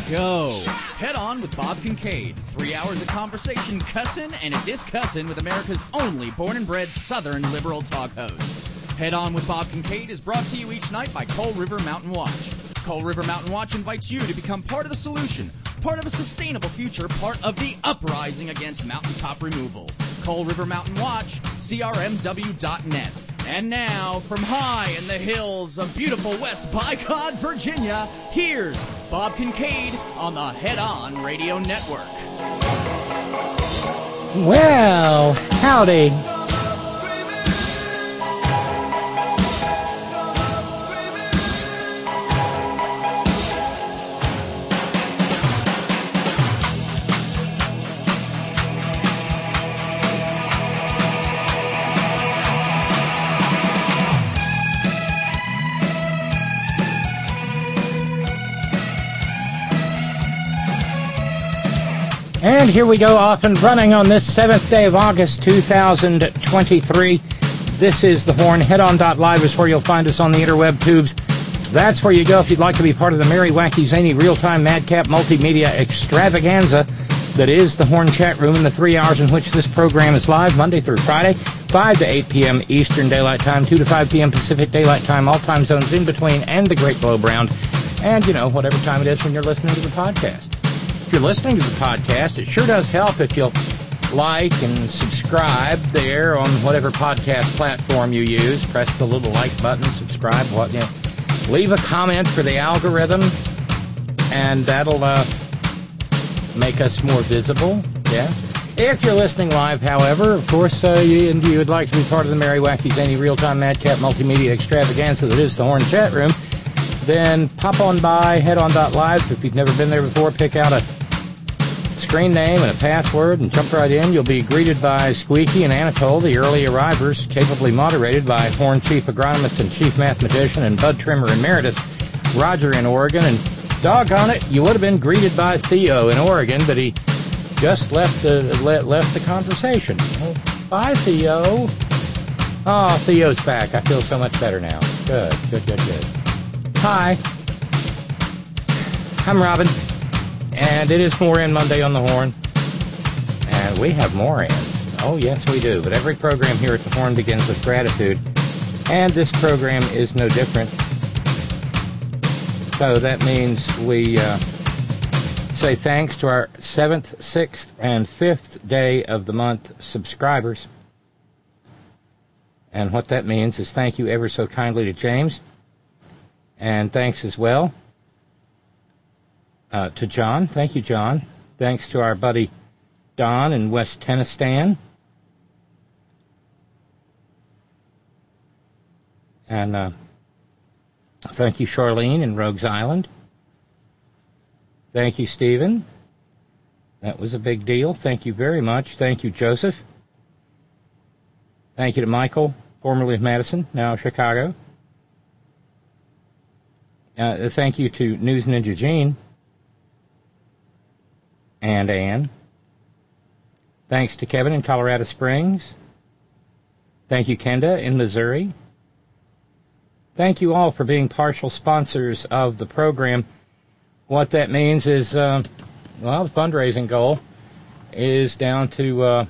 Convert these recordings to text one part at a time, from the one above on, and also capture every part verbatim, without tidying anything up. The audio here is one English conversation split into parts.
go. Head On with Bob Kincaid. Three hours of conversation, cussing, and a discussin' with America's only born and bred Southern liberal talk host. Head On with Bob Kincaid is brought to you each night by Coal River Mountain Watch. Coal River Mountain Watch invites you to become part of the solution, part of a sustainable future, part of the uprising against mountaintop removal. Coal River Mountain Watch, C R M W dot net. And now, from high in the hills of beautiful West Bicod, Virginia, here's Bob Kincaid on the Head On Radio Network. Well, howdy. And here we go, off and running on this seventh day of August, two thousand twenty-three. This is The Horn. Head On dot live is where you'll find us on the interweb tubes. That's where you go if you'd like to be part of the merry, wacky, zany, real-time, madcap, multimedia extravaganza that is The Horn Chat Room in the three hours in which this program is live, Monday through Friday, five to eight p.m. Eastern Daylight Time, two to five p.m. Pacific Daylight Time, all time zones in between, and the Great Globe Round, and, you know, whatever time it is when you're listening to the podcast. If you're listening to the podcast, it sure does help if you'll like and subscribe there on whatever podcast platform you use. Press the little like button, subscribe, what you know. Leave a comment for the algorithm, and that'll uh, make us more visible. Yeah. If you're listening live, however, of course, uh, you, and you would like to be part of the merry, wacky, zany, real-time, madcap, multimedia extravaganza that is the Horn Chat Room, then pop on by Head On dot live. If you've never been there before, pick out a screen name and a password and jump right in. You'll be greeted by Squeaky and Anatole, the early arrivers, capably moderated by Horn Chief Agronomist and Chief Mathematician and Bud Trimmer Emeritus, Roger in Oregon. And doggone it, you would have been greeted by Theo in Oregon, but he just left the left the conversation. Oh, bye, Theo. Oh, Theo's back. I feel so much better now. Good, good, good, good. Hi, I'm Robin, and it is More In Monday on the Horn, and we have more ends. Oh, yes, we do, but every program here at the Horn begins with gratitude, and this program is no different. So that means we uh, say thanks to our seventh, sixth, and fifth day of the month subscribers, and what that means is thank you ever so kindly to James. And thanks as well uh, to John. Thank you, John. Thanks to our buddy Don in West Tennistan. And uh, thank you, Charlene in Rogues Island. Thank you, Stephen. That was a big deal. Thank you very much. Thank you, Joseph. Thank you to Michael, formerly of Madison, now Chicago. Uh, thank you to News Ninja Gene and Ann. Thanks to Kevin in Colorado Springs. Thank you, Kenda in Missouri. Thank you all for being partial sponsors of the program. What that means is, uh, well, the fundraising goal is down to uh,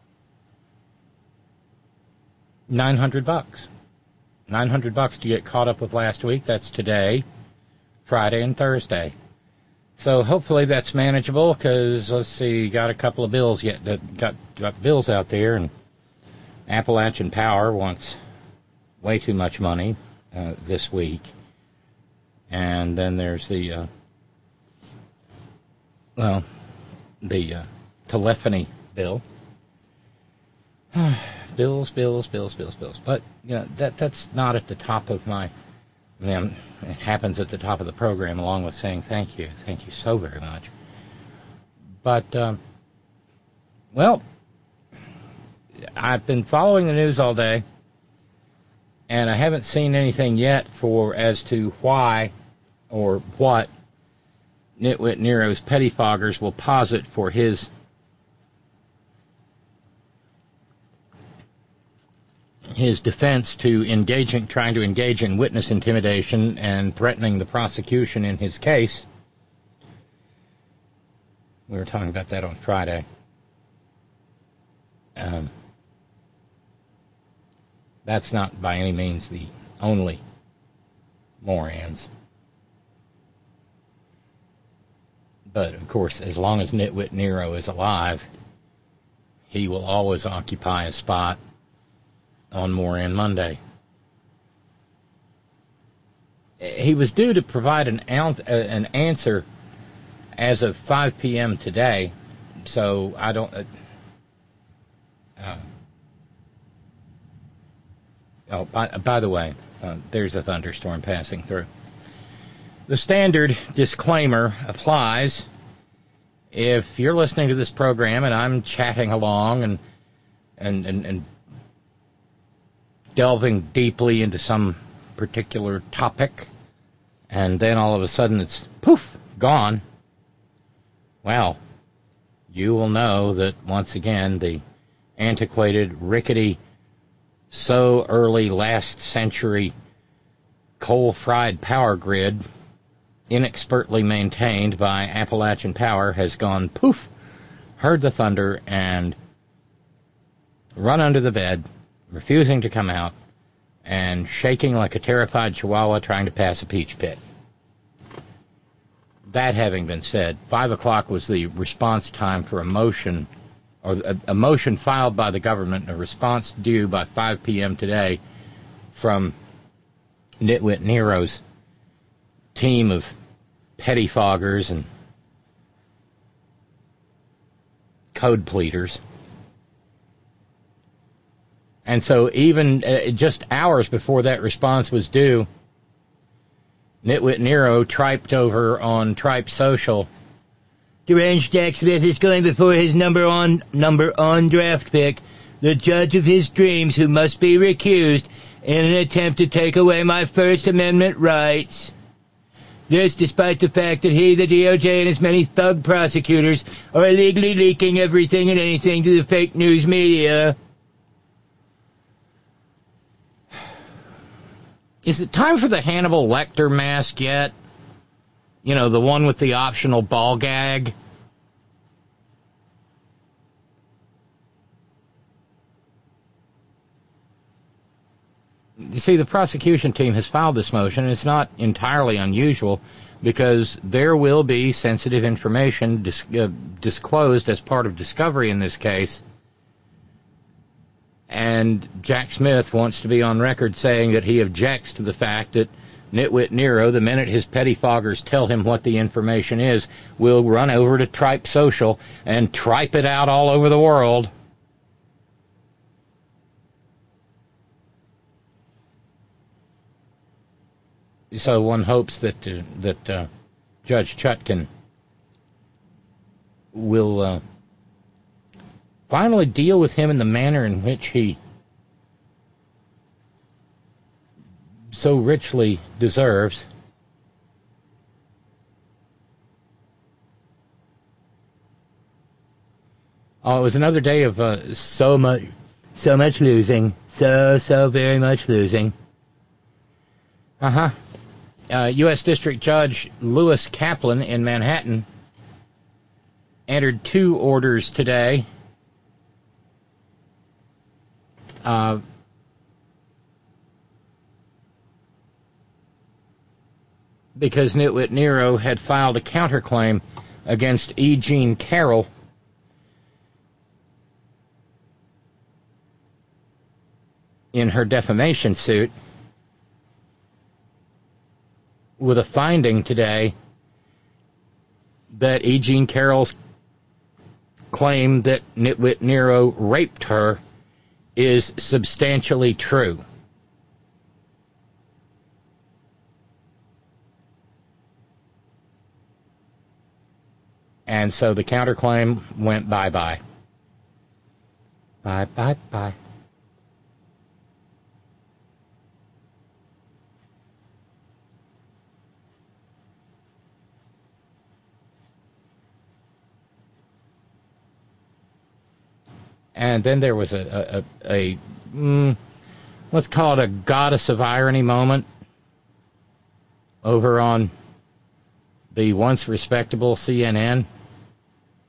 nine hundred bucks. nine hundred bucks to get caught up with last week. That's today, Friday, and Thursday. So hopefully that's manageable because, let's see, got a couple of bills yet. Got, got bills out there, and Appalachian Power wants way too much money uh, this week. And then there's the, uh, well, the uh, telephony bill. Bills, bills, bills, bills, bills. But, you know, that that's not at the top of my, I mean, it happens at the top of the program along with saying thank you. Thank you so very much. But, um, well, I've been following the news all day, and I haven't seen anything yet for as to why or what Nitwit Nero's pettifoggers will posit for his his defense to engaging, trying to engage in witness intimidation and threatening the prosecution in his case. We were talking about that on Friday. Um, that's not by any means the only Morans. But, of course, as long as Nitwit Nero is alive, he will always occupy a spot on Moran Monday. He was due to provide an, ounce, uh, an answer as of five p.m. today, so I don't... Uh, uh, oh, by, by the way, uh, there's a thunderstorm passing through. The standard disclaimer applies. If you're listening to this program and I'm chatting along and and, and, and delving deeply into some particular topic, and then all of a sudden it's poof, gone, well, you will know that once again the antiquated, rickety, so early last century coal-fried power grid, inexpertly maintained by Appalachian Power, has gone poof, heard the thunder, and run under the bed, refusing to come out, and shaking like a terrified chihuahua trying to pass a peach pit. That having been said, five o'clock was the response time for a motion, or a, a motion filed by the government, a response due by five p.m. today from Nitwit Nero's team of pettifoggers and code pleaders. And so even uh, just hours before that response was due, Nitwit Nero triped over on Tripe Social. Deranged Jack Smith is going before his number on number on draft pick, the judge of his dreams, who must be recused in an attempt to take away my First Amendment rights. This despite the fact that he, the D O J, and his many thug prosecutors are illegally leaking everything and anything to the fake news media. Is it time for the Hannibal Lecter mask yet? You know, the one with the optional ball gag? You see, the prosecution team has filed this motion, and it's not entirely unusual because there will be sensitive information dis- uh, disclosed as part of discovery in this case. And Jack Smith wants to be on record saying that he objects to the fact that Nitwit Nero, the minute his pettifoggers tell him what the information is, will run over to Tripe Social and tripe it out all over the world. So one hopes that uh, that uh, Judge Chutkan will uh, finally deal with him in the manner in which he so richly deserves. Oh, it was another day of uh, so much, so much losing, so so very much losing. Uh huh. Uh, U S District Judge Lewis Kaplan in Manhattan entered two orders today. Uh, because Nitwit Nero had filed a counterclaim against E. Jean Carroll in her defamation suit, with a finding today that E. Jean Carroll's claim that Nitwit Nero raped her is substantially true. And so the counterclaim went bye-bye. Bye-bye-bye. And then there was a, a, a, a mm, let's call it a goddess of irony moment over on the once respectable C N N.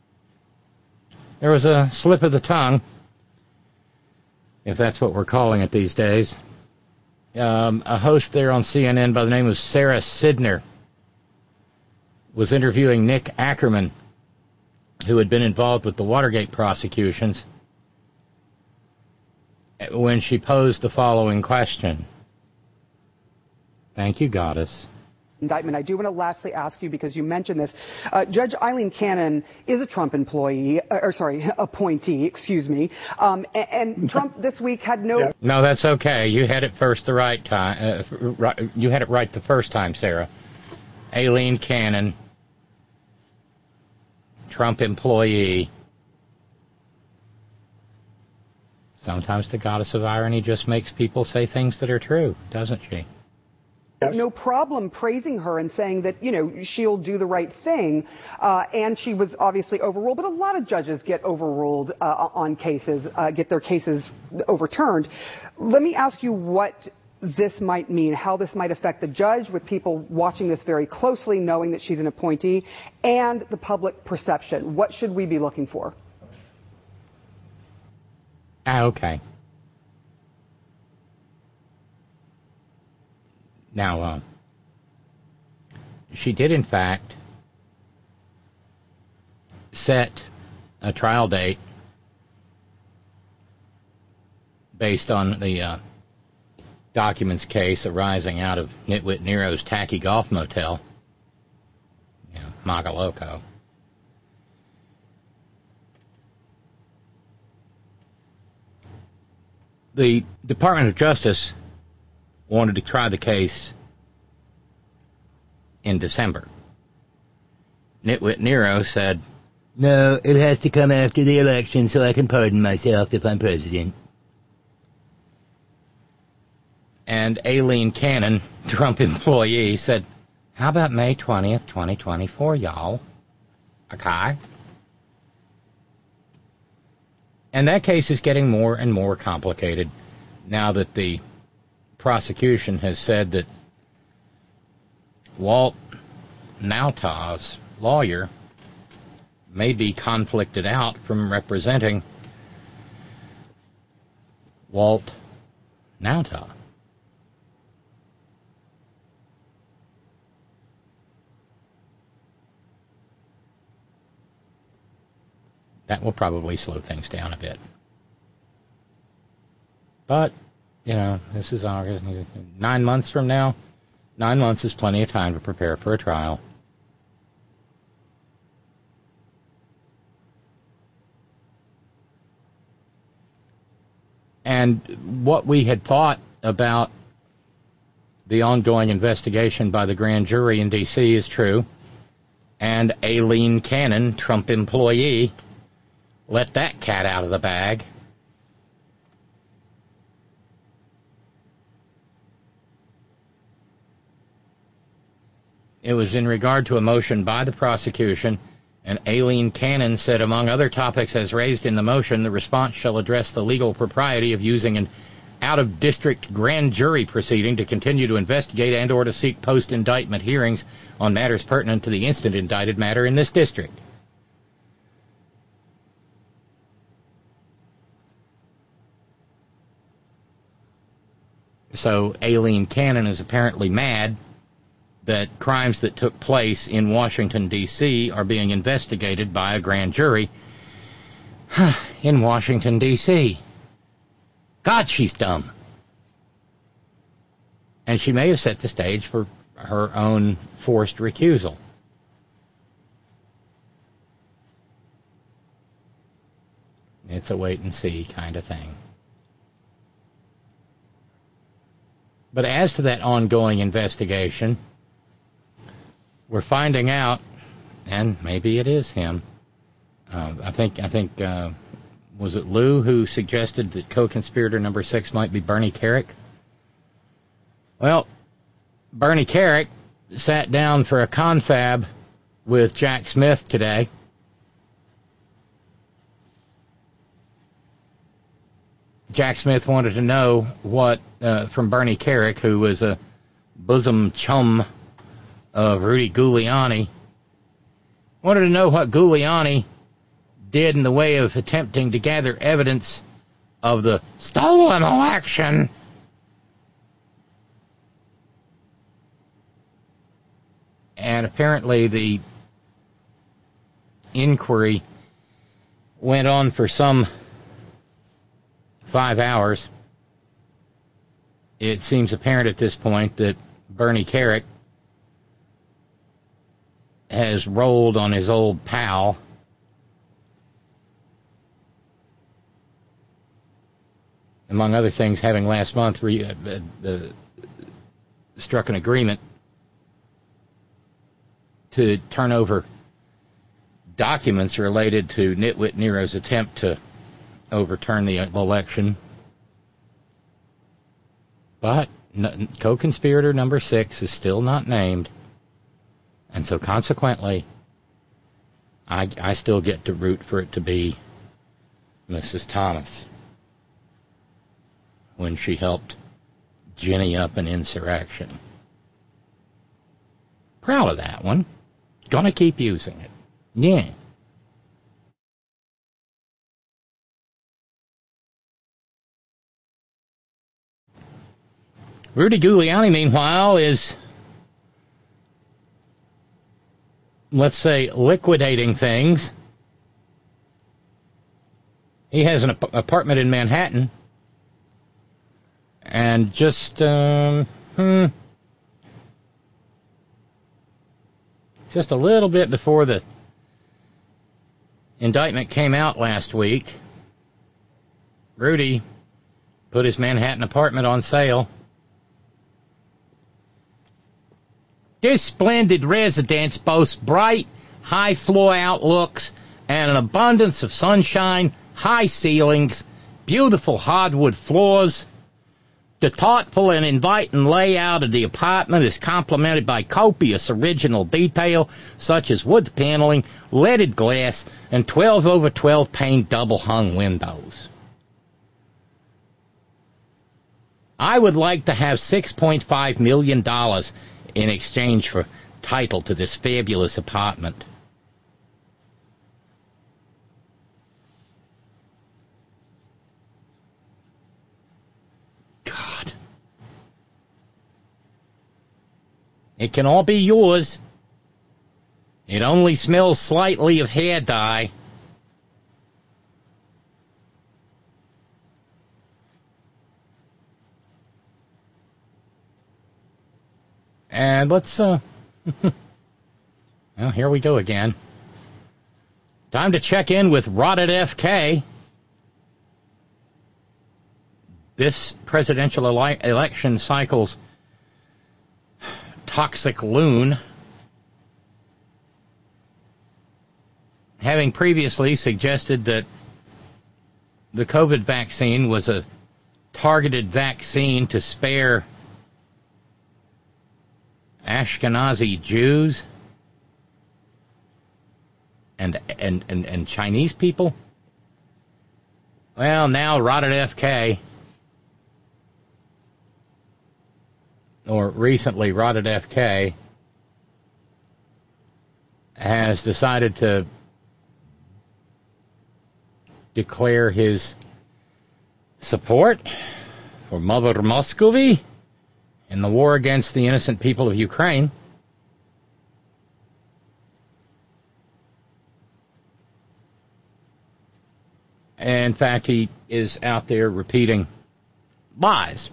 there was a slip of the tongue, if that's what we're calling it these days. Um, a host there on C N N by the name of Sarah Sidner was interviewing Nick Ackerman, who had been involved with the Watergate prosecutions, when she posed the following question. Thank you, Goddess. Indictment. I do want to lastly ask you, because you mentioned this, uh, Judge Eileen Cannon is a Trump employee, uh, or sorry, appointee, excuse me, um, and, and Trump this week had no... Yeah. No, that's okay. You had it first the right time. Uh, right, you had it right the first time, Sarah. Eileen Cannon, Trump employee. Sometimes the goddess of irony just makes people say things that are true, doesn't she? Yes. No problem praising her and saying that, you know, she'll do the right thing. Uh, and she was obviously overruled. But a lot of judges get overruled uh, on cases, uh, get their cases overturned. Let me ask you what this might mean, how this might affect the judge, with people watching this very closely, knowing that she's an appointee, and the public perception. What should we be looking for? Ah, okay. Now, uh, she did, in fact, set a trial date based on the uh, documents case arising out of Nitwit Nero's tacky golf motel, you know, Magaloco. The Department of Justice wanted to try the case in December. Nitwit Nero said, "No, it has to come after the election so I can pardon myself if I'm president." And Aileen Cannon, Trump employee, said, "How about May twentieth, twenty twenty-four, y'all?" Okay. And that case is getting more and more complicated now that the prosecution has said that Walt Nautah's lawyer may be conflicted out from representing Walt Nautah. That will probably slow things down a bit. But, you know, this is August. Nine months from now, nine months is plenty of time to prepare for a trial. And what we had thought about the ongoing investigation by the grand jury in D C is true. And Aileen Cannon, Trump employee, let that cat out of the bag. It was in regard to a motion by the prosecution, and Aileen Cannon said, among other topics as raised in the motion, the response shall address the legal propriety of using an out-of-district grand jury proceeding to continue to investigate and or to seek post-indictment hearings on matters pertinent to the instant indicted matter in this district. So Aileen Cannon is apparently mad that crimes that took place in Washington, D C are being investigated by a grand jury in Washington, D C God, she's dumb. And she may have set the stage for her own forced recusal. It's a wait-and-see kind of thing. But as to that ongoing investigation, we're finding out, and maybe it is him. Uh, I think, I think, uh, was it Lou who suggested that co-conspirator number six might be Bernie Kerik? Well, Bernie Kerik sat down for a confab with Jack Smith today. Jack Smith wanted to know what, uh, from Bernie Kerik, who was a bosom chum of Rudy Giuliani, wanted to know what Giuliani did in the way of attempting to gather evidence of the stolen election. And apparently the inquiry went on for some five hours. It seems apparent at this point that Bernie Kerik has rolled on his old pal, among other things, having last month re- uh, uh, struck an agreement to turn over documents related to Nitwit Nero's attempt to overturn the election. But n- co-conspirator number six is still not named. And so consequently, I, I still get to root for it to be Missus Thomas when she helped ginny up an insurrection. Proud of that one. Gonna keep using it. Yeah. Rudy Giuliani, meanwhile, is, let's say, liquidating things. He has an ap- apartment in Manhattan, and just, um, hmm, just a little bit before the indictment came out last week, Rudy put his Manhattan apartment on sale. This splendid residence boasts bright, high-floor outlooks and an abundance of sunshine, high ceilings, beautiful hardwood floors. The thoughtful and inviting layout of the apartment is complemented by copious original detail, such as wood paneling, leaded glass, and twelve over twelve pane double-hung windows. I would like to have six point five million dollars in exchange for title to this fabulous apartment. God. It can all be yours. It only smells slightly of hair dye. And let's, uh, well, here we go again. Time to check in with Rotted F K. This presidential ele- election cycle's toxic loon, having previously suggested that the COVID vaccine was a targeted vaccine to spare Ashkenazi Jews and, and, and, and Chinese people. Well, now Rotted F K, or recently Rotted F K, has decided to declare his support for Mother Muscovy in the war against the innocent people of Ukraine. In fact, he is out there repeating lies.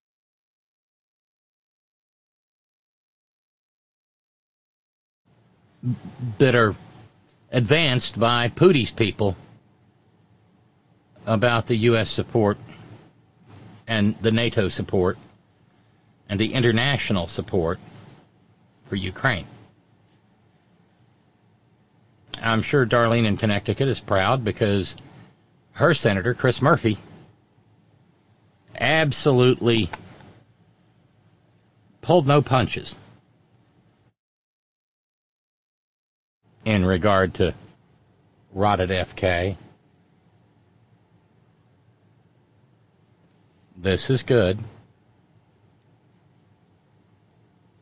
That are advanced by Putin's people about the U S support and the NATO support and the international support for Ukraine. I'm sure Darlene in Connecticut is proud because her Senator, Chris Murphy, absolutely pulled no punches in regard to Rotted F K. This is good.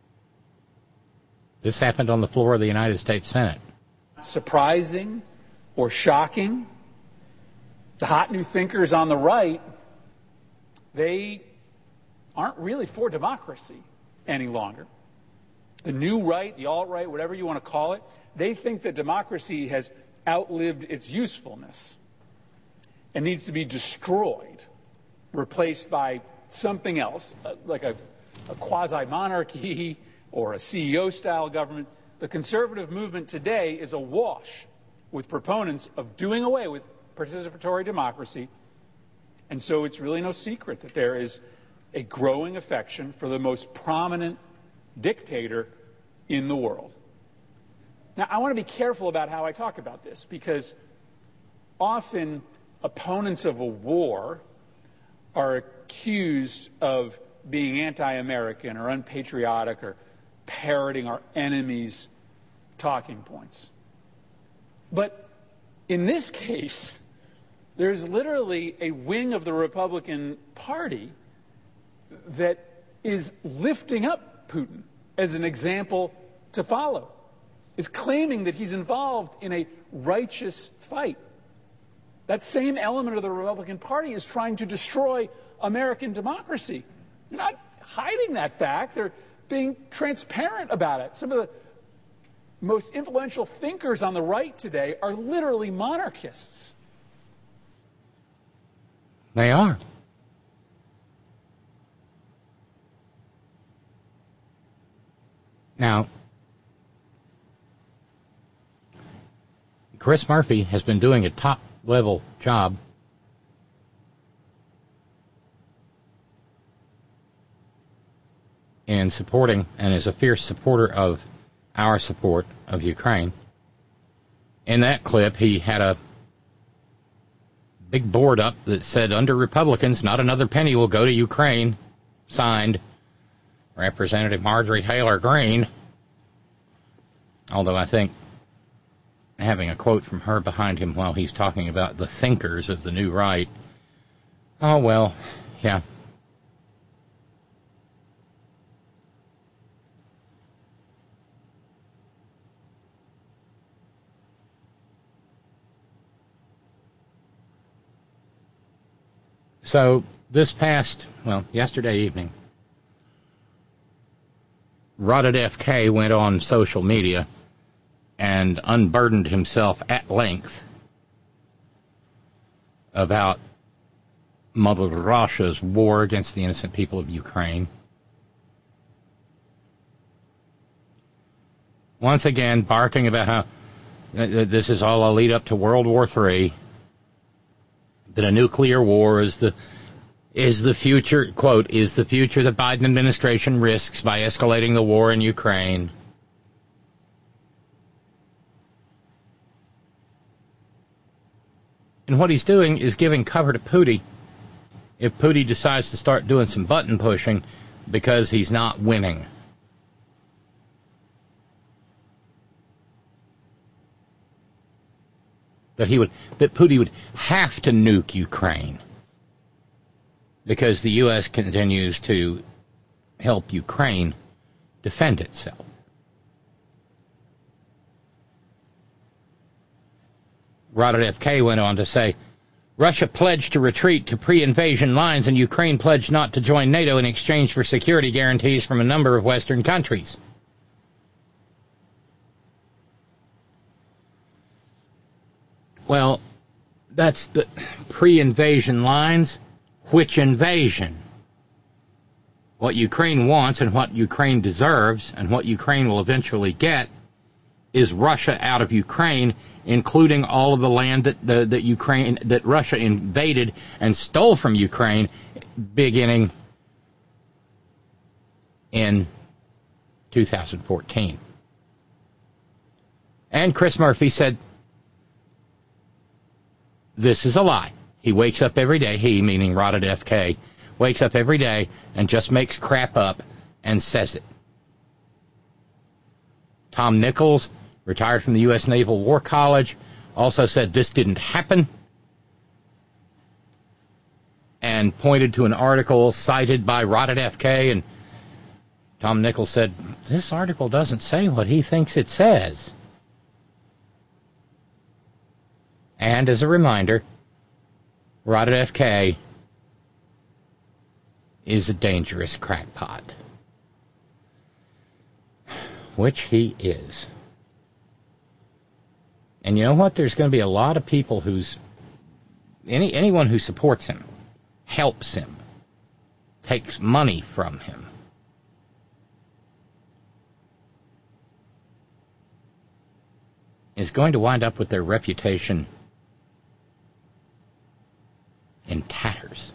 This happened on the floor of the United States Senate. Surprising or shocking. The hot new thinkers on the right, they aren't really for democracy any longer. The new right, the alt-right, whatever you want to call it, they think that democracy has outlived its usefulness and needs to be destroyed, replaced by something else, like a, a quasi-monarchy or a C E O-style government. The conservative movement today is awash with proponents of doing away with participatory democracy, and so it's really no secret that there is a growing affection for the most prominent dictator in the world. Now, I want to be careful about how I talk about this, because often opponents of a war are accused of being anti-American or unpatriotic or parroting our enemies' talking points. But in this case, there's literally a wing of the Republican Party that is lifting up Putin as an example to follow, is claiming that he's involved in a righteous fight. That same element of the Republican Party is trying to destroy American democracy. They're not hiding that fact. They're being transparent about it. Some of the most influential thinkers on the right today are literally monarchists. They are. Now, Chris Murphy has been doing a top-level job in supporting, and is a fierce supporter of our support of Ukraine. In that clip, he had a big board up that said, "Under Republicans, not another penny will go to Ukraine," signed Representative Marjorie Taylor Greene. Although I think having a quote from her behind him while he's talking about the thinkers of the new right, oh, well, yeah. So this past, well, yesterday evening, Rotted F K went on social media and unburdened himself at length about Mother Russia's war against the innocent people of Ukraine. Once again, barking about how this is all a lead up to World War Three, that a nuclear war is the is the future, quote, is the future the Biden administration risks by escalating the war in Ukraine. And what he's doing is giving cover to Putin if Putin decides to start doing some button pushing because he's not winning. That he would, that Putin would have to nuke Ukraine because the U S continues to help Ukraine defend itself. Rotted F K went on to say, Russia pledged to retreat to pre-invasion lines and Ukraine pledged not to join NATO in exchange for security guarantees from a number of Western countries. Well, that's the pre-invasion lines. Which invasion? What Ukraine wants and what Ukraine deserves and what Ukraine will eventually get is Russia out of Ukraine, including all of the land that the that Ukraine that Russia invaded and stole from Ukraine beginning in two thousand fourteen. And Chris Murphy said, this is a lie. He wakes up every day, he, meaning Rotted F K, wakes up every day and just makes crap up and says it. Tom Nichols, retired from the U S Naval War College, also said this didn't happen and pointed to an article cited by Rotted F K, and Tom Nichols said, this article doesn't say what he thinks it says. And as a reminder, Robert F. K. is a dangerous crackpot. Which he is. And you know what? There's going to be a lot of people who's... Any anyone who supports him, helps him, takes money from him, is going to wind up with their reputation in tatters.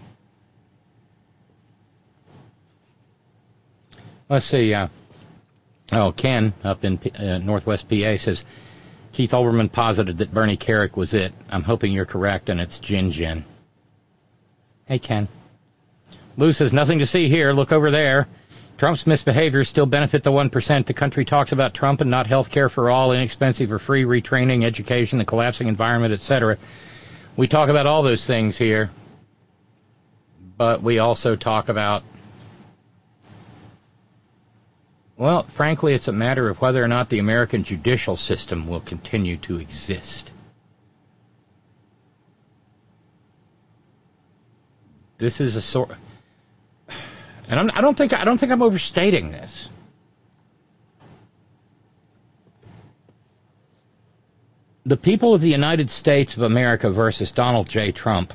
Let's see. Uh, oh, Ken up in P- uh, Northwest P A says, Keith Olbermann posited that Bernie Carrick was it. I'm hoping you're correct, and it's Gin Gin. Hey, Ken. Lou says, nothing to see here. Look over there. Trump's misbehavior still benefit the one percent. The country talks about Trump and not health care for all, inexpensive or free retraining, education, the collapsing environment, et cetera. We talk about all those things here, but we also talk about, well, frankly, it's a matter of whether or not the American judicial system will continue to exist. This is a sort, and I'm, I don't think I don't think I'm overstating this. The people of the United States of America versus Donald J. Trump.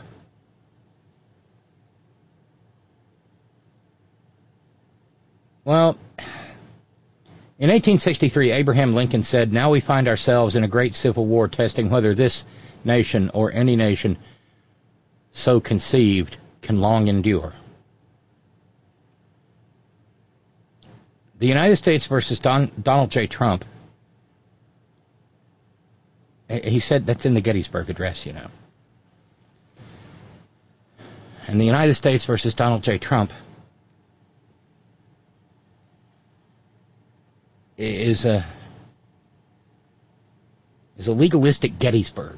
Well, in eighteen sixty-three, Abraham Lincoln said, now we find ourselves in a great civil war testing whether this nation or any nation so conceived can long endure. The United States versus Don, Donald J. Trump, he said that's in the Gettysburg Address, you know. And the United States versus Donald J. Trump is a is a legalistic Gettysburg.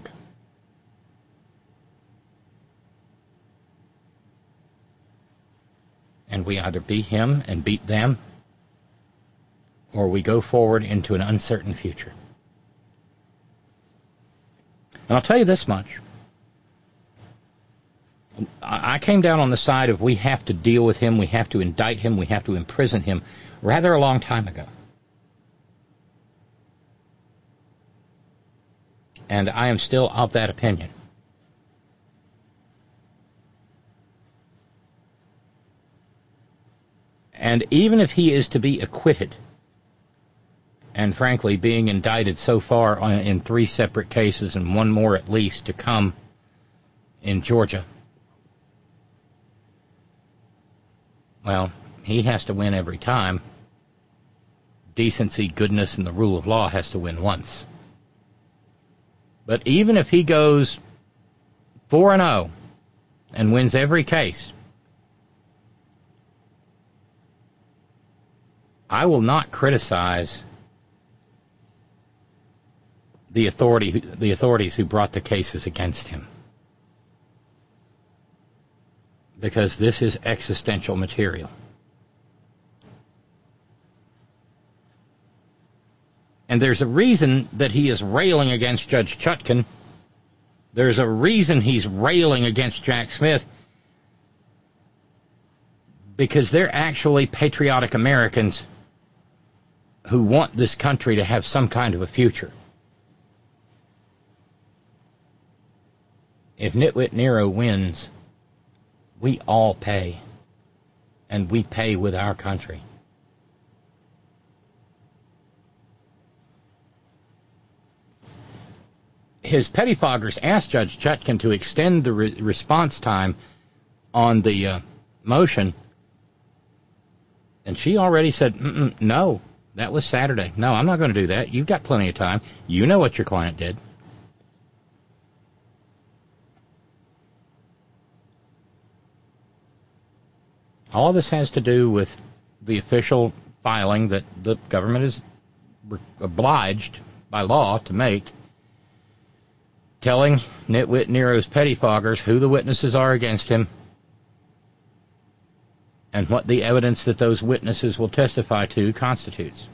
And we either beat him and beat them, or we go forward into an uncertain future. And I'll tell you this much. I came down on the side of we have to deal with him, we have to indict him, we have to imprison him, rather a long time ago. And I am still of that opinion. And even if he is to be acquitted, and frankly, being indicted so far on, in three separate cases and one more at least to come in Georgia, well, he has to win every time. Decency, goodness, and the rule of law has to win once. But even if he goes four and oh and wins every case, I will not criticize the authority, the authorities who brought the cases against him, because this is existential material. And there's a reason that he is railing against Judge Chutkan. There's a reason he's railing against Jack Smith, because they're actually patriotic Americans who want this country to have some kind of a future. If Nitwit Nero wins, we all pay, and we pay with our country. His pettifoggers asked Judge Chutkan to extend the re- response time on the uh, motion, and she already said, Mm-mm, no, that was Saturday. No, I'm not going to do that. You've got plenty of time. You know what your client did. All of this has to do with the official filing that the government is obliged by law to make, telling Nitwit Nero's pettifoggers who the witnesses are against him and what the evidence that those witnesses will testify to constitutes.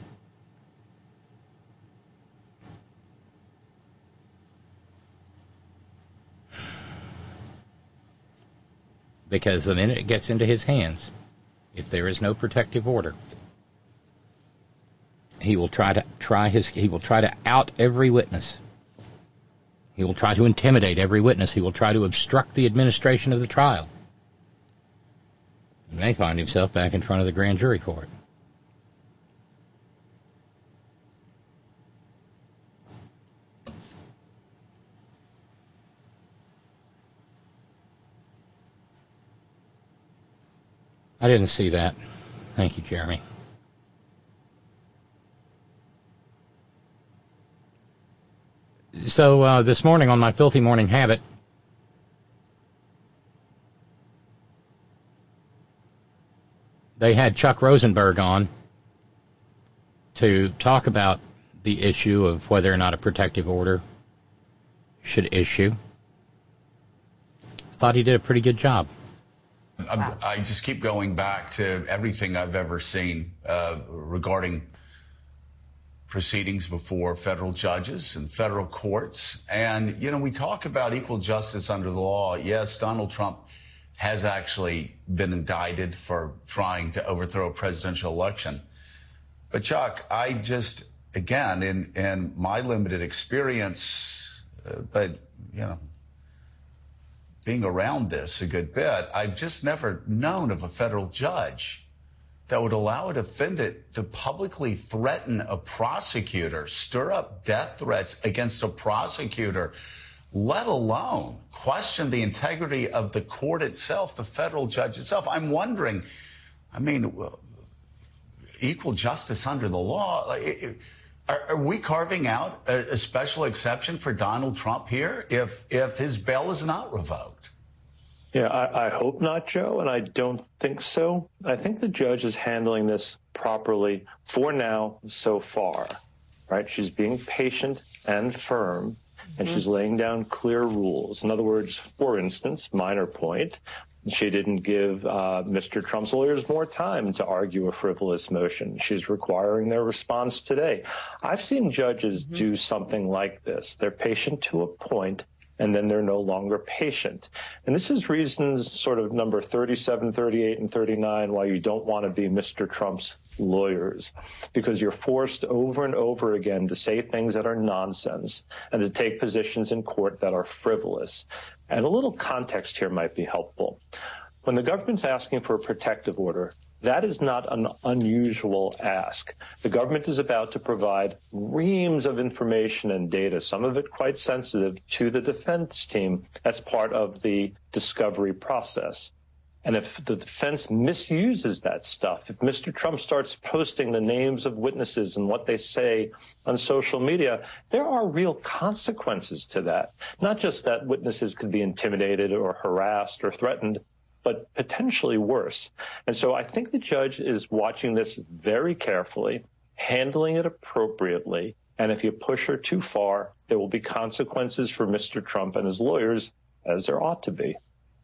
because the minute it gets into his hands, if there is no protective order, he will try to try his he will try to out every witness. He will try to intimidate every witness. He will try to obstruct the administration of the trial. He may find himself back in front of the grand jury for it. I didn't see that. Thank you, Jeremy. So uh, this morning on my Filthy Morning Habit, they had Chuck Rosenberg on to talk about the issue of whether or not a protective order should issue. Thought he did a pretty good job. Wow. I just keep going back to everything I've ever seen uh, regarding proceedings before federal judges and federal courts. And, you know, we talk about equal justice under the law. Yes, Donald Trump has actually been indicted for trying to overthrow a presidential election. But, Chuck, I just, again, in, in my limited experience, uh, but, you know, being around this a good bit, I've just never known of a federal judge that would allow a defendant to publicly threaten a prosecutor, stir up death threats against a prosecutor, let alone question the integrity of the court itself, the federal judge itself. I'm wondering, I mean, equal justice under the law, are, are we carving out a, a special exception for Donald Trump here if if his bail is not revoked? Yeah, I, I hope not, Joe, and I don't think so. I think the judge is handling this properly for now so far, right? She's being patient and firm, and mm-hmm. she's laying down clear rules. In other words, for instance, minor point, she didn't give uh, Mister Trump's lawyers more time to argue a frivolous motion. She's requiring their response today. I've seen judges mm-hmm. do something like this. They're patient to a point, and then they're no longer patient. And this is reasons sort of number thirty-seven, thirty-eight, and thirty-nine why you don't want to be Mister Trump's lawyers, because you're forced over and over again to say things that are nonsense and to take positions in court that are frivolous. And a little context here might be helpful. When the government's asking for a protective order, that is not an unusual ask. The government is about to provide reams of information and data, some of it quite sensitive, to the defense team as part of the discovery process. And if the defense misuses that stuff, if Mister Trump starts posting the names of witnesses and what they say on social media, there are real consequences to that. Not just that witnesses could be intimidated or harassed or threatened, but potentially worse. And so I think the judge is watching this very carefully, handling it appropriately. And if you push her too far, there will be consequences for Mister Trump and his lawyers, as there ought to be.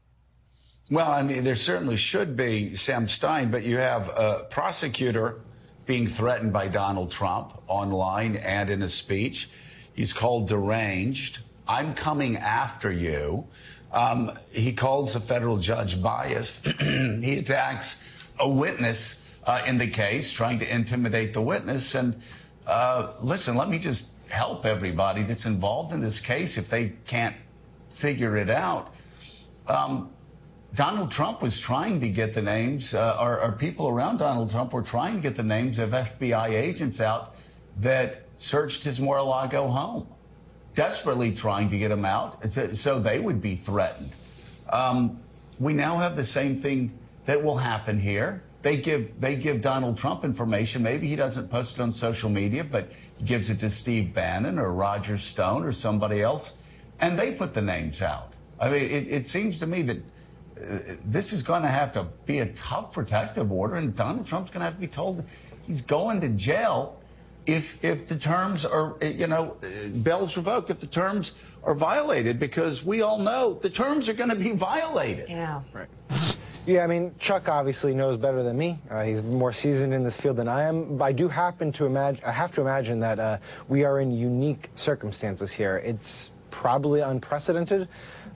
Well, I mean, there certainly should be, Sam Stein, but you have a prosecutor being threatened by Donald Trump online and in a speech. He's called deranged. I'm coming after you. Um, he calls a federal judge biased. He attacks a witness uh, in the case, trying to intimidate the witness. And uh, listen, let me just help everybody that's involved in this case if they can't figure it out. Um, Donald Trump was trying to get the names, uh, or, or people around Donald Trump were trying to get the names of F B I agents out that searched his Mar-a-Lago home, desperately trying to get them out so they would be threatened. Um, we now have the same thing that will happen here. They give they give Donald Trump information. Maybe he doesn't post it on social media, but he gives it to Steve Bannon or Roger Stone or somebody else, and they put the names out. I mean, it, it seems to me that uh, this is going to have to be a tough protective order, and Donald Trump's going to have to be told he's going to jail if if the terms are, you know, bail's revoked, if the terms are violated, because we all know the terms are going to be violated. Yeah. Right. Yeah, I mean, Chuck obviously knows better than me. Uh, he's more seasoned in this field than I am. But I do happen to imagine, I have to imagine that uh, we are in unique circumstances here. It's probably unprecedented,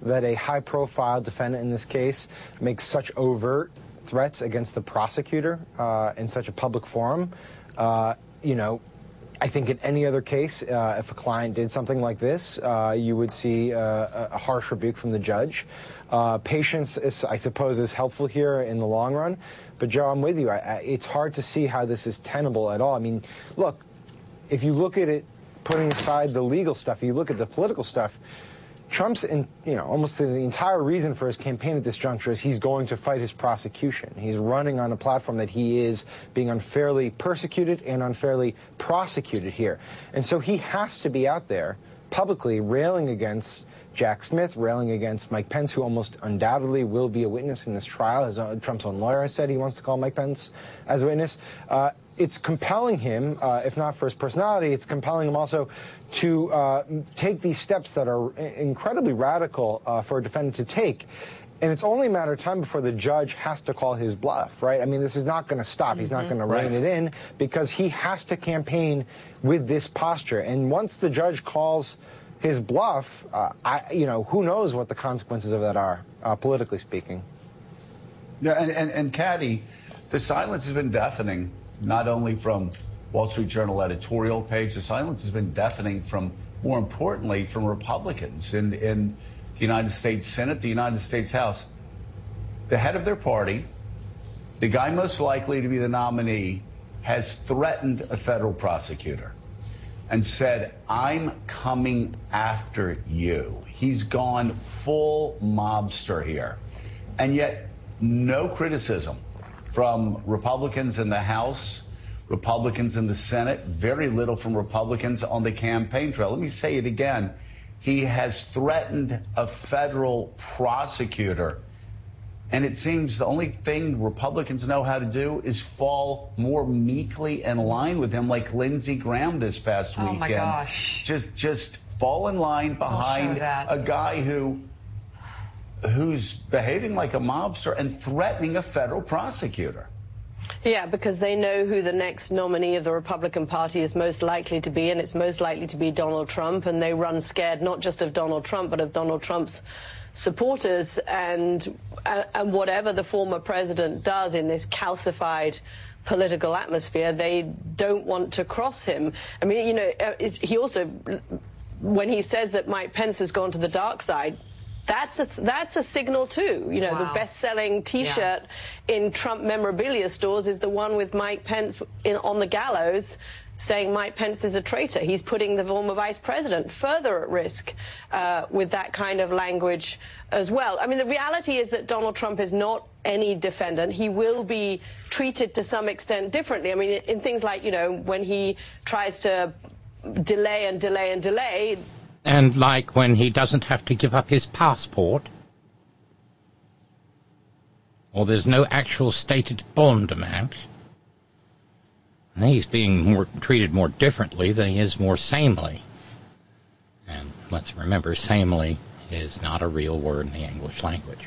that a high-profile defendant in this case makes such overt threats against the prosecutor uh, in such a public forum. Uh, you know, I think in any other case, uh, if a client did something like this, uh, you would see uh, a harsh rebuke from the judge. Uh, patience, is, I suppose, is helpful here in the long run. But, Joe, I'm with you. I, I, it's hard to see how this is tenable at all. I mean, look, if you look at it, putting aside the legal stuff, you look at the political stuff, Trump's, in, you know, almost the entire reason for his campaign at this juncture is he's going to fight his prosecution. He's running on a platform that he is being unfairly persecuted and unfairly prosecuted here. And so he has to be out there publicly railing against Jack Smith, railing against Mike Pence, who almost undoubtedly will be a witness in this trial. His own, Trump's own lawyer has said he wants to call Mike Pence as a witness. Uh, it's compelling him, uh, if not for his personality, it's compelling him also to uh, take these steps that are incredibly radical uh, for a defendant to take. And it's only a matter of time before the judge has to call his bluff, right? I mean, this is not going to stop. Mm-hmm. He's not going to rein it in because he has to campaign with this posture. And once the judge calls his bluff, uh, I, you know, who knows what the consequences of that are, uh, politically speaking. Yeah, and, and, and Caddy, the silence has been deafening, not only from Wall Street Journal editorial page, the silence has been deafening from, more importantly, from Republicans in, in the United States Senate, the United States House. The head of their party, the guy most likely to be the nominee, has threatened a federal prosecutor and said, I'm coming after you. He's gone full mobster here. And yet, no criticism from Republicans in the House, Republicans in the Senate, very little from Republicans on the campaign trail. Let me say it again. He has threatened a federal prosecutor. And it seems the only thing Republicans know how to do is fall more meekly in line with him, like Lindsey Graham this past oh weekend. My gosh. Just just fall in line behind a guy who who's behaving like a mobster and threatening a federal prosecutor. Yeah, because they know who the next nominee of the Republican Party is most likely to be, and it's most likely to be Donald Trump, and they run scared not just of Donald Trump, but of Donald Trump's supporters, and uh, and whatever the former president does in this calcified political atmosphere, they don't want to cross him. I mean, you know, it's, he also, when he says that Mike Pence has gone to the dark side, That's a that's a signal too. You know, wow. The best-selling T-shirt yeah. in Trump memorabilia stores is the one with Mike Pence in, on the gallows, saying Mike Pence is a traitor. He's putting the former vice president further at risk uh, with that kind of language as well. I mean, the reality is that Donald Trump is not any defendant. He will be treated to some extent differently. I mean, in things like, you know, when he tries to delay and delay and delay. And like when he doesn't have to give up his passport, or there's no actual stated bond amount, he's being more treated more differently than he is more sanely. And let's remember, sanely is not a real word in the English language.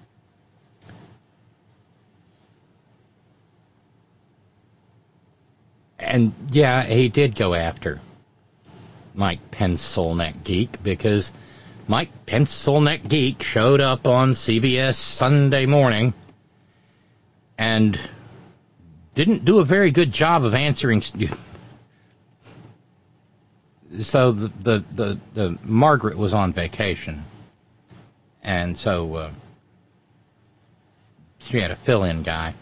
And yeah, he did go after Mike Pencilneck Geek, because Mike Pencilneck Geek showed up on C B S Sunday morning and didn't do a very good job of answering. So the the, the, the Margaret was on vacation, and so uh, she had a fill-in guy.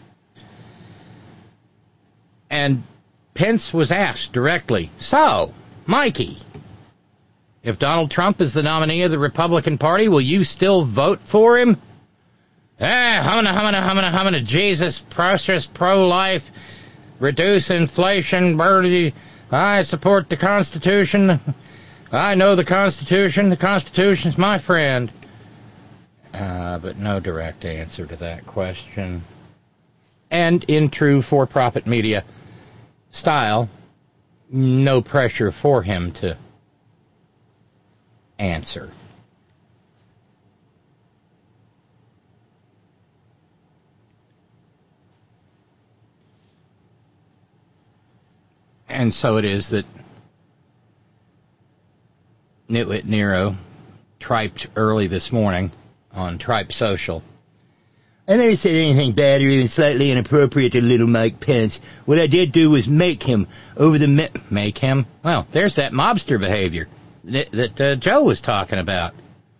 And Pence was asked directly, so, Mikey, if Donald Trump is the nominee of the Republican Party, will you still vote for him? Ah, humana, humana, humana, humana, Jesus, process, pro-life, reduce inflation, birdie, I support the Constitution. I know the Constitution. The Constitution's my friend. Uh, but no direct answer to that question. And in true for-profit media style, no pressure for him to answer. And so it is that Nitwit Nero triped early this morning on Tripe Social. I never said anything bad or even slightly inappropriate to little Mike Pence. What I did do was make him over the... Me- make him? Well, there's that mobster behavior that, that uh, Joe was talking about.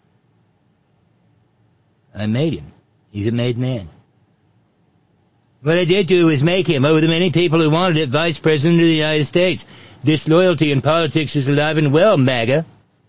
I made him. He's a made man. What I did do was make him, over the many people who wanted it, Vice President of the United States. Disloyalty in politics is alive and well, MAGA.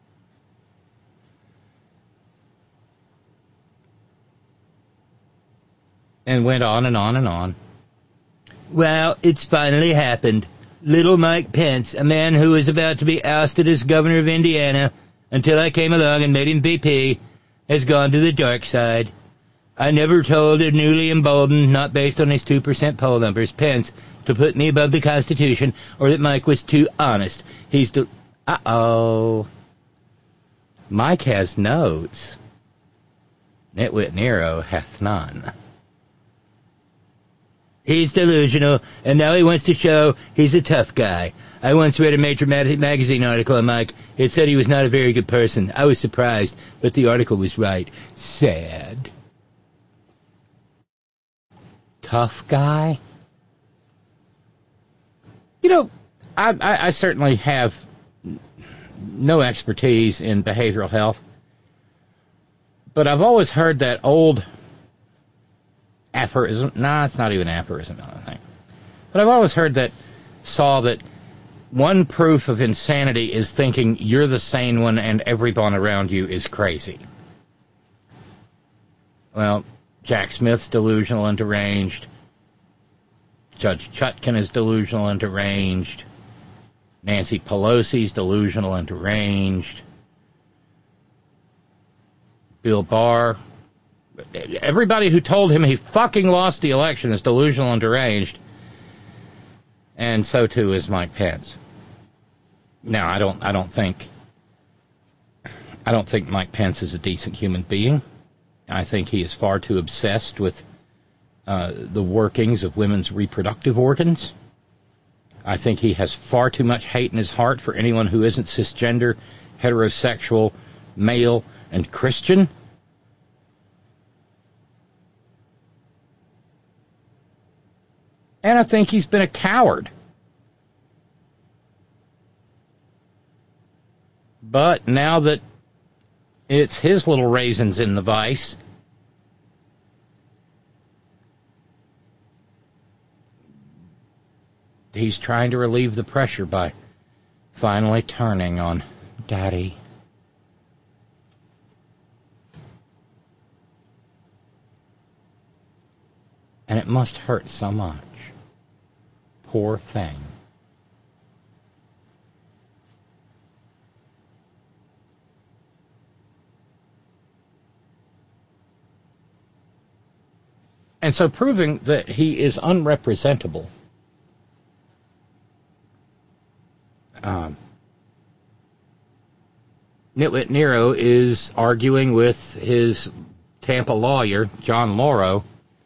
And went on and on and on. Well, it's finally happened. Little Mike Pence, a man who was about to be ousted as governor of Indiana until I came along and made him V P, has gone to the dark side. I never told a newly emboldened, not based on his two percent poll numbers, Pence, to put me above the Constitution, or that Mike was too honest. He's the... Uh-oh. Mike has notes. Nitwit Nero hath none. He's delusional, and now he wants to show he's a tough guy. I once read a major mag- magazine article on Mike. It said he was not a very good person. I was surprised, but the article was right. Sad. Tough guy? You know, I, I, I certainly have no expertise in behavioral health, but I've always heard that old aphorism. Nah, it's not even aphorism, I don't think. But I've always heard that, saw that one proof of insanity is thinking you're the sane one and everyone around you is crazy. Well, Jack Smith's delusional and deranged. Judge Chutkan is delusional and deranged. Nancy Pelosi's delusional and deranged. Bill Barr. Everybody who told him he fucking lost the election is delusional and deranged. And so too is Mike Pence. Now, I don't I don't think I don't think Mike Pence is a decent human being. I think he is far too obsessed with uh, the workings of women's reproductive organs. I think he has far too much hate in his heart for anyone who isn't cisgender, heterosexual, male, and Christian. And I think he's been a coward. But now that it's his little raisins in the vice, he's trying to relieve the pressure by finally turning on Daddy. And it must hurt so much. Poor thing. And so proving that he is unrepresentable, um, Nitwit Nero is arguing with his Tampa lawyer, John Lauro,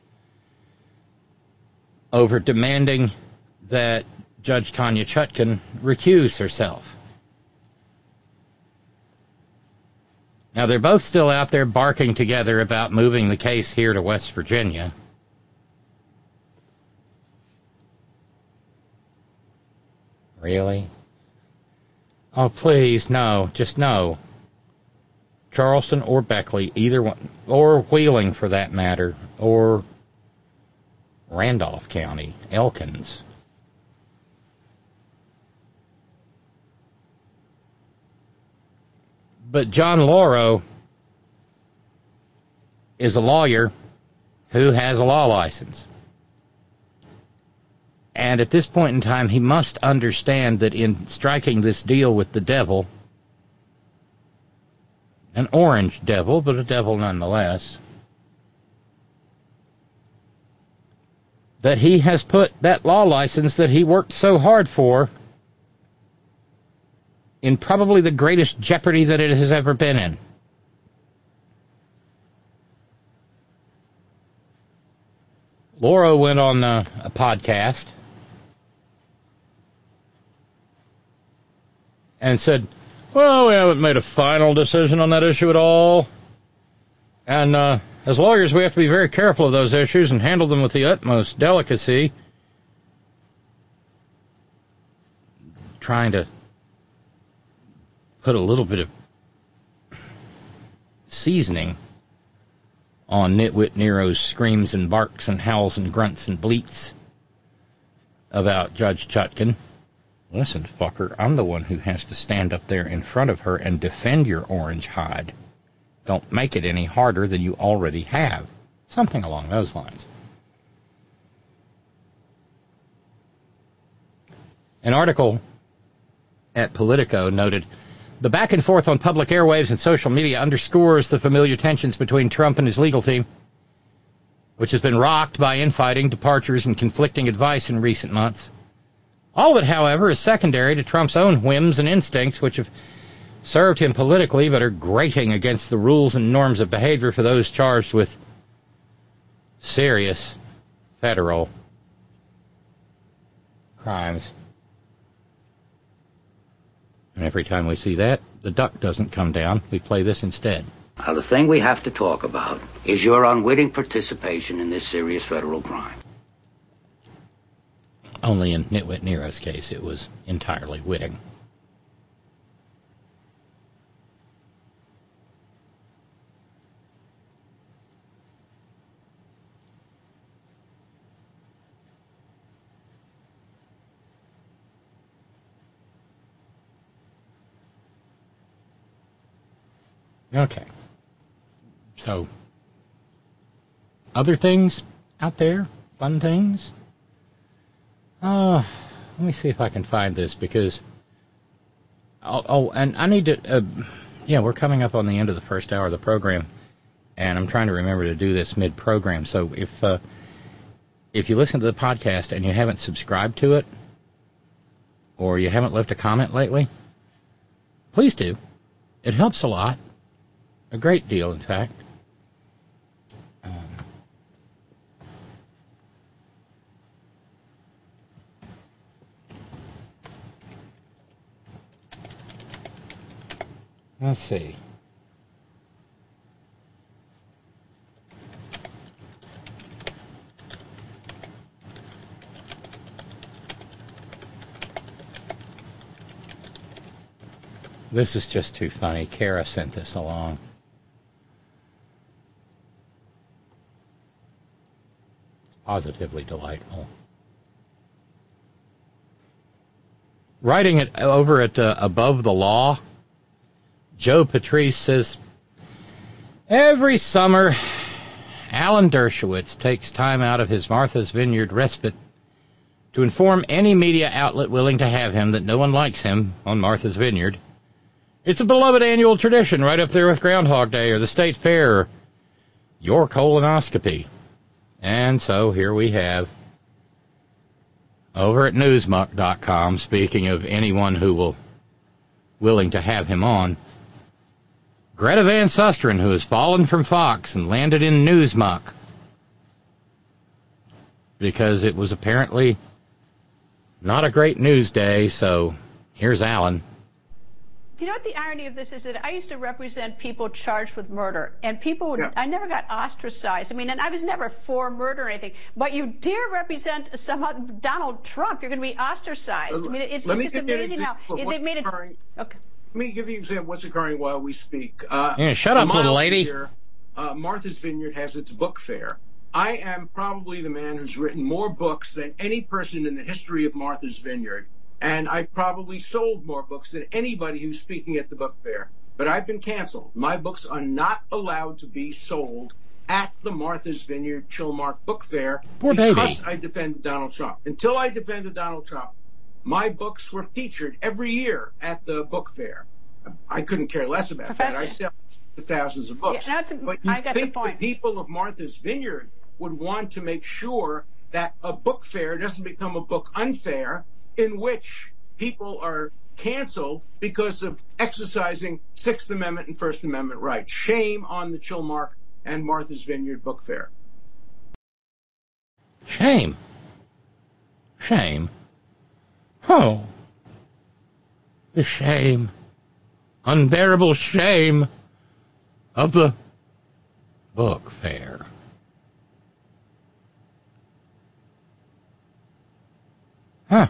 over demanding that Judge Tanya Chutkan recuse herself. Now, they're both still out there barking together about moving the case here to West Virginia. Really? Oh, please, no. Just no. Charleston or Beckley, either one. Or Wheeling, for that matter. Or Randolph County, Elkins. But John Lauro is a lawyer who has a law license. And at this point in time, he must understand that in striking this deal with the devil, an orange devil, but a devil nonetheless, that he has put that law license that he worked so hard for in probably the greatest jeopardy that it has ever been in. Laura went on a, a podcast and said, Well, we haven't made a final decision on that issue at all. And uh, as lawyers, we have to be very careful of those issues and handle them with the utmost delicacy. Trying to put a little bit of seasoning on Nitwit Nero's screams and barks and howls and grunts and bleats about Judge Chutkan. Listen, fucker, I'm the one who has to stand up there in front of her and defend your orange hide. Don't make it any harder than you already have. Something along those lines. An article at Politico noted, the back and forth on public airwaves and social media underscores the familiar tensions between Trump and his legal team, which has been rocked by infighting, departures, and conflicting advice in recent months. All of it, however, is secondary to Trump's own whims and instincts, which have served him politically but are grating against the rules and norms of behavior for those charged with serious federal crimes. And every time we see that, the duck doesn't come down. We play this instead. Now, the thing we have to talk about is your unwitting participation in this serious federal crime. Only in Nitwit Nero's case, it was entirely witting. Okay. So, other things out there? Fun things? Uh, let me see if I can find this, because... Oh, oh and I need to... Uh, yeah, we're coming up on the end of the first hour of the program, and I'm trying to remember to do this mid-program. So if uh, if you listen to the podcast and you haven't subscribed to it, or you haven't left a comment lately, please do. It helps a lot. A great deal, in fact. Um, let's see. This is just too funny. Kara sent this along. Positively delightful. Writing it over at uh, Above the Law, Joe Patrice says, every summer, Alan Dershowitz takes time out of his Martha's Vineyard respite to inform any media outlet willing to have him that no one likes him on Martha's Vineyard. It's a beloved annual tradition right up there with Groundhog Day or the State Fair or your colonoscopy. And so here we have, over at Newsmuck dot com, speaking of anyone who will willing to have him on, Greta Van Susteren, who has fallen from Fox and landed in Newsmuck because it was apparently not a great news day. So here's Alan. You know what the irony of this is? That I used to represent people charged with murder, and people would, yeah. I never got ostracized. I mean, and I was never for murder or anything, but you dare represent some Donald Trump, you're going to be ostracized. I mean, it's, it's just amazing how they made it. Okay. Let me give you an example of what's occurring while we speak. Uh, yeah, shut up, little lady. Here, uh, Martha's Vineyard has its book fair. I am probably the man who's written more books than any person in the history of Martha's Vineyard. And I probably sold more books than anybody who's speaking at the book fair. But I've been canceled. My books are not allowed to be sold at the Martha's Vineyard Chilmark Book Fair Poor because baby. I defended Donald Trump. Until I defended Donald Trump, my books were featured every year at the book fair. I couldn't care less about Professor. that. I sell thousands of books. Yeah, no, it's a, but you I got think the point. the people of Martha's Vineyard would want to make sure that a book fair doesn't become a book unfair, in which people are canceled because of exercising Sixth Amendment and First Amendment rights. Shame on the Chilmark and Martha's Vineyard Book Fair. Shame. Shame. Oh. The shame. unbearable shame of the book fair. Huh.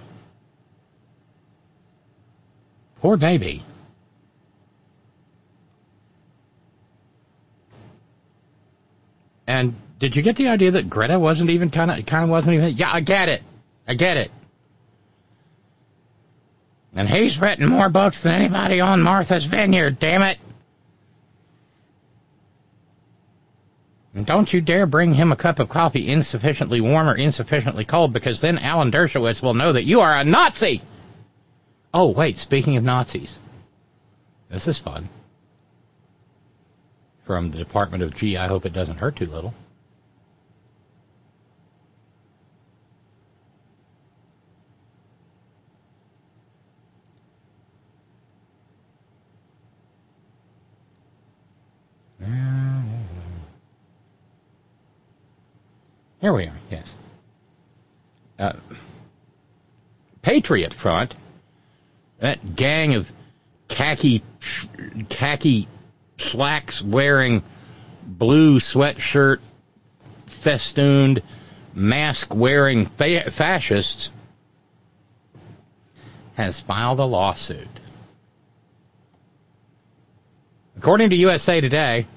Poor baby. And did you get the idea that Greta wasn't even kind of, kind of wasn't even, yeah, I get it. I get it. And he's written more books than anybody on Martha's Vineyard, damn it. And don't you dare bring him a cup of coffee insufficiently warm or insufficiently cold, because then Alan Dershowitz will know that you are a Nazi. Oh, wait, speaking of Nazis. This is fun. From the Department of Gee, I hope it doesn't hurt too little. Here we are, yes. Uh, Patriot Front, that gang of khaki, khaki slacks wearing, blue sweatshirt festooned, mask wearing fa- fascists, has filed a lawsuit. According to U S A Today,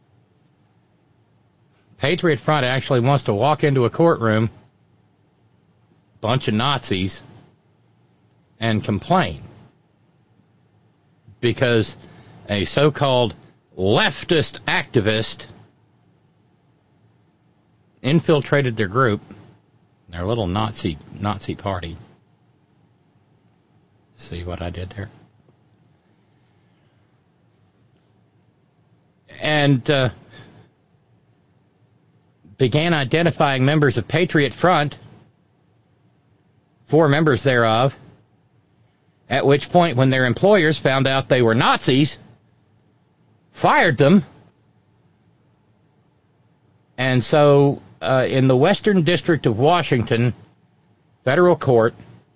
Patriot Front actually wants to walk into a courtroom, bunch of Nazis, and complain because a so-called leftist activist infiltrated their group, their little Nazi Nazi party. See what I did there? And uh, began identifying members of Patriot Front, four members thereof, at which point, when their employers found out they were Nazis, fired them. And so, uh, in the Western District of Washington, federal court,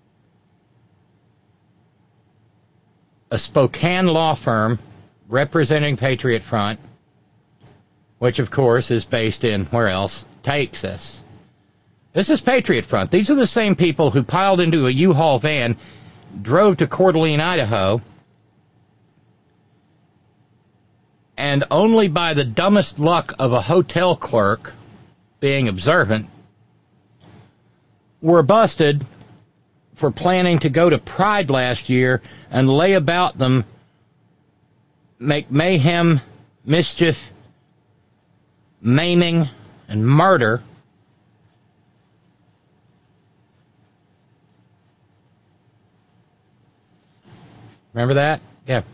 a Spokane law firm representing Patriot Front, which, of course, is based in, where else? Texas. This is Patriot Front. These are the same people who piled into a U-Haul van, drove to Coeur d'Alene, Idaho, and only by the dumbest luck of a hotel clerk being observant, were busted for planning to go to Pride last year and lay about them, make mayhem, mischief, maiming, and murder. Remember that? Yeah.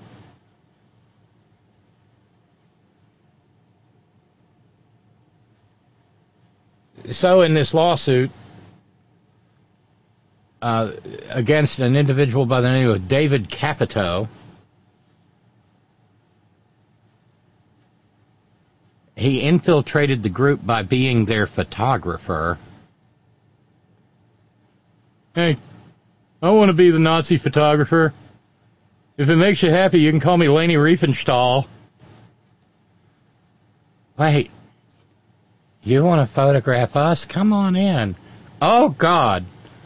So in this lawsuit uh, against an individual by the name of David Capito, he infiltrated the group by being their photographer. Hey, I want to be the Nazi photographer. If it makes you happy, you can call me Leni Riefenstahl. Wait, you want to photograph us? Come on in. Oh, God.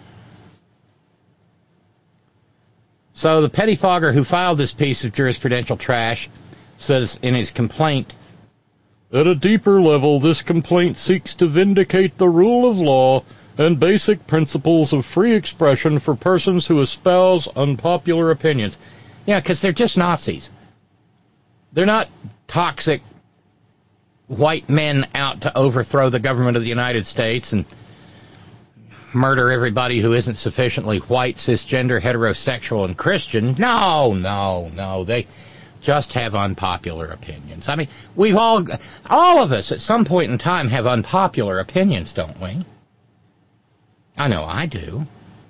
So the pettifogger who filed this piece of jurisprudential trash says in his complaint, at a deeper level, this complaint seeks to vindicate the rule of law and basic principles of free expression for persons who espouse unpopular opinions. Yeah, because they're just Nazis. They're not toxic white men out to overthrow the government of the United States and murder everybody who isn't sufficiently white, cisgender, heterosexual, and Christian. No, no, no. They just have unpopular opinions. I mean, we've all, all of us at some point in time have unpopular opinions, don't we? I know I do.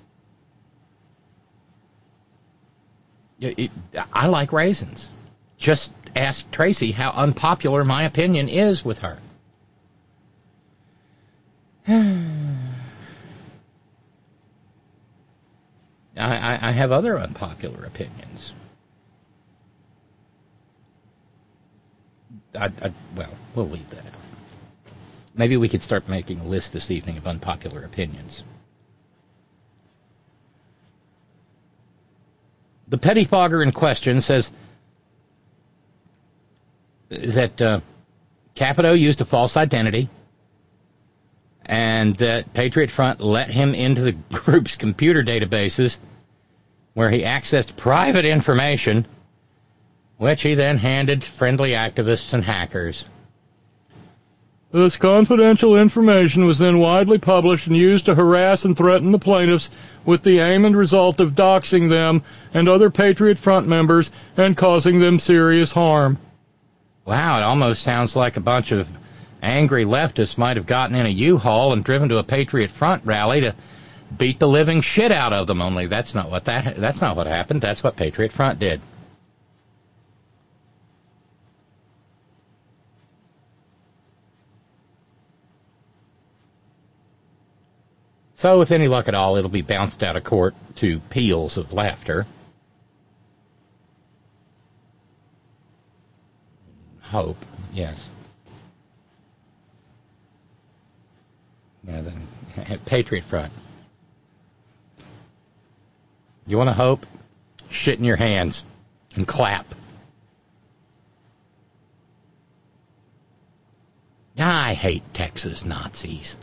It, it, I like raisins. Just ask Tracy how unpopular my opinion is with her. I, I, I have other unpopular opinions. I, I, well, we'll leave that out. Maybe we could start making a list this evening of unpopular opinions. The pettifogger in question says that uh, Capito used a false identity and that Patriot Front let him into the group's computer databases where he accessed private information, which he then handed to friendly activists and hackers. This confidential information was then widely published and used to harass and threaten the plaintiffs with the aim and result of doxing them and other Patriot Front members and causing them serious harm. Wow, it almost sounds like a bunch of angry leftists might have gotten in a U-Haul and driven to a Patriot Front rally to beat the living shit out of them, only that's not what that that's not what happened. That's what Patriot Front did. So with any luck at all, it'll be bounced out of court to peals of laughter. Hope, yes. Yeah, then Patriot Front. You want to hope? Shit in your hands and clap. I hate Texas Nazis.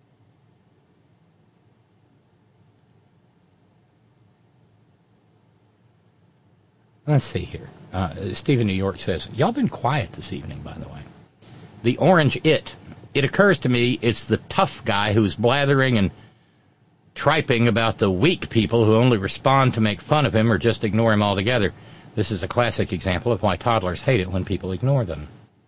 Let's see here. Uh, Stephen New York says, y'all been quiet this evening, by the way. The orange it. It occurs to me it's the tough guy who's blathering and triping about the weak people who only respond to make fun of him or just ignore him altogether. This is a classic example of why toddlers hate it when people ignore them.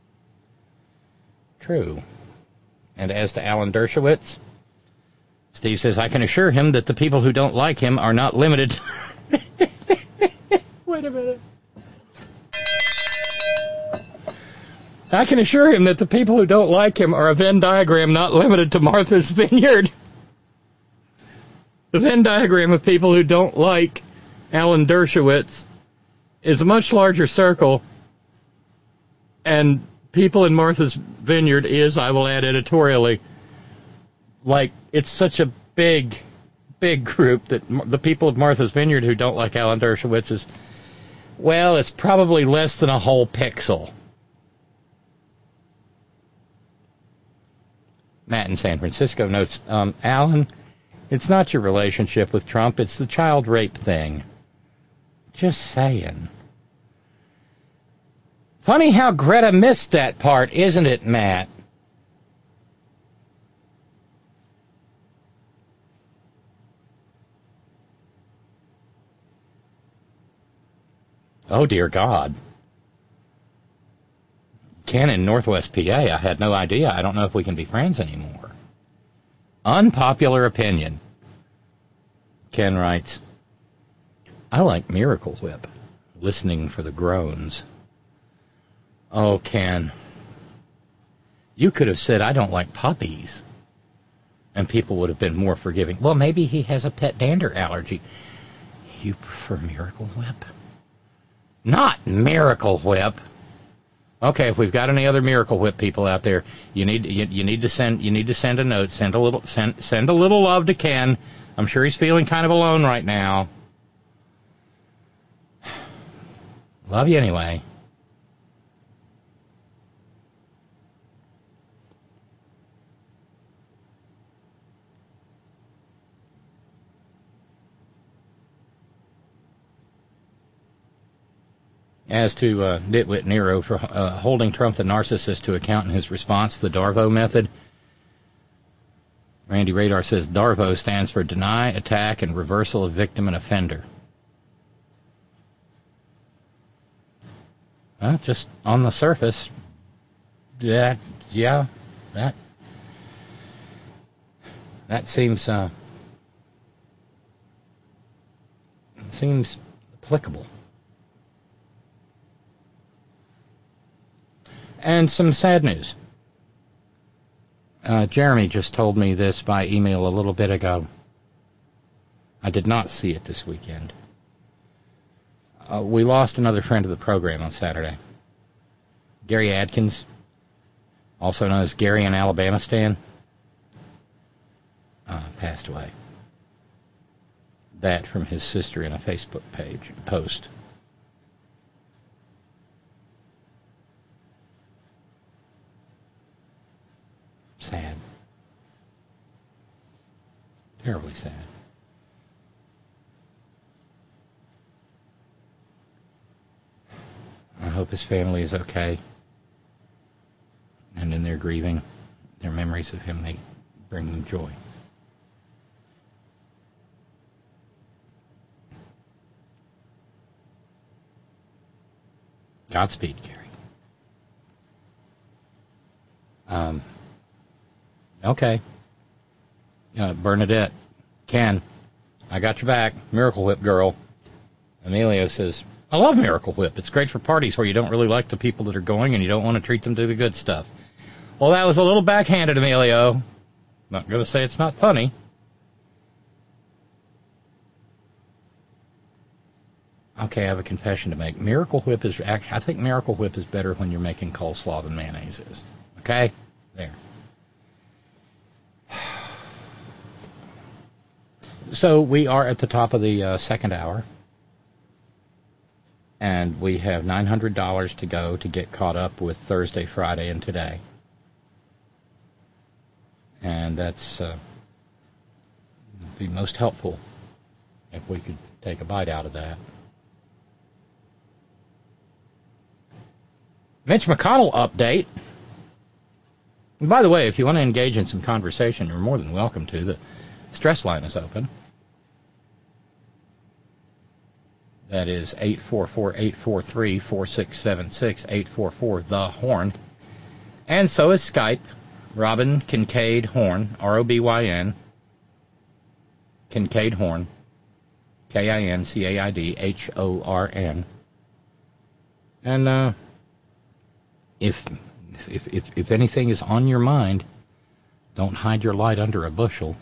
True. And as to Alan Dershowitz, Steve says, I can assure him that the people who don't like him are not limited. Wait a minute. I can assure him that the people who don't like him are a Venn diagram not limited to Martha's Vineyard. The Venn diagram of people who don't like Alan Dershowitz is a much larger circle, and people in Martha's Vineyard is, I will add editorially, like, it's such a big, big group that the people of Martha's Vineyard who don't like Alan Dershowitz is, well, it's probably less than a whole pixel. Matt in San Francisco notes, um, Alan, it's not your relationship with Trump, it's the child rape thing. Just saying. Funny how Greta missed that part, isn't it, Matt? Oh, dear God. Ken in Northwest P A, I had no idea. I don't know if we can be friends anymore. Unpopular opinion. Ken writes, I like Miracle Whip, listening for the groans. Oh, Ken, you could have said, I don't like puppies, and people would have been more forgiving. Well, maybe he has a pet dander allergy. You prefer Miracle Whip? Not Miracle Whip. Okay, if we've got any other Miracle Whip people out there, you need you, you need to send you need to send a note, send a little send send a little love to Ken. I'm sure he's feeling kind of alone right now. Love you anyway. As to uh, Nitwit Nero for uh, holding Trump the narcissist to account in his response to the Darvo method, Randy Radar says Darvo stands for deny, attack, and reversal of victim and offender. Well, just on the surface, that, yeah, that, that seems, uh, seems applicable. And some sad news. Uh, Jeremy just told me this by email a little bit ago. I did not see it this weekend. Uh, we lost another friend of the program on Saturday. Gary Adkins, also known as Gary in Alabama Stan, uh, passed away. That from his sister in a Facebook page post. Sad. Terribly sad. I hope his family is okay. And in their grieving, their memories of him, they bring them joy. Godspeed, Gary. Um, okay. Uh, Bernadette, Ken, I got your back. Miracle Whip girl. Emilio says, I love Miracle Whip. It's great for parties where you don't really like the people that are going and you don't want to treat them to the good stuff. Well, that was a little backhanded, Emilio. Not going to say it's not funny. Okay, I have a confession to make. Miracle Whip is, actually, I think Miracle Whip is better when you're making coleslaw than mayonnaise is. Okay? There. So we are at the top of the uh, second hour. And we have nine hundred dollars to go to get caught up with Thursday, Friday, and today. And that's uh, be most helpful if we could take a bite out of that. Mitch McConnell update. And by the way, if you want to engage in some conversation, you're more than welcome to. The stress line is open. That is eight four four, eight four three, four six seven six, eight four four, the Horn. And so is Skype. Robin Kincaid Horn, R O B Y N. Kincaid Horn. K I N C A I D H O R N. And uh, if, if, if, if anything is on your mind, don't hide your light under a bushel.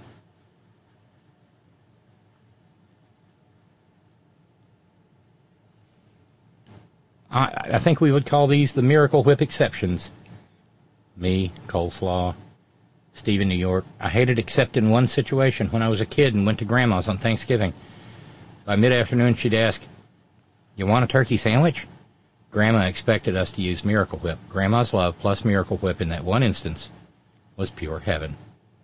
I, I think we would call these the Miracle Whip exceptions. Me, coleslaw, Steve in New York. I hated except in one situation when I was a kid and went to Grandma's on Thanksgiving. By mid-afternoon, she'd ask, you want a turkey sandwich? Grandma expected us to use Miracle Whip. Grandma's love plus Miracle Whip in that one instance was pure heaven.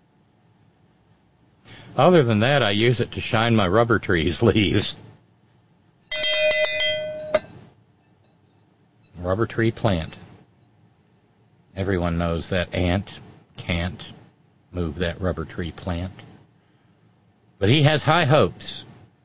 Other than that, I use it to shine my rubber tree's leaves. Rubber tree plant. Everyone knows that ant can't move that rubber tree plant. But he has high hopes.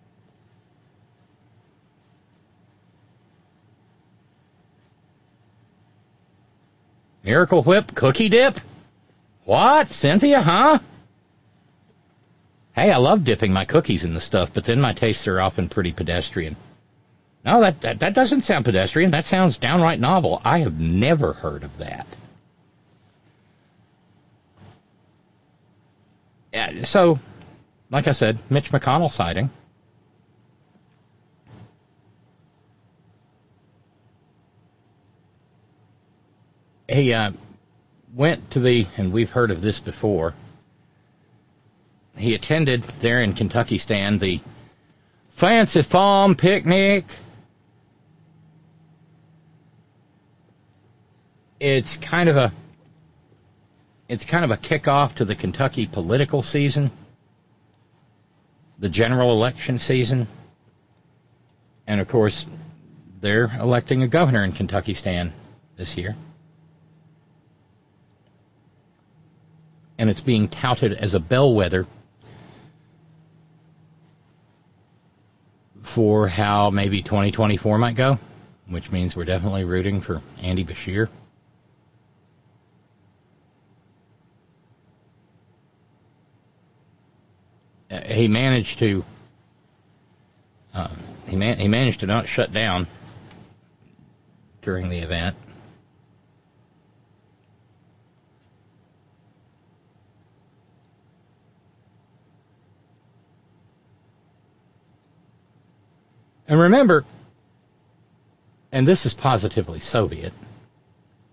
Miracle Whip cookie dip? What? Cynthia, huh? Hey, I love dipping my cookies in the stuff, but then my tastes are often pretty pedestrian. No, that, that, that doesn't sound pedestrian. That sounds downright novel. I have never heard of that. Yeah, so, like I said, Mitch McConnell sighting. He uh, went to the, and we've heard of this before, he attended there in Kentucky Stand the Fancy Farm Picnic. It's kind of a it's kind of a kickoff to the Kentucky political season, the general election season, and of course they're electing a governor in Kentucky Stand this year. And it's being touted as a bellwether for how maybe twenty twenty-four might go, which means we're definitely rooting for Andy Beshear. Uh, he managed to uh, he, man- he managed to not shut down during the event. And remember, and this is positively Soviet,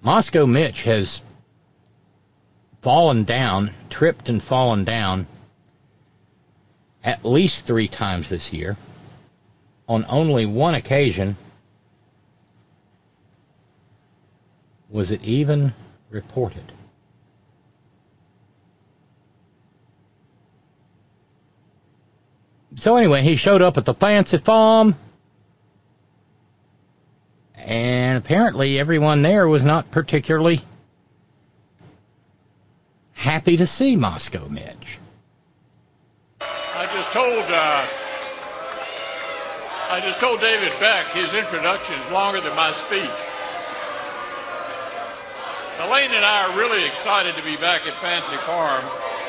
Moscow Mitch has fallen down, tripped and fallen down at least three times this year. On only one occasion was it even reported. So anyway, he showed up at the fancy farm, and apparently everyone there was not particularly happy to see Moscow Mitch. I just told uh, I just told David Beck his introduction is longer than my speech. Elaine and I are really excited to be back at Fancy Farm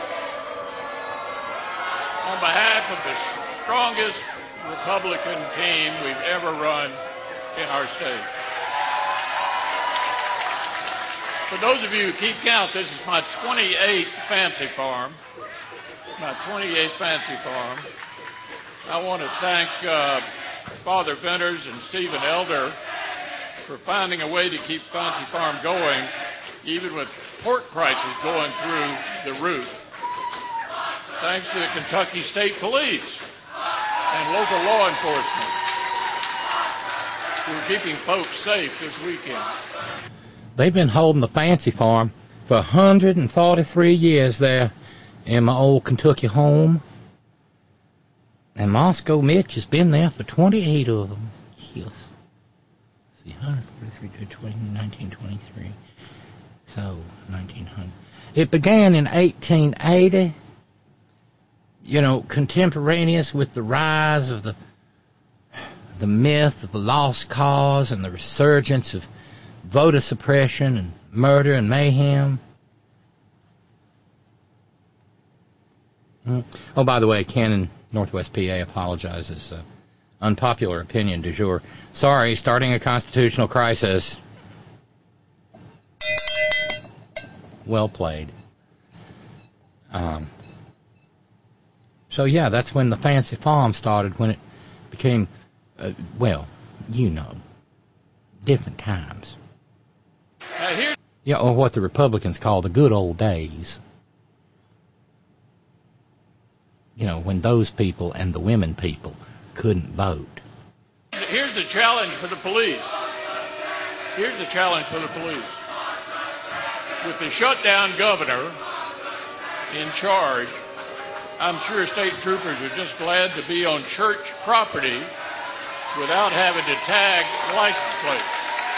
on behalf of the strongest Republican team we've ever run in our state. For those of you who keep count, this is my twenty-eighth Fancy Farm. My twenty-eighth Fancy Farm. I want to thank uh, Father Venters and Stephen Elder for finding a way to keep Fancy Farm going, even with pork prices going through the roof. Thanks to the Kentucky State Police and local law enforcement who are keeping folks safe this weekend. They've been holding the Fancy Farm for one hundred forty-three years there in my old Kentucky home. And Moscow Mitch has been there for twenty-eight of them. Yes. Let's see, one forty-three, nineteen twenty-three. So, nineteen hundred. It began in eighteen eighty. You know, contemporaneous with the rise of the the myth of the lost cause and the resurgence of voter suppression and murder and mayhem. Oh, by the way, Ken in Northwest P A apologizes. Uh, unpopular opinion du jour. Sorry, starting a constitutional crisis. Well played. Um, so, yeah, that's when the Fancy Farm started, when it became, uh, well, you know, different times. Uh, here- yeah, or what the Republicans call the good old days. You know, when those people and the women people couldn't vote. Here's the challenge for the police. Here's the challenge for the police. With the shutdown governor in charge, I'm sure state troopers are just glad to be on church property without having to tag license plates.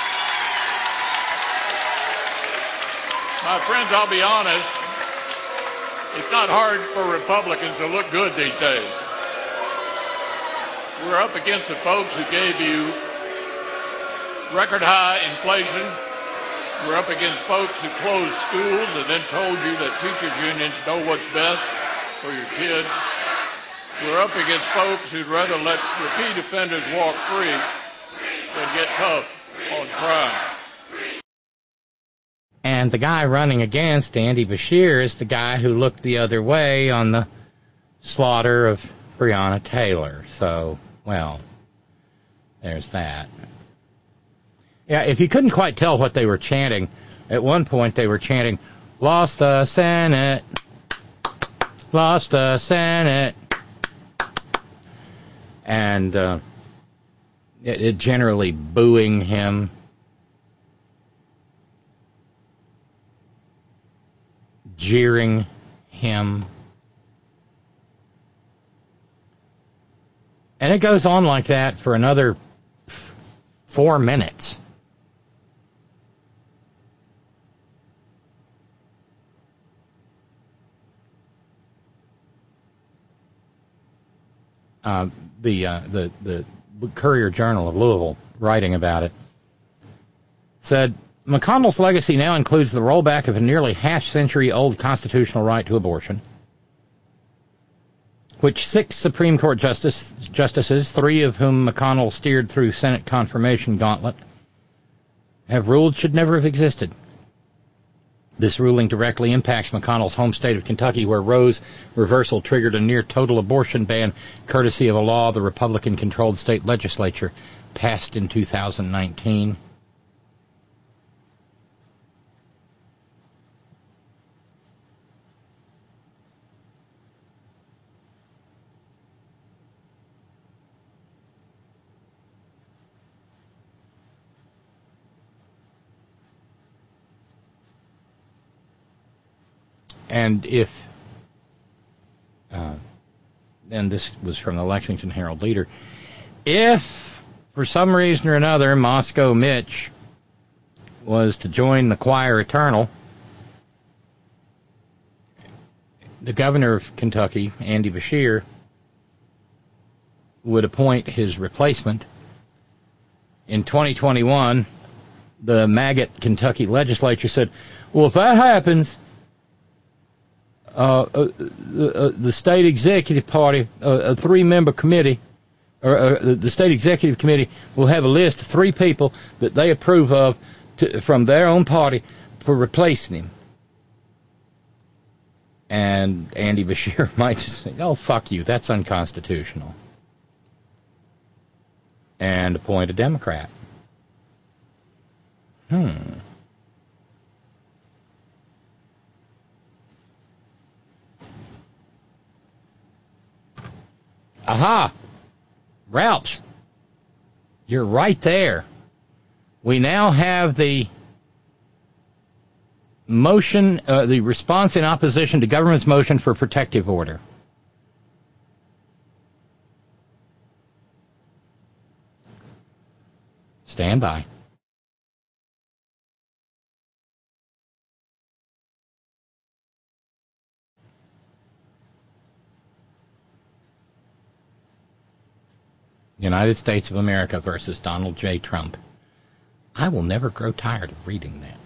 My friends, I'll be honest, it's not hard for Republicans to look good these days. We're up against the folks who gave you record high inflation. We're up against folks who closed schools and then told you that teachers unions know what's best for your kids. We're up against folks who'd rather let repeat offenders walk free than get tough on crime. And the guy running against Andy Beshear is the guy who looked the other way on the slaughter of Breonna Taylor. So, well, there's that. Yeah, if you couldn't quite tell what they were chanting, at one point they were chanting, "Lost the Senate, lost the Senate." And uh, it, it generally booing him. Jeering him. And it goes on like that for another f- four minutes. Uh, the, uh, the the Courier Journal of Louisville, writing about it, said, McConnell's legacy now includes the rollback of a nearly half-century-old constitutional right to abortion, which six Supreme Court justice, justices, three of whom McConnell steered through Senate confirmation gauntlet, have ruled should never have existed. This ruling directly impacts McConnell's home state of Kentucky, where Roe's reversal triggered a near-total abortion ban, courtesy of a law the Republican-controlled state legislature passed in two thousand nineteen. and if, uh, and this was from the Lexington Herald Leader, if for some reason or another Moscow Mitch was to join the choir eternal, the governor of Kentucky, Andy Beshear, would appoint his replacement. In twenty twenty-one, the maggot Kentucky legislature said, well, if that happens, uh, uh, uh, the state executive party, uh, a three-member committee, or uh, the state executive committee will have a list of three people that they approve of to, from their own party for replacing him. And Andy Beshear might just say, oh, fuck you, that's unconstitutional, and appoint a Democrat. Hmm. Aha! Ralphs, you're right there. We now have the motion, uh, the response in opposition to government's motion for protective order. Stand by. United States of America versus Donald J. Trump. I will never grow tired of reading that.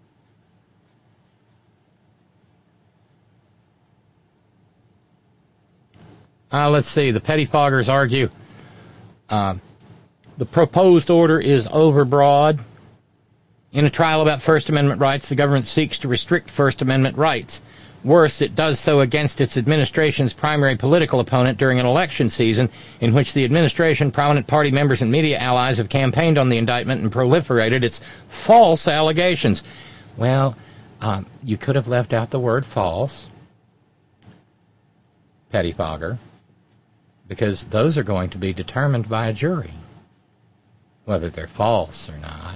Uh, let's see. The pettifoggers argue uh, the proposed order is overbroad. In a trial about First Amendment rights, the government seeks to restrict First Amendment rights. Worse, it does so against its administration's primary political opponent during an election season in which the administration, prominent party members, and media allies have campaigned on the indictment and proliferated its false allegations. Well, um, you could have left out the word false, pettifogger, because those are going to be determined by a jury, whether they're false or not.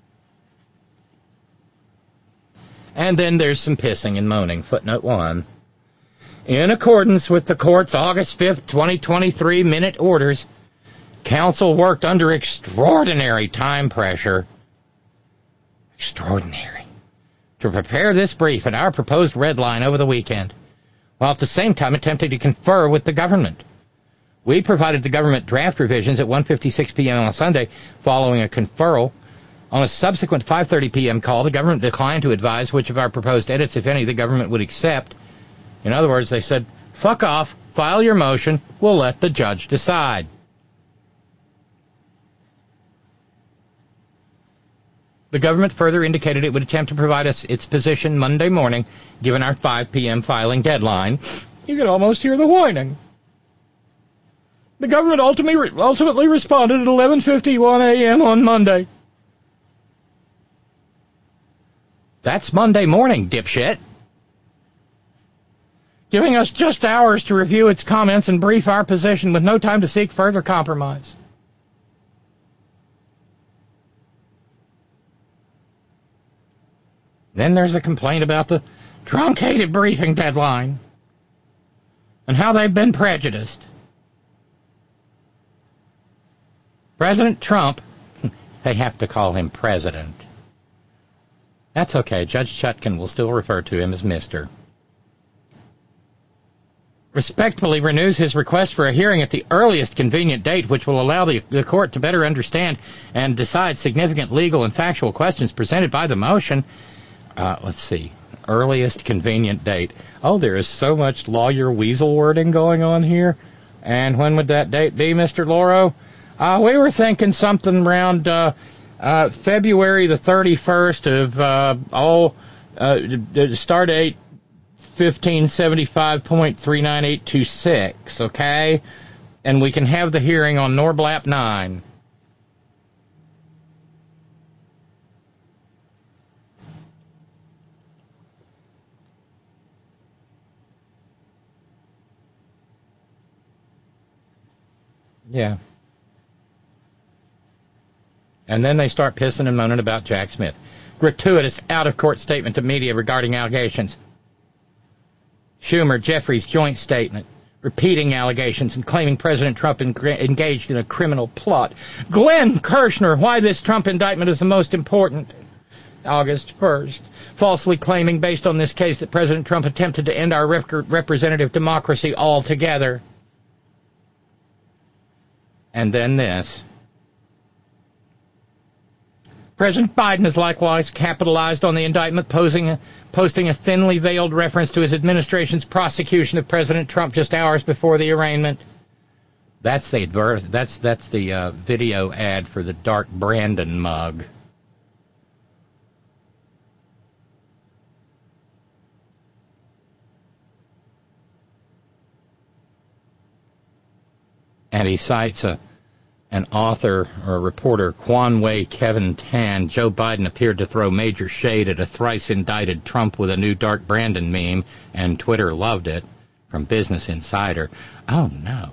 And then there's some pissing and moaning. Footnote one. In accordance with the court's August fifth, twenty twenty-three minute orders, counsel worked under extraordinary time pressure, extraordinary, to prepare this brief and our proposed red line over the weekend, while at the same time attempting to confer with the government. We provided the government draft revisions at one fifty-six p.m. on Sunday following a conferral. On a subsequent five thirty p.m. call, the government declined to advise which of our proposed edits, if any, the government would accept. In other words, they said, fuck off, file your motion, we'll let the judge decide. The government further indicated it would attempt to provide us its position Monday morning, given our five p.m. filing deadline. You can almost hear the whining. The government ultimately, ultimately responded at eleven fifty-one a.m. on Monday. That's Monday morning, dipshit. Giving us just hours to review its comments and brief our position with no time to seek further compromise. Then there's a complaint about the truncated briefing deadline and how they've been prejudiced. President Trump, they have to call him president. That's okay. Judge Chutkan will still refer to him as Mister Respectfully renews his request for a hearing at the earliest convenient date, which will allow the, the court to better understand and decide significant legal and factual questions presented by the motion. Uh, let's see. Earliest convenient date. Oh, there is so much lawyer weasel wording going on here. And when would that date be, Mister Lauro? Uh, we were thinking something around... Uh, Uh, February the thirty-first of, uh, all, uh, start date fifteen seventy-five point three nine eight two six, okay? And we can have the hearing on Norblap nine. Yeah. And then they start pissing and moaning about Jack Smith. Gratuitous, out-of-court statement to media regarding allegations. Schumer, Jeffries joint statement, repeating allegations and claiming President Trump engaged in a criminal plot. Glenn Kirshner, why this Trump indictment is the most important. August first, falsely claiming based on this case that President Trump attempted to end our rep- representative democracy altogether. And then this. President Biden has likewise capitalized on the indictment, posing a, posting a thinly veiled reference to his administration's prosecution of President Trump just hours before the arraignment. That's the that's that's the uh, video ad for the Dark Brandon mug. And he cites a an author or a reporter, Quanway Kevin Tan. Joe Biden appeared to throw major shade at a thrice-indicted Trump with a new Dark Brandon meme, and Twitter loved it, from Business Insider. Oh, no.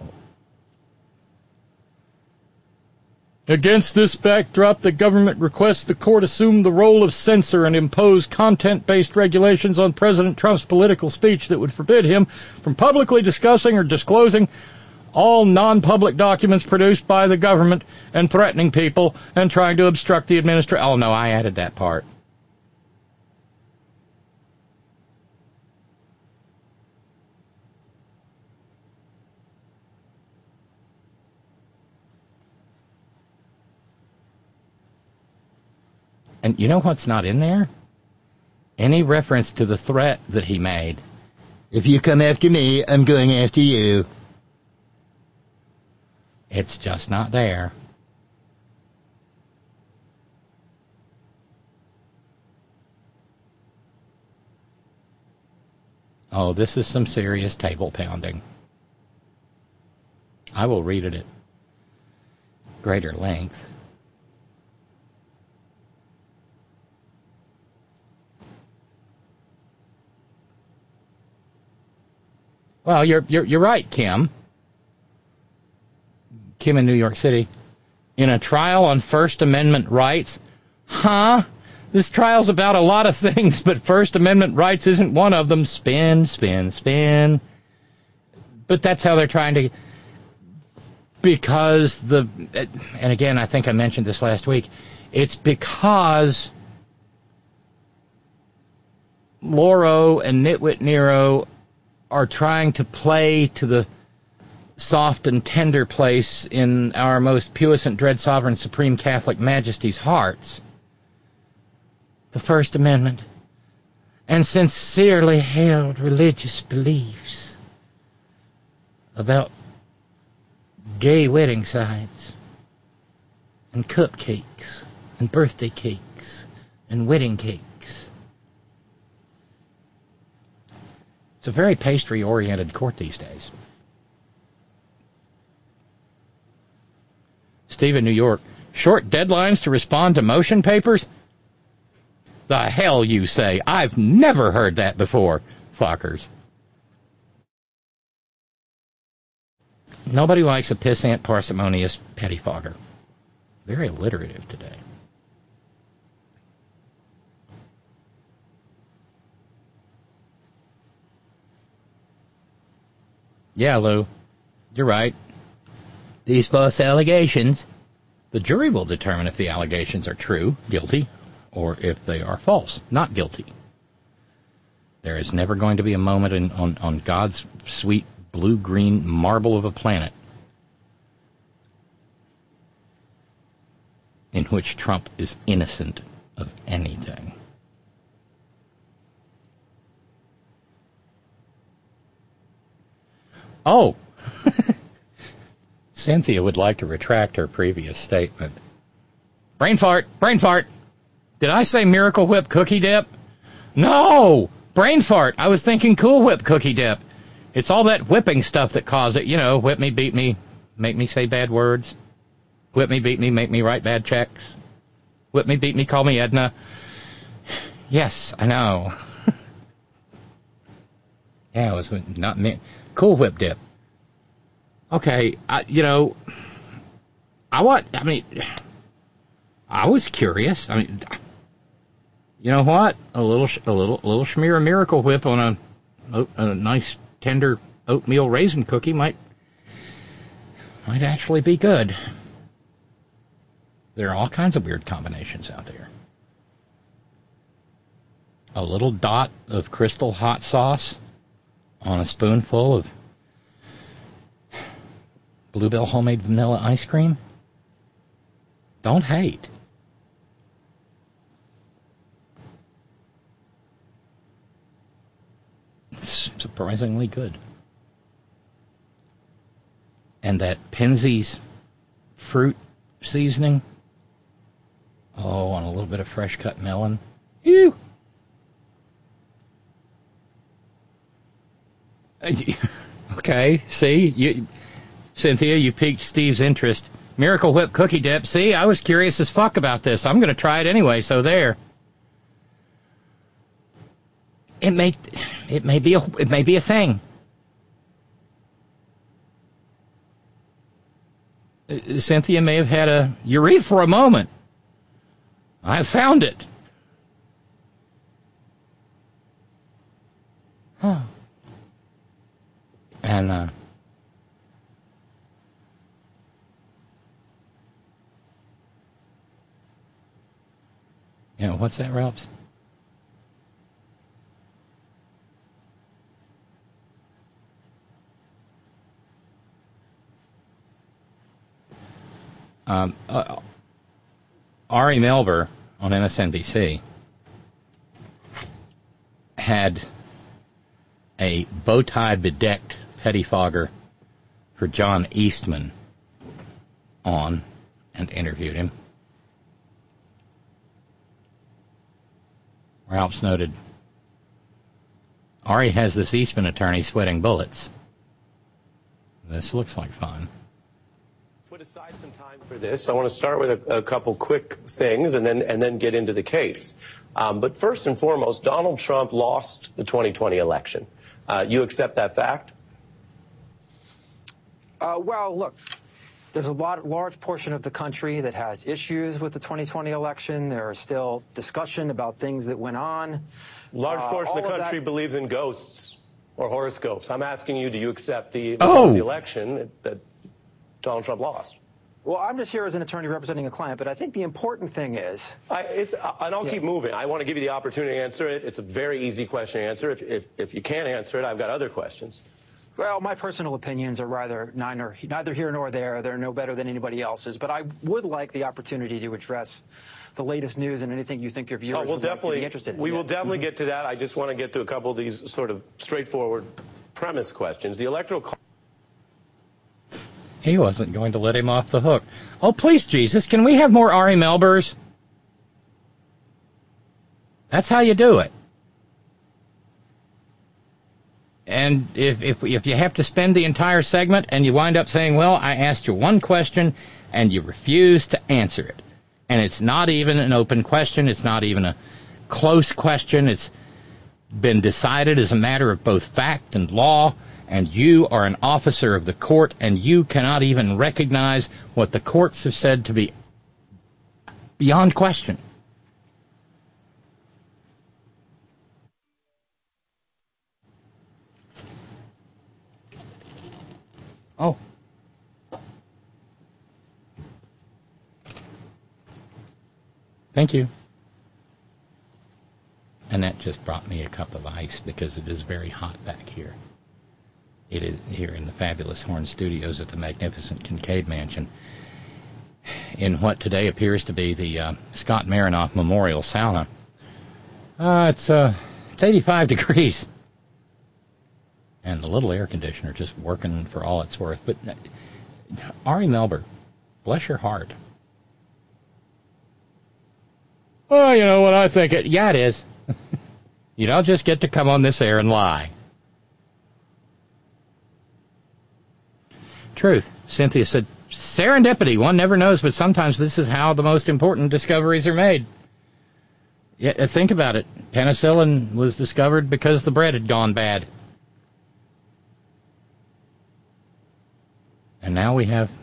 Against this backdrop, the government requests the court assume the role of censor and impose content-based regulations on President Trump's political speech that would forbid him from publicly discussing or disclosing all non-public documents produced by the government and threatening people and trying to obstruct the administration. Oh, no, I added that part. And you know what's not in there? Any reference to the threat that he made. If you come after me, I'm going after you. It's just not there. Oh, this is some serious table pounding. I will read it at greater length. Well, you're you're you're right, Kim. Kim in New York City. In a trial on First Amendment rights? Huh? This trial's about a lot of things, but First Amendment rights isn't one of them. Spin, spin, spin. But that's how they're trying to... Because the... And again, I think I mentioned this last week. It's because Lauro and Nitwit Nero are trying to play to the soft and tender place in our most puissant, dread, sovereign, supreme Catholic Majesty's hearts, the First Amendment, and sincerely held religious beliefs about gay wedding sites and cupcakes and birthday cakes and wedding cakes. It's a very pastry-oriented court these days. Steve in New York. Short deadlines to respond to motion papers? The hell you say? I've never heard that before, fuckers. Nobody likes a pissant, parsimonious pettifogger. Very alliterative today. Yeah, Lou, you're right. These false allegations, the jury will determine if the allegations are true, guilty, or if they are false, not guilty. There is never going to be a moment in, on, on God's sweet blue-green marble of a planet in which Trump is innocent of anything. Oh! Cynthia would like to retract her previous statement. Brain fart! Brain fart! Did I say Miracle Whip cookie dip? No! Brain fart! I was thinking Cool Whip cookie dip. It's all that whipping stuff that caused it. You know, whip me, beat me, make me say bad words. Whip me, beat me, make me write bad checks. Whip me, beat me, call me Edna. Yes, I know. Yeah, it was not me. Cool Whip dip. Okay, I, you know, I want, I mean, I was curious. I mean, you know what? A little, a little, a little smear of Miracle Whip on a oat, a nice tender oatmeal raisin cookie might might actually be good. There are all kinds of weird combinations out there. A little dot of Crystal hot sauce on a spoonful of Bluebell homemade vanilla ice cream. Don't hate. It's surprisingly good. And that Penzeys fruit seasoning. Oh, and a little bit of fresh cut melon. Ew. Okay, see, you, Cynthia, you piqued Steve's interest. Miracle Whip cookie dip. See, I was curious as fuck about this. I'm going to try it anyway, so there. It may, it may be a, it may be a thing. Uh, Cynthia may have had a urethra moment. I found it. Huh. And, uh, you know, what's that, Ralphs? Um, uh, Ari Melber on M S N B C had a bow tie bedecked pettifogger for John Eastman on and interviewed him. Ralphs noted, Ari has this Eastman attorney sweating bullets. This looks like fun. Put aside some time for this. I want to start with a, a couple quick things and then and then get into the case. Um, but first and foremost, Donald Trump lost the twenty twenty election. Uh, you accept that fact? Uh, well, look, there's a lot, large portion of the country that has issues with the twenty twenty election. There are still discussion about things that went on. Large uh, portion of the country that... believes in ghosts or horoscopes. I'm asking you, do you accept the, Oh. the election that, that Donald Trump lost? Well, I'm just here as an attorney representing a client, but I think the important thing is... I, it's, and I'll yeah. keep moving. I want to give you the opportunity to answer it. It's a very easy question to answer. If, if, if you can't answer it, I've got other questions. Well, my personal opinions are rather neither, neither here nor there. They're no better than anybody else's. But I would like the opportunity to address the latest news and anything you think your viewers oh, we'll would like to definitely, be interested in. We yeah. will definitely mm-hmm. get to that. I just want to get to a couple of these sort of straightforward premise questions. The electoral... He wasn't going to let him off the hook. Oh, please, Jesus, can we have more Ari Melbers? That's how you do it. And if, if if you have to spend the entire segment and you wind up saying, well, I asked you one question and you refuse to answer it, and it's not even an open question, it's not even a close question, it's been decided as a matter of both fact and law, and you are an officer of the court, and you cannot even recognize what the courts have said to be beyond question. Oh. Thank you. Annette just brought me a cup of ice because it is very hot back here. It is here in the fabulous Horn Studios at the magnificent Kincaid Mansion, in what today appears to be the uh, Scott Marinoff Memorial Sauna. Uh, it's uh, it's eighty-five degrees, and the little air conditioner just working for all it's worth. But uh, Ari Melber, bless your heart. Well, you know what I think. It yeah, it is. You don't just get to come on this air and lie. Truth. Cynthia said, serendipity. One never knows, but sometimes this is how the most important discoveries are made. Yeah, think about it. Penicillin was discovered because the bread had gone bad. And now we have...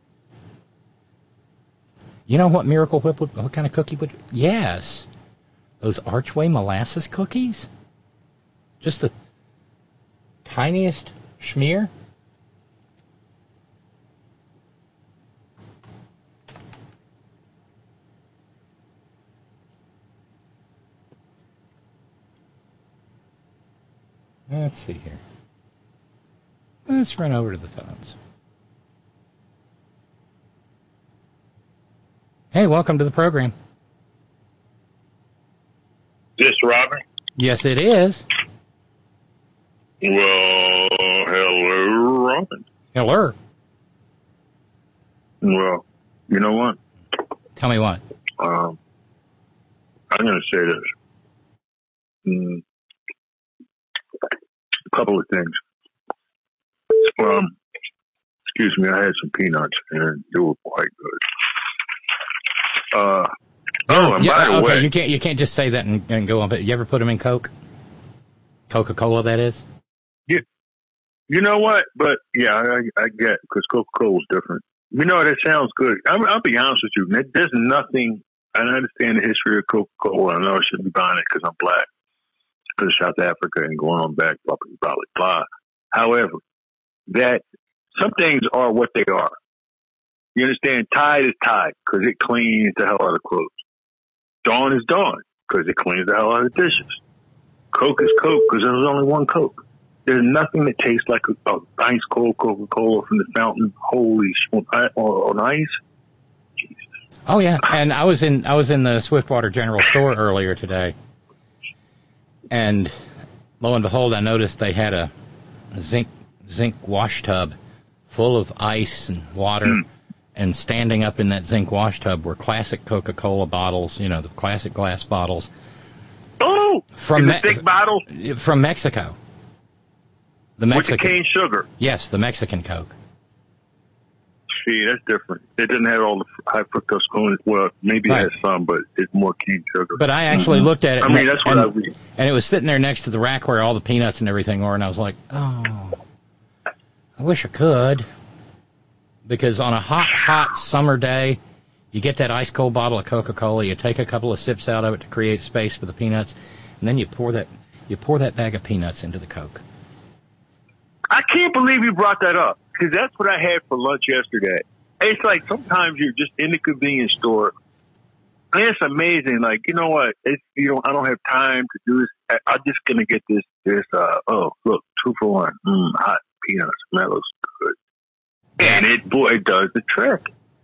You know what Miracle Whip would... What kind of cookie would... Yes. Those Archway molasses cookies? Just the Tiniest schmear? Let's see here. Let's run over to the phones. Hey, welcome to the program. This Robin? Yes, it is. Well, hello, Robin. Hello. Well, you know what? Tell me what. Um, I'm going to say this. Mm, a couple of things. Um, excuse me, I had some peanuts, and they were quite good. Uh, oh, and yeah, by the okay, way... you can't, you can't just say that and, and go on, but you ever put them in Coke? Coca-Cola, that is? Yeah. You know what? But, yeah, I, I get because Coca-Cola is different. You know, that sounds good. I'm, I'll be honest with you. There's nothing... I understand the history of Coca-Cola. I know I shouldn't be buying it because I'm black, because of South Africa and going on back, blah, blah, blah, blah. However, that some things are what they are. You understand? Tide is Tide because it cleans the hell out of clothes. Dawn is Dawn because it cleans the hell out of dishes. Coke is Coke because there's only one Coke. There's nothing that tastes like a, a ice cold Coca-Cola from the fountain. Holy shit! On ice. Oh yeah, and I was in I was in the Swiftwater General Store earlier today, and lo and behold, I noticed they had a zinc zinc wash tub full of ice and water, mm. and standing up in that zinc wash tub were classic Coca-Cola bottles, you know, the classic glass bottles. Oh, from the thick bottles from Mexico. The Mexican with the cane sugar. Yes, the Mexican Coke. See, that's different. It doesn't have all the high fructose corn. Well, maybe right. it has some, but it's more cane sugar. But I actually mm-hmm. looked at it. I mean, that's what and, I read. And it was sitting there next to the rack where all the peanuts and everything were, and I was like, oh, I wish I could. Because on a hot, hot summer day, you get that ice cold bottle of Coca-Cola, you take a couple of sips out of it to create space for the peanuts, and then you pour that you pour that bag of peanuts into the Coke. I can't believe you brought that up, because that's what I had for lunch yesterday. It's like sometimes you're just in the convenience store, and it's amazing. Like, you know what? It's, you know, I don't have time to do this. I, I'm just gonna get this. This. Uh, oh, look, two for one. Mm, hot peanuts. That looks good. And it, boy, it does the trick.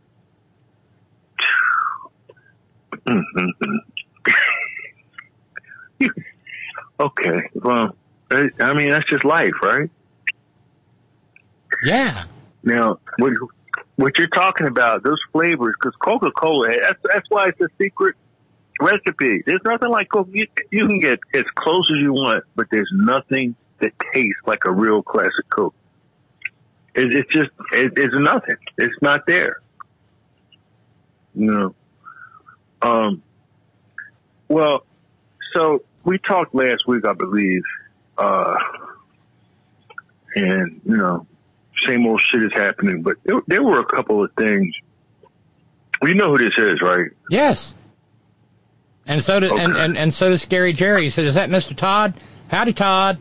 Okay. Well, I mean, that's just life, right? Yeah. Now, what, what you're talking about, those flavors, because Coca-Cola, that's, that's why it's a secret recipe. There's nothing like Coca. You, you can get as close as you want, but there's nothing that tastes like a real classic Coke. It, it's just, it, it's nothing. It's not there. You know. Um. Well, so we talked last week, I believe, uh, and, you know, same old shit is happening, but there, there were a couple of things. You know who this is, right? Yes. And so did, okay. and, and, and so does Scary Jerry. He said, is that Mister Todd? Howdy, Todd.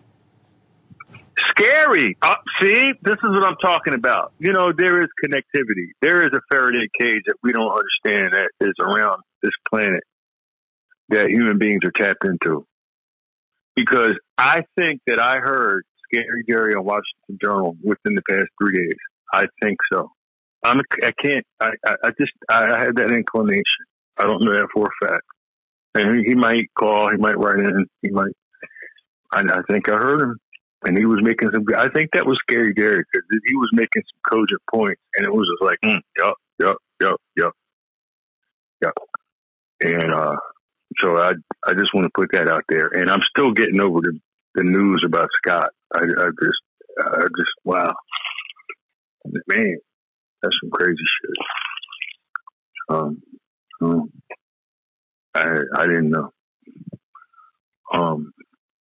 Scary. Uh, see, this is what I'm talking about. You know, there is connectivity. There is a Faraday cage that we don't understand that is around this planet that human beings are tapped into. Because I think that I heard Scary Jerry on Washington Journal within the past three days. I think so. I'm, I can't, I, I just, I had that inclination. I don't know that for a fact. And he, he might call, he might write in, he might, I, I think I heard him. And he was making some, I think that was Scary Jerry, because he was making some cogent points. And it was just like, mm, yup, yup, yup, yup, yup. And, uh, so I, I just want to put that out there. And I'm still getting over the, the news about Scott. I, I just, I just, wow. Man, that's some crazy shit. Um, um I, I didn't know. Um,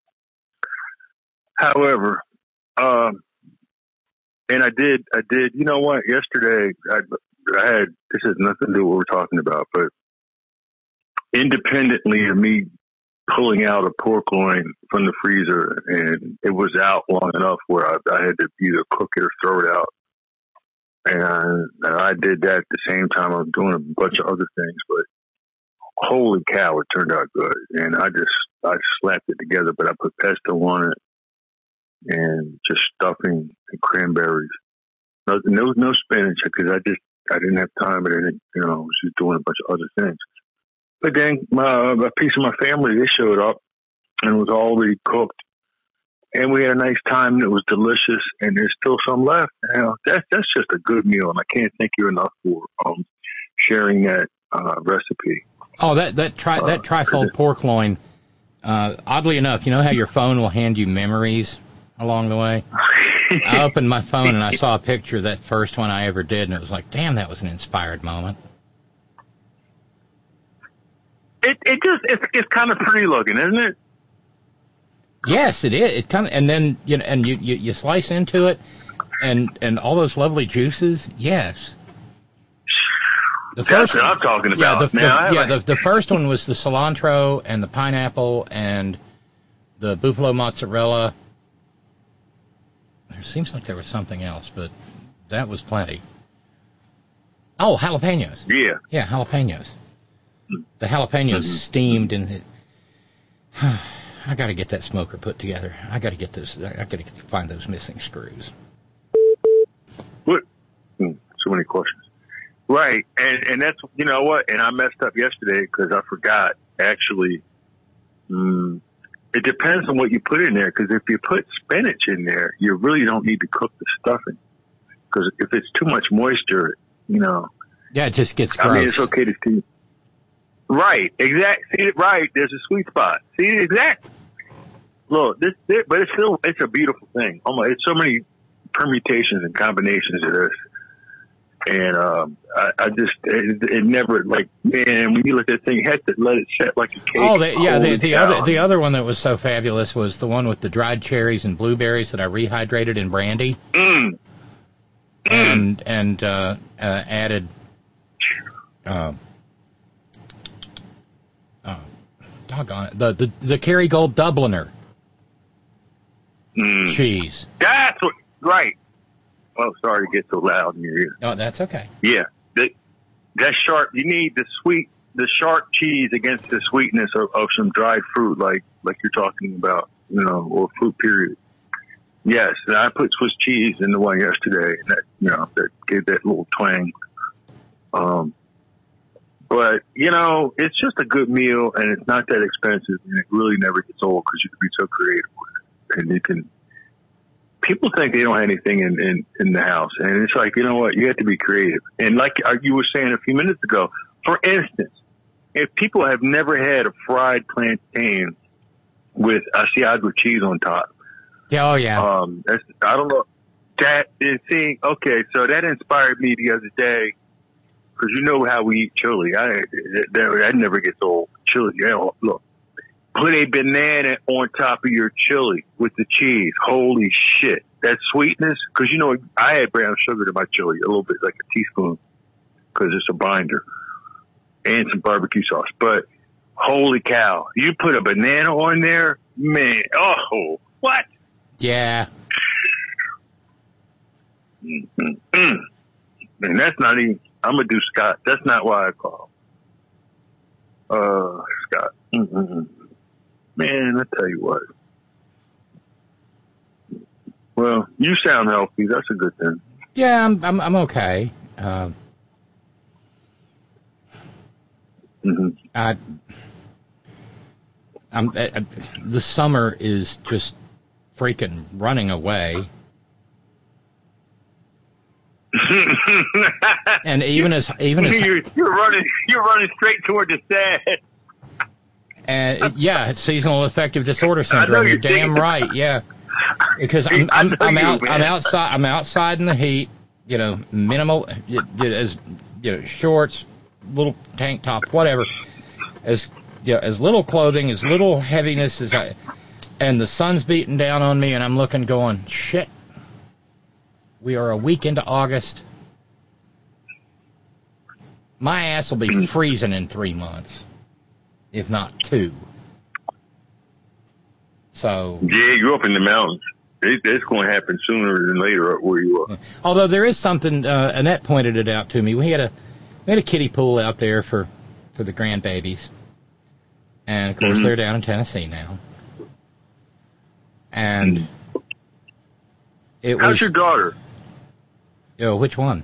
however, um, and I did, I did, you know what, yesterday, I, I had, this has nothing to do with what we're talking about, but independently of me pulling out a pork loin from the freezer, and it was out long enough where I, I had to either cook it or throw it out. And I did that at the same time I was doing a bunch of other things, but holy cow, it turned out good. And I just, I slapped it together, but I put pesto on it and just stuffing and cranberries. No, there was no spinach because I just, I didn't have time, but I didn't, you know, I was just doing a bunch of other things. But then my, a piece of my family, they showed up and it was already cooked. And we had a nice time and it was delicious and there's still some left. You know, that's, that's just a good meal. And I can't thank you enough for um, sharing that uh, recipe. Oh, that, that, tri- uh, that trifold pork loin, uh, oddly enough, you know how your phone will hand you memories along the way? I opened my phone and I saw a picture of that first one I ever did, and it was like, damn, that was an inspired moment. It it just it's it's kind of pretty looking, isn't it? Yes, it is. It kind of, and then you know, and you, you, you slice into it, and and all those lovely juices. Yes. The That's first, what I'm talking about. Yeah, the, now, the, yeah the, the first one was the cilantro and the pineapple and the buffalo mozzarella. There seems like there was something else, but that was plenty. Oh, jalapenos. Yeah. Yeah, jalapenos. The jalapenos mm-hmm. steamed and it, I got to get that smoker put together. I got to get those. I got to find those missing screws. What? So many questions. Right, and and that's you know what, and I messed up yesterday because I forgot actually. Mm, it depends on what you put in there because if you put spinach in there, you really don't need to cook the stuffing because if it's too much moisture, you know. Yeah, it just gets gross. I mean, it's okay to see. Right, exact. See, right. There's a sweet spot. See, exactly. Look, this, this, but it's still it's a beautiful thing. Oh my, it's so many permutations and combinations of this. And um, I, I just, it, it never, like, man, when you look at that thing, you had to let it set like a cake. Oh, the, yeah, the, the other the other one that was so fabulous was the one with the dried cherries and blueberries that I rehydrated in brandy. Mm. And, mm. and uh, uh, added, uh, uh, doggone it, the, the, the Kerrygold Dubliner mm. cheese. That's what, right. Oh, sorry to get so loud in your ear. Oh, that's okay. Yeah, that, that sharp. You need the sweet, the sharp cheese against the sweetness of, of some dried fruit, like like you're talking about, you know, or fruit. Period. Yes, and I put Swiss cheese in the one yesterday, and that you know that gave that little twang. Um, but you know, it's just a good meal, and it's not that expensive, and it really never gets old because you can be so creative with it, and you can. People think they don't have anything in, in, in the house. And it's like, you know what? You have to be creative. And like you were saying a few minutes ago, for instance, if people have never had a fried plantain with Asiago cheese on top. Yeah, oh, yeah. Um, that's, I don't know. That is seeing, okay, so that inspired me the other day because you know how we eat chili. I, that, that never gets old. Chili, you know, look. Put a banana on top of your chili with the cheese. Holy shit. That sweetness, because, you know, I add brown sugar to my chili, a little bit, like a teaspoon, because it's a binder, and some barbecue sauce. But holy cow, you put a banana on there, man, oh, what? Yeah. Mm-hmm. And that's not even, I'm going to do Scott. That's not why I call. Uh, Scott. Mm-mm. Man, I tell you what. Well, you sound healthy. That's a good thing. Yeah, I'm I'm, I'm okay. Uh, mm-hmm. I, I'm I, the summer is just freaking running away. And even as even as you're, you're running, you're running straight toward the sad. And yeah, it's seasonal affective disorder syndrome. You're damn right. Yeah, because I'm I'm, I'm out I'm outside I'm outside in the heat. You know, minimal as you know shorts, little tank top, whatever. As you know, as little clothing, as little heaviness as I, and the sun's beating down on me, and I'm looking, going, shit. We are a week into August. My ass will be freezing in three months. If not two. So yeah, you're up in the mountains. It, it's going to happen sooner than later up where you are. Although there is something, uh, Annette pointed it out to me. We had a we had a kiddie pool out there for, for the grandbabies, and of course mm-hmm. they're down in Tennessee now. And it how's was, your daughter? Yo, which one?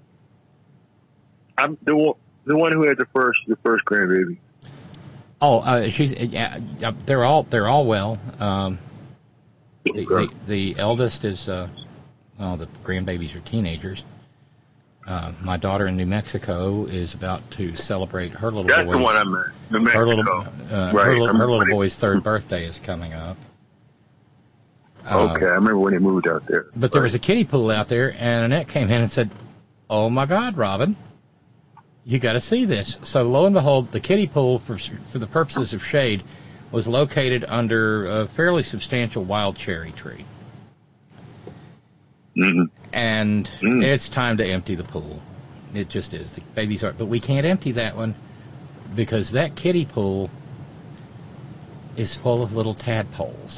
I'm the one, the one who had the first the first grandbaby. Oh, uh, she's yeah. They're all they're all well. Um, the, the the eldest is uh, well, the grandbabies are teenagers. Uh, my daughter in New Mexico is about to celebrate her little That's boy's. the one I meant. New Mexico. Her little, uh, right. her, her little boy's third birthday is coming up. Okay, uh, I remember when they moved out there. But there was a kiddie pool out there, and Annette came in and said, "Oh my God, Robin, you got to see this." So lo and behold, the kiddie pool, for for the purposes of shade, was located under a fairly substantial wild cherry tree. Mm-hmm. And mm. it's time to empty the pool. It just is. The babies are, but we can't empty that one because that kiddie pool is full of little tadpoles.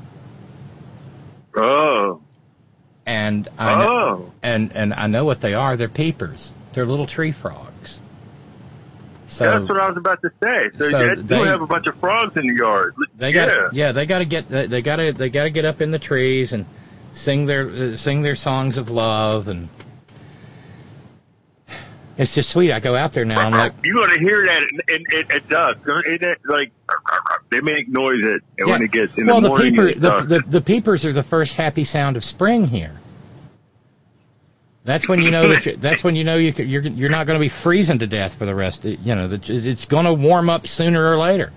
Oh. And I know, oh. and and I know what they are. They're peepers. They're little tree frogs. So that's what I was about to say. So, so they they do have a bunch of frogs in the yard. They yeah. got yeah. They got to get they got to they got to get up in the trees and sing their uh, sing their songs of love, and it's just sweet. I go out there now and I'm like, you're gonna hear that at, at, at dusk. Isn't it like they make noise at yeah. when it gets in well, the the morning. Peeper, the, the the peepers are the first happy sound of spring here. That's when you know that you, that's when you know you, you're you're not going to be freezing to death for the rest. Of, you know, that it's going to warm up sooner or later.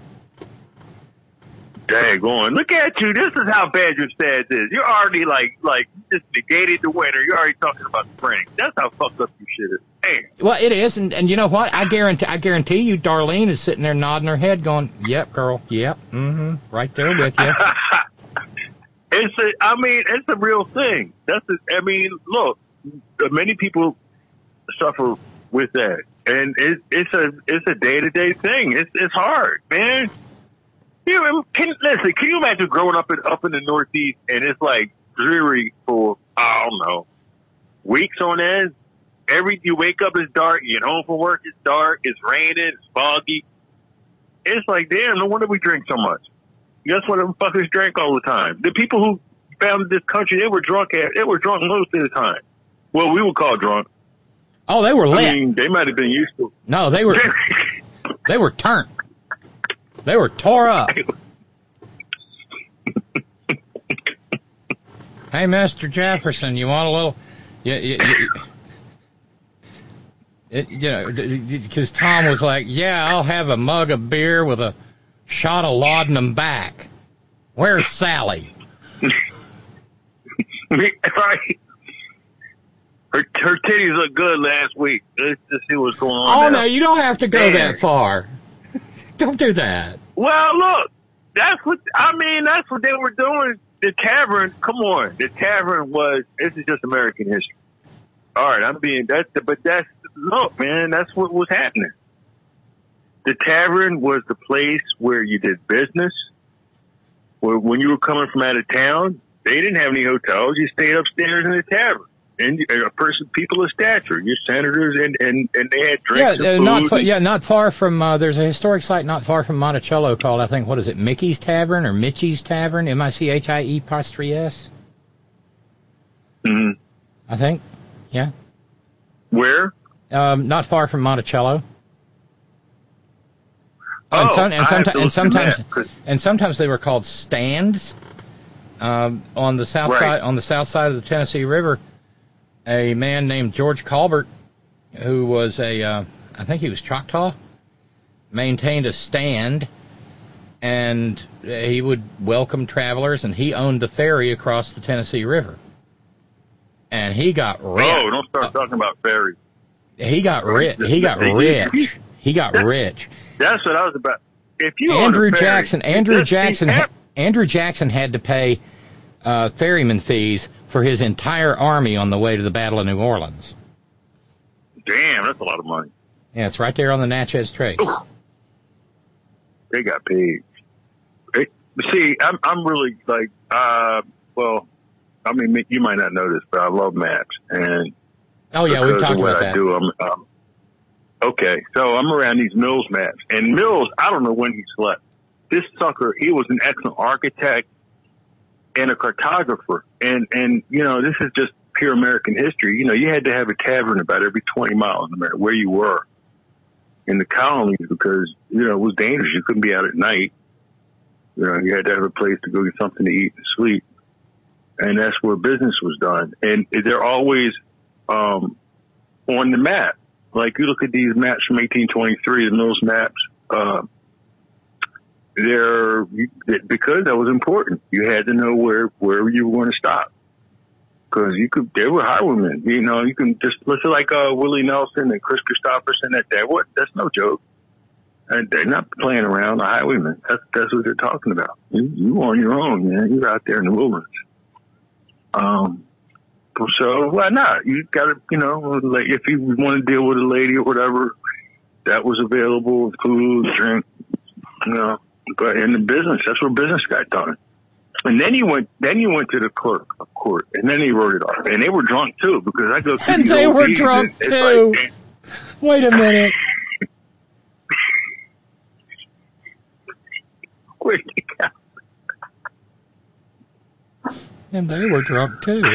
Daggone. Look at you. This is how bad your stats is. You're already like, like, you just negated the winter. You're already talking about spring. That's how fucked up your shit is. Damn. Well, it is, and, and you know what? I guarantee I guarantee you Darlene is sitting there nodding her head going, yep, girl, yep, mm-hmm, right there with you. It's a, I mean, it's a real thing. That's a, I mean, look, many people suffer with that. And it, it's a, it's a day-to-day thing. It's, it's hard, man. You can listen. Can you imagine growing up in up in the Northeast and it's like dreary for I don't know weeks on end? Every you wake up it's dark. You get home from work it's dark. It's raining. It's foggy. It's like damn. No wonder we drink so much. Guess what? Them fuckers drank all the time. The people who founded this country they were drunk at. They were drunk most of the time. Well, we would call drunk. Oh, they were lit. I mean, they might have been used to. No, they were. They were turned. They were tore up. Hey, Mister Jefferson, you want a little? You, you, you, it, you know, because Tom was like, "Yeah, I'll have a mug of beer with a shot of laudanum back." Where's Sally? Right. Her her titties looked good last week. Let's just see what's going on. Oh now. no, you don't have to go Man. that far. Don't do that. Well, look, that's what, I mean, that's what they were doing. The tavern, come on. The tavern was, this is just American history. All right, I'm being, that's, the, but that's, look, man, that's what was happening. The tavern was the place where you did business. Where when you were coming from out of town, they didn't have any hotels. You stayed upstairs in the tavern. And a person, people of stature, your senators, and, and, and they had drinks. Yeah, uh, and not food fa- and, yeah, not far from. Uh, there's a historic site not far from Monticello called, I think, what is it, Mickey's Tavern or Mitchie's Tavern, M I C H I E apostrophe S. Mm-hmm. I think, yeah. Where? Um, not far from Monticello. Oh, and, some, and, I someti- have to and sometimes, that, and sometimes they were called stands. Um, on the south right. side, on the south side of the Tennessee River. A man named George Colbert, who was a, uh, I think he was Choctaw, maintained a stand, and he would welcome travelers, and he owned the ferry across the Tennessee River. And he got rich. Oh, don't start talking about ferries. He got rich. He got rich. He got rich. That's what I was about. If you Andrew ferry, Jackson, Andrew Jackson, ha- Andrew Jackson had to pay uh, ferryman fees for his entire army on the way to the Battle of New Orleans. Damn, that's a lot of money. Yeah, it's right there on the Natchez Trace. They got paid. They, see, I'm I'm really like, uh, well, I mean, you might not know this, but I love maps, and oh yeah, we've talked of what about I that. do, I'm, um, okay, so I'm around these Mills maps, and Mills, I don't know when he slept. This sucker, he was an excellent architect and a cartographer, and and you know, this is just pure American history. You know, you had to have a tavern about every twenty miles, no matter where you were in the colonies, because you know it was dangerous. You couldn't be out at night. You know, you had to have a place to go get something to eat and sleep, and that's where business was done. And they're always um, on the map. Like you look at these maps from eighteen twenty-three, the Mills maps. Uh, they're because that was important. You had to know where where you were going to stop, because you could. They were highwaymen. You know, you can just listen like uh, Willie Nelson and Chris Christopherson. That that what that's no joke. And they're not playing around. The highwaymen. That's that's what they're talking about. You you on your own, man. You're out there in the wilderness. Um. So why not? You got to, you know, like if you want to deal with a lady or whatever, that was available, food, drink, you know. But in the business, that's where business got done. And then he went, then he went to the clerk of court, and then he wrote it off. And they were drunk too, because I go through and these they old were deeds, drunk and too. like, Wait a minute. Where'd you go? And they were drunk too.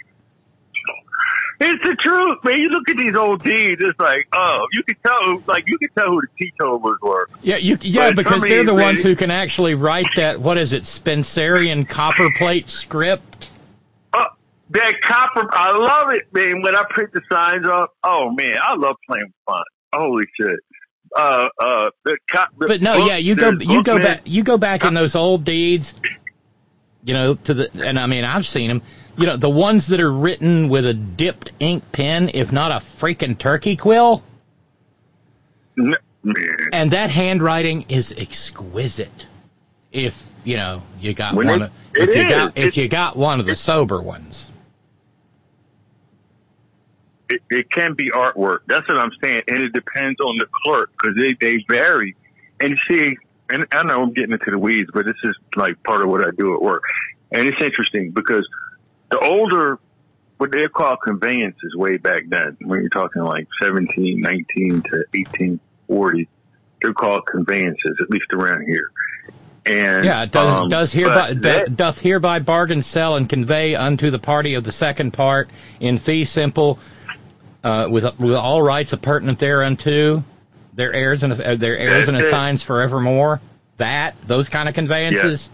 It's the truth, man. You look at these old deeds, it's like, oh, you can tell, like, you can tell who the teetotalers were. Yeah, you, yeah, But because some they're the of these, ones who can actually write that, what is it, Spencerian copperplate script? Oh, that copper, I love it, man. When I print the signs up, oh, man, I love playing with font. Holy shit. Uh, uh, the cop, the But no, book, yeah, you go, there's you go book, back, man. you go back in those old deeds, you know, to the, and I mean, I've seen them, you know, the ones that are written with a dipped ink pen, if not a freaking turkey quill. Man. And that handwriting is exquisite. If, you know, you got When one it- of, if it you is. got, if It's- you got one of the sober ones. It, it can be artwork. That's what I'm saying. And it depends on the clerk, because they, they vary. And see, and I know I'm getting into the weeds, but this is like part of what I do at work. And it's interesting because the older, what they're called conveyances way back then, when you're talking like seventeen, nineteen to eighteen forty, they're called conveyances, at least around here. And Yeah, it does, um, does hereby, but do- that- doth hereby bargain, sell, and convey unto the party of the second part in fee simple, uh, with with all rights appurtenant thereunto, their heirs and uh, their heirs and That's it. assigns forevermore. That those kind of conveyances.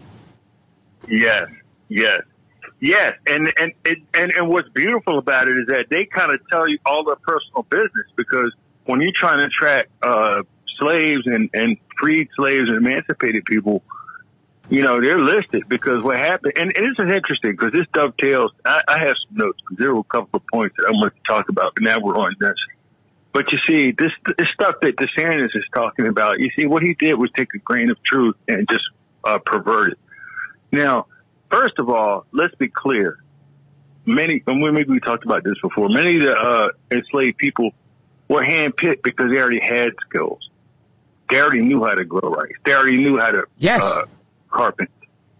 Yes, yes, yes. And and it, and and what's beautiful about it is that they kind of tell you all their personal business, because when you're trying to track uh, slaves and and freed slaves and emancipated people, you know, they're listed, because what happened. And, and this is interesting because this dovetails. I, I have some notes because there were a couple of points that I wanted to talk about, but now we're on this. But you see, this, this stuff that DeSantis is talking about, you see, what he did was take a grain of truth and just uh, pervert it. Now, first of all, let's be clear. Many, and we- maybe we talked about this before, many of the uh, enslaved people were handpicked because they already had skills. They already knew how to grow rice. They already knew how to Yes. uh, carpent.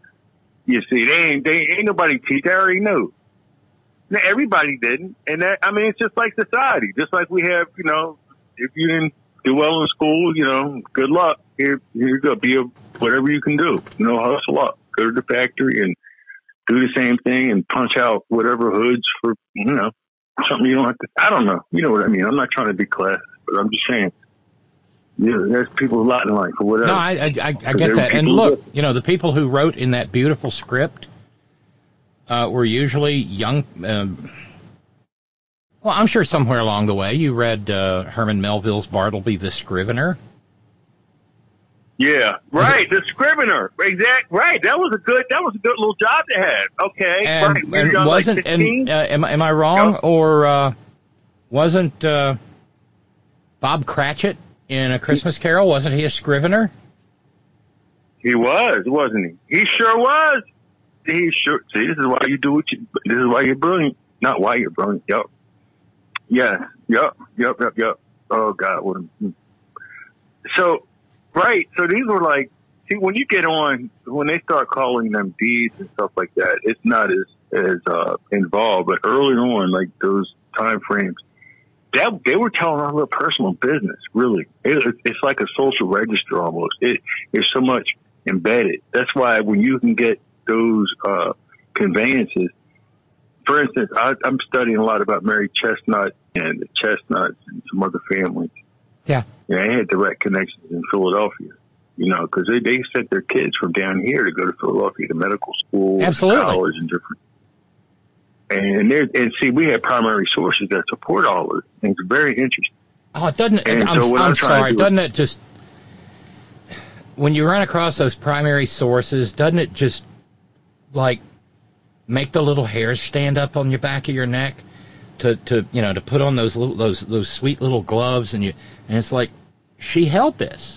You see, they ain't, they ain't nobody teach. They already knew. Now, everybody didn't. And that, I mean, it's just like society. Just like we have, you know, if you didn't do well in school, you know, good luck. Here, here you go. Be a, whatever you can do. You know, hustle up. Go to the factory and do the same thing and punch out whatever hoods for, you know, something you don't have to, I don't know. You know what I mean? I'm not trying to be classist, but I'm just saying, yeah, there's people a lot in life or whatever. No, I, I, I, I there get were that. And people look, you know, the people who wrote in that beautiful script uh, were usually young. Um, well, I'm sure somewhere along the way you read uh, Herman Melville's Bartleby the Scrivener. Yeah, right. The Scrivener, exact. Right. That was a good. That was a good little job to have. Okay, And, right. We were and young, wasn't like and sixteen. uh, am, am I wrong, or uh, wasn't uh, Bob Cratchit in A Christmas Carol? Wasn't he a Scrivener? He was, wasn't he? He sure was. He sure. See, this is why you do what you. This is why you're brilliant. Not why you're brilliant. Yep. Yeah. Yep. Yep. Yep. Yep. Oh God. What? A, so, right. So these were like see, when you get on, when they start calling them deeds and stuff like that, it's not as as uh, involved. But early on, like those time frames, that they were telling all their personal business. Really, it, it's like a social register almost. It there's so much embedded. That's why when you can get those uh, conveyances, for instance, I, I'm studying a lot about Mary Chestnut and the Chestnuts and some other families. Yeah, yeah, they had direct connections in Philadelphia. You know, because they, they sent their kids from down here to go to Philadelphia to medical school, absolutely, college, and different. And there, and see, we have primary sources that support all of it. It's very interesting. Oh, it doesn't. And I'm, so I'm, I'm sorry. Do doesn't it just when you run across those primary sources? Doesn't it just like make the little hairs stand up on your back of your neck to, to you know to put on those little those those sweet little gloves and you and it's like she held this.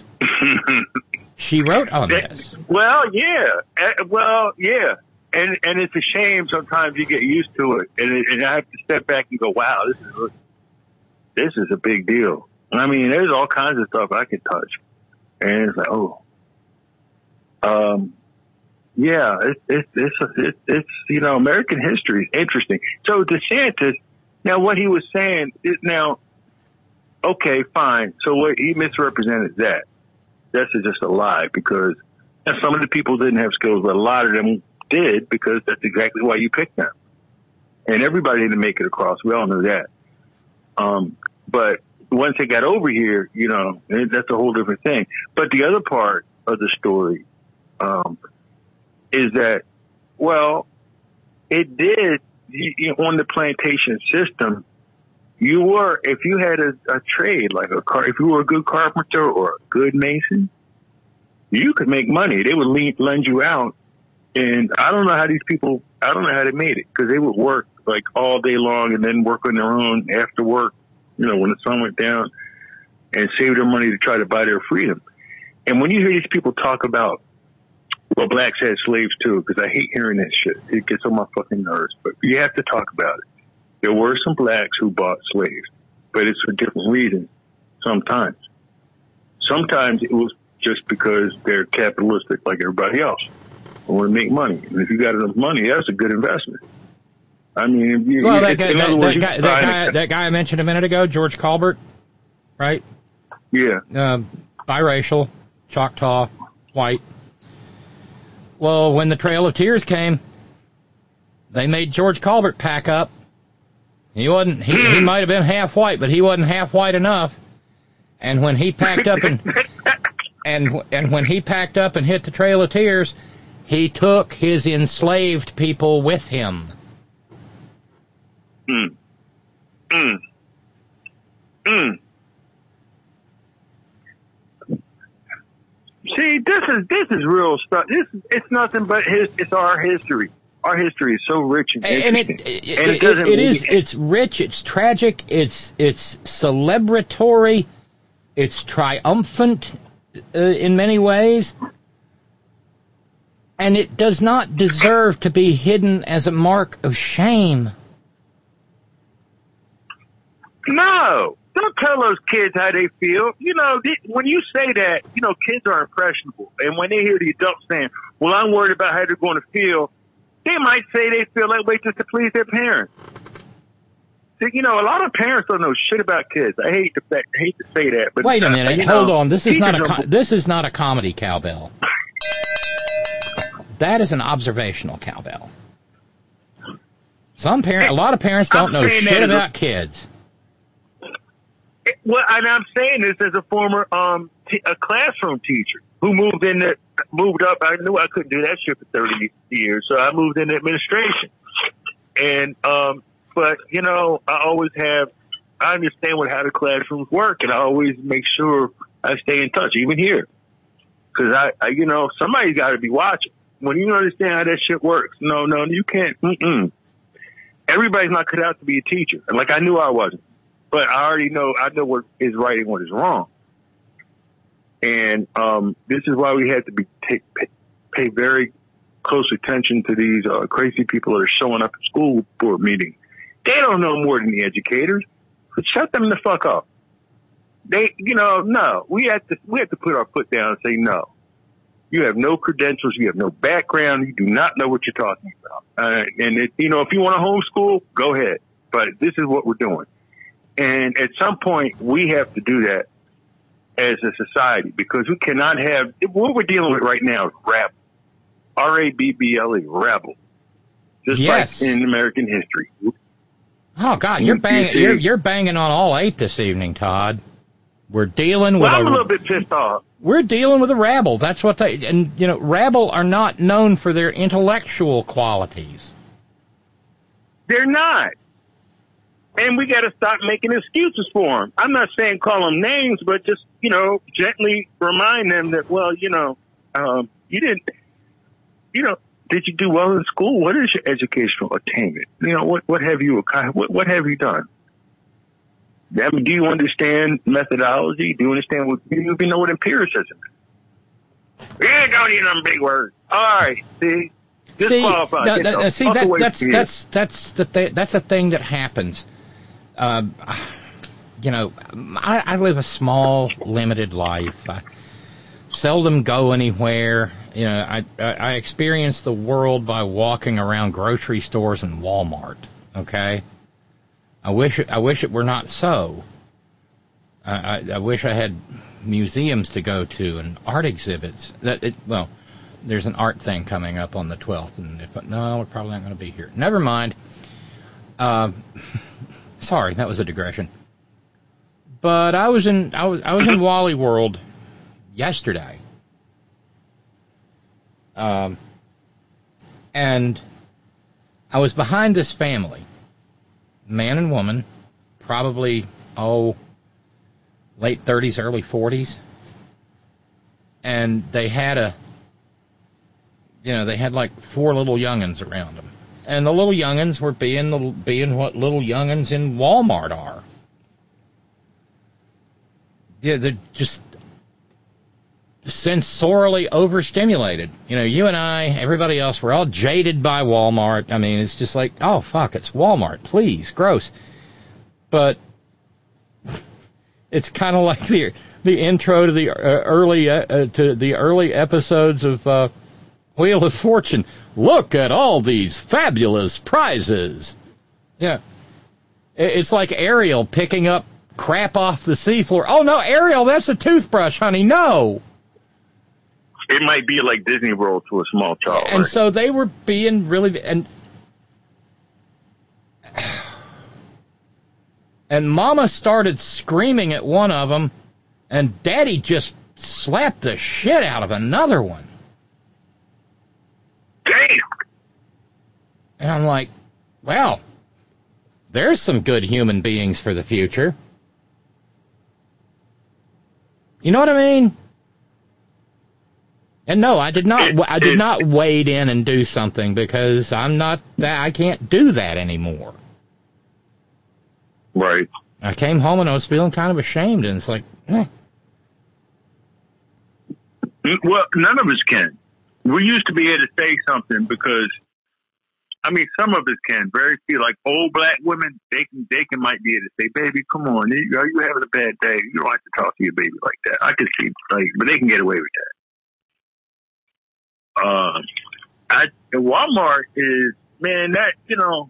She wrote on that, this. Well, yeah. Uh, well, yeah. And and it's a shame sometimes you get used to it, and, it, and I have to step back and go, "Wow, this is this is a big deal." I mean, there's all kinds of stuff I can touch, and it's like, oh, um, yeah, it's it's it's it's, it's you know, American history is interesting. So DeSantis, now what he was saying is now, okay, fine. So what he misrepresented that. That's just a lie because some of the people didn't have skills, but a lot of them did because that's exactly why you picked them. And everybody didn't make it across. We all know that. Um, but once they got over here, you know, that's a whole different thing. But the other part of the story um, is that, well, it did you, on the plantation system. You were, if you had a, a trade, like a car, if you were a good carpenter or a good mason, you could make money. They would lead, lend you out. And I don't know how these people, I don't know how they made it because they would work like all day long and then work on their own after work, you know, when the sun went down and save their money to try to buy their freedom. And when you hear these people talk about, well, blacks had slaves too, because I hate hearing that shit. It gets on my fucking nerves, but you have to talk about it. There were some blacks who bought slaves, but it's for different reasons sometimes. Sometimes it was just because they're capitalistic like everybody else. They want to make money. And if you got enough money, that's a good investment. I mean, you, well, you, that guy, in that, other words, that, guy, that, guy, that guy I mentioned a minute ago, George Colbert, right? Yeah. Um, biracial, Choctaw, white. Well, when the Trail of Tears came, they made George Colbert pack up. He wasn't. He, he might have been half white, but he wasn't half white enough. And when he packed up and and and when he packed up and hit the Trail of Tears, he took his enslaved people with him. Mm. Mm. Mm. See, this is this is real stuff. This is, it's nothing but his. It's our history. Our history is so rich and and it, it, and it, it, it is it's rich, it's tragic, it's it's celebratory, it's triumphant uh, in many ways, and it does not deserve to be hidden as a mark of shame. No, don't tell those kids how they feel. You know, they, when you say that, you know, kids are impressionable, and when they hear the adults saying, "Well, I'm worried about how they're going to feel," they might say they feel that way just to please their parents. See, you know, a lot of parents don't know shit about kids. I hate to I hate to say that, but wait a minute, you hold know, on. This is not a com- this is not a comedy cowbell. That is an observational cowbell. Some parents, a lot of parents don't know shit about a, kids. Well, and I'm saying this as a former um t- a classroom teacher who moved in the, moved up. I knew I couldn't do that shit for thirty years, so I moved into administration. And, um, but, you know, I always have, I understand what, how the classrooms work, and I always make sure I stay in touch, even here. Because, I, I, you know, somebody's got to be watching. When you understand how that shit works, no, no, you can't, mm-mm. Everybody's not cut out to be a teacher. And, like, I knew I wasn't. But I already know, I know what is right and what is wrong. And um, this is why we had to be take, pay, pay very close attention to these uh, crazy people that are showing up at school board meetings. They don't know more than the educators. But shut them the fuck up. They, you know, no. We have to we have to put our foot down and say no. You have no credentials. You have no background. You do not know what you're talking about. Uh, and, it, you know, if you want to homeschool, go ahead. But this is what we're doing. And at some point, we have to do that as a society, because we cannot have what we're dealing with right now is rabble. R A B B L E, rabble. Just yes. like in American history. Oh, God, you're banging, you're, you're banging on all eight this evening, Todd. We're dealing with well, I'm a, a little bit pissed off. We're dealing with a rabble. That's what they, and, you know, rabble are not known for their intellectual qualities. They're not. And we got to stop making excuses for them. I'm not saying call them names, but just, you know, gently remind them that, well, you know, um, you didn't, you know, did you do well in school? What is your educational attainment? You know, what, what have you, what, what have you done? I mean, do you understand methodology? Do you understand what, do you even know what empiricism is? Yeah, don't use them big words. All right, see? Disqualified. See, no, no, see that, that's, that's, that's, the th- that's a thing that happens. Uh, you know, I, I live a small, limited life. I seldom go anywhere. You know, I, I experience the world by walking around grocery stores and Walmart. Okay, I wish it, I wish it were not so. I, I, I wish I had museums to go to and art exhibits. That it, well, there's an art thing coming up on the twelfth, and if no, we're probably not going to be here. Never mind. Uh, sorry, that was a digression. But I was in I was I was in Wally World yesterday. Um, and I was behind this family, man and woman, probably, oh, late thirties, early forties. And they had a, you know, they had like four little young'uns around them. And the little young'uns were being, the, being what little young'uns in Walmart are. Yeah, they're just sensorially overstimulated. You know, you and I, everybody else, we're all jaded by Walmart. I mean, it's just like, oh, fuck, it's Walmart. Please, gross. But it's kind of like the the intro to the uh, early uh, to the early episodes of uh, Wheel of Fortune. Look at all these fabulous prizes. Yeah, it's like Ariel picking up crap off the seafloor. Oh no, Ariel, that's a toothbrush, honey. No. It might be like Disney World to a small child. And right? so they were being really, and and Mama started screaming at one of them, and Daddy just slapped the shit out of another one. Damn. And I'm like, well, there's some good human beings for the future. You know what I mean? And no, I did not. I did not wade in and do something because I'm not that. I can't do that anymore. Right. I came home and I was feeling kind of ashamed, and it's like, eh. Well, none of us can. We used to be able to say something because, I mean, some of us can. Very few, like old black women, they can. They can might be able to say, "Baby, come on, are you having a bad day? You don't have to talk to your baby like that." I could see, like, but they can get away with that. Uh, I, Walmart is, man, that, you know,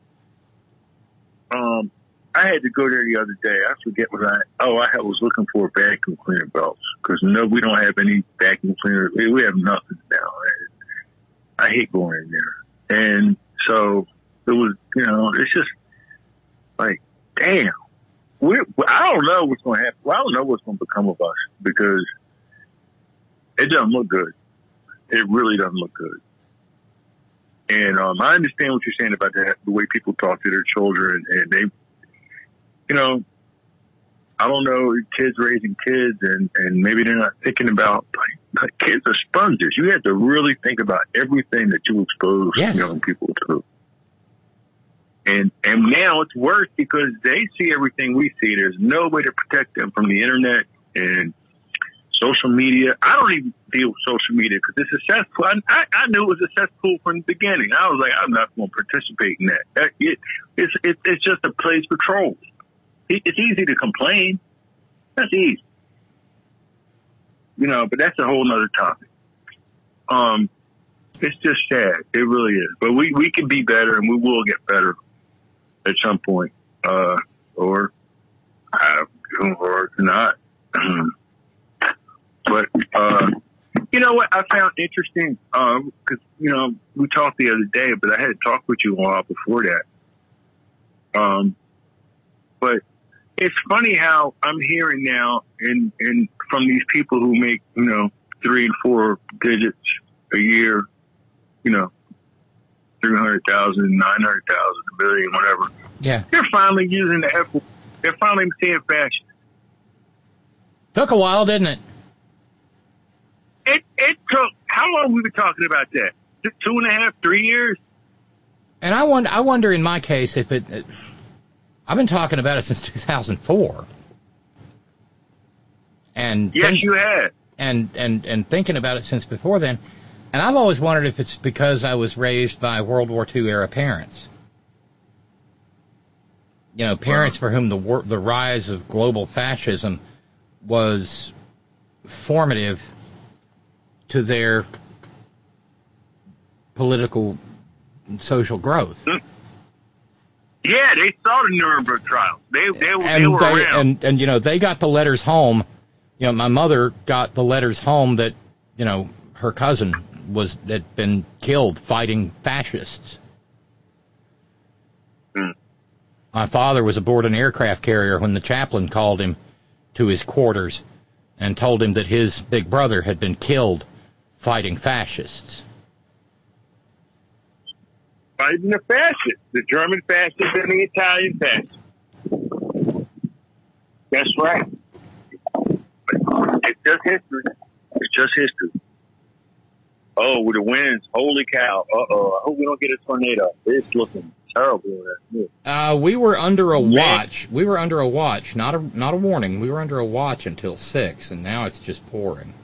um, I had to go there the other day. I forget what I, oh, I was looking for vacuum cleaner belts because no, we don't have any vacuum cleaner. We have nothing now. I hate going in there. And so it was, you know, it's just like, damn, we I don't know what's going to happen. Well, I don't know what's going to become of us because it doesn't look good. It really doesn't look good. And um, I understand what you're saying about that, the way people talk to their children. And they, you know, I don't know, kids raising kids, and, and maybe they're not thinking about, like, like, kids are sponges. You have to really think about everything that you expose yes. young people to. And and now it's worse because they see everything we see. There's no way to protect them from the internet and social media. I don't even deal with social media because it's a cesspool. I, I knew it was a cesspool from the beginning. I was like, I'm not going to participate in that. It, it's it, it's just a place for trolls. It, it's easy to complain. That's easy. You know, but that's a whole nother topic. Um, it's just sad. It really is. But we, we can be better, and we will get better at some point, uh, or, uh, or not. But, uh, you know what I found interesting, um, cause, you know, we talked the other day, but I had talked with you a while before that. Um, but it's funny how I'm hearing now and, and from these people who make, you know, three and four digits a year, you know, three hundred thousand, nine hundred thousand, a billion, whatever. Yeah. They're finally using the F. They're finally seeing fashion. Took a while, didn't it? It it took, how long we been talking about that? Two and a half, three years? And I wonder, I wonder in my case if it, it I've been talking about it since two thousand four. And yes, think, you had. And, and, and thinking about it since before then. And I've always wondered if it's because I was raised by World War Two era parents. You know, parents wow. for whom the war, the rise of global fascism was formative to their political and social growth. Yeah, they saw the Nuremberg trials. They they, and they were they, around. And, and, you know, they got the letters home. You know, my mother got the letters home that, you know, her cousin was had been killed fighting fascists. Hmm. My father was aboard an aircraft carrier when the chaplain called him to his quarters and told him that his big brother had been killed fighting fascists. Fighting the fascists, the German fascists and the Italian fascists. That's right. It's just history. It's just history. Oh, with the winds, holy cow. Uh-oh, I hope we don't get a tornado. It's looking terrible. Uh, we were under a watch. We were under a watch, not a not a warning. We were under a watch until six, and now it's just pouring.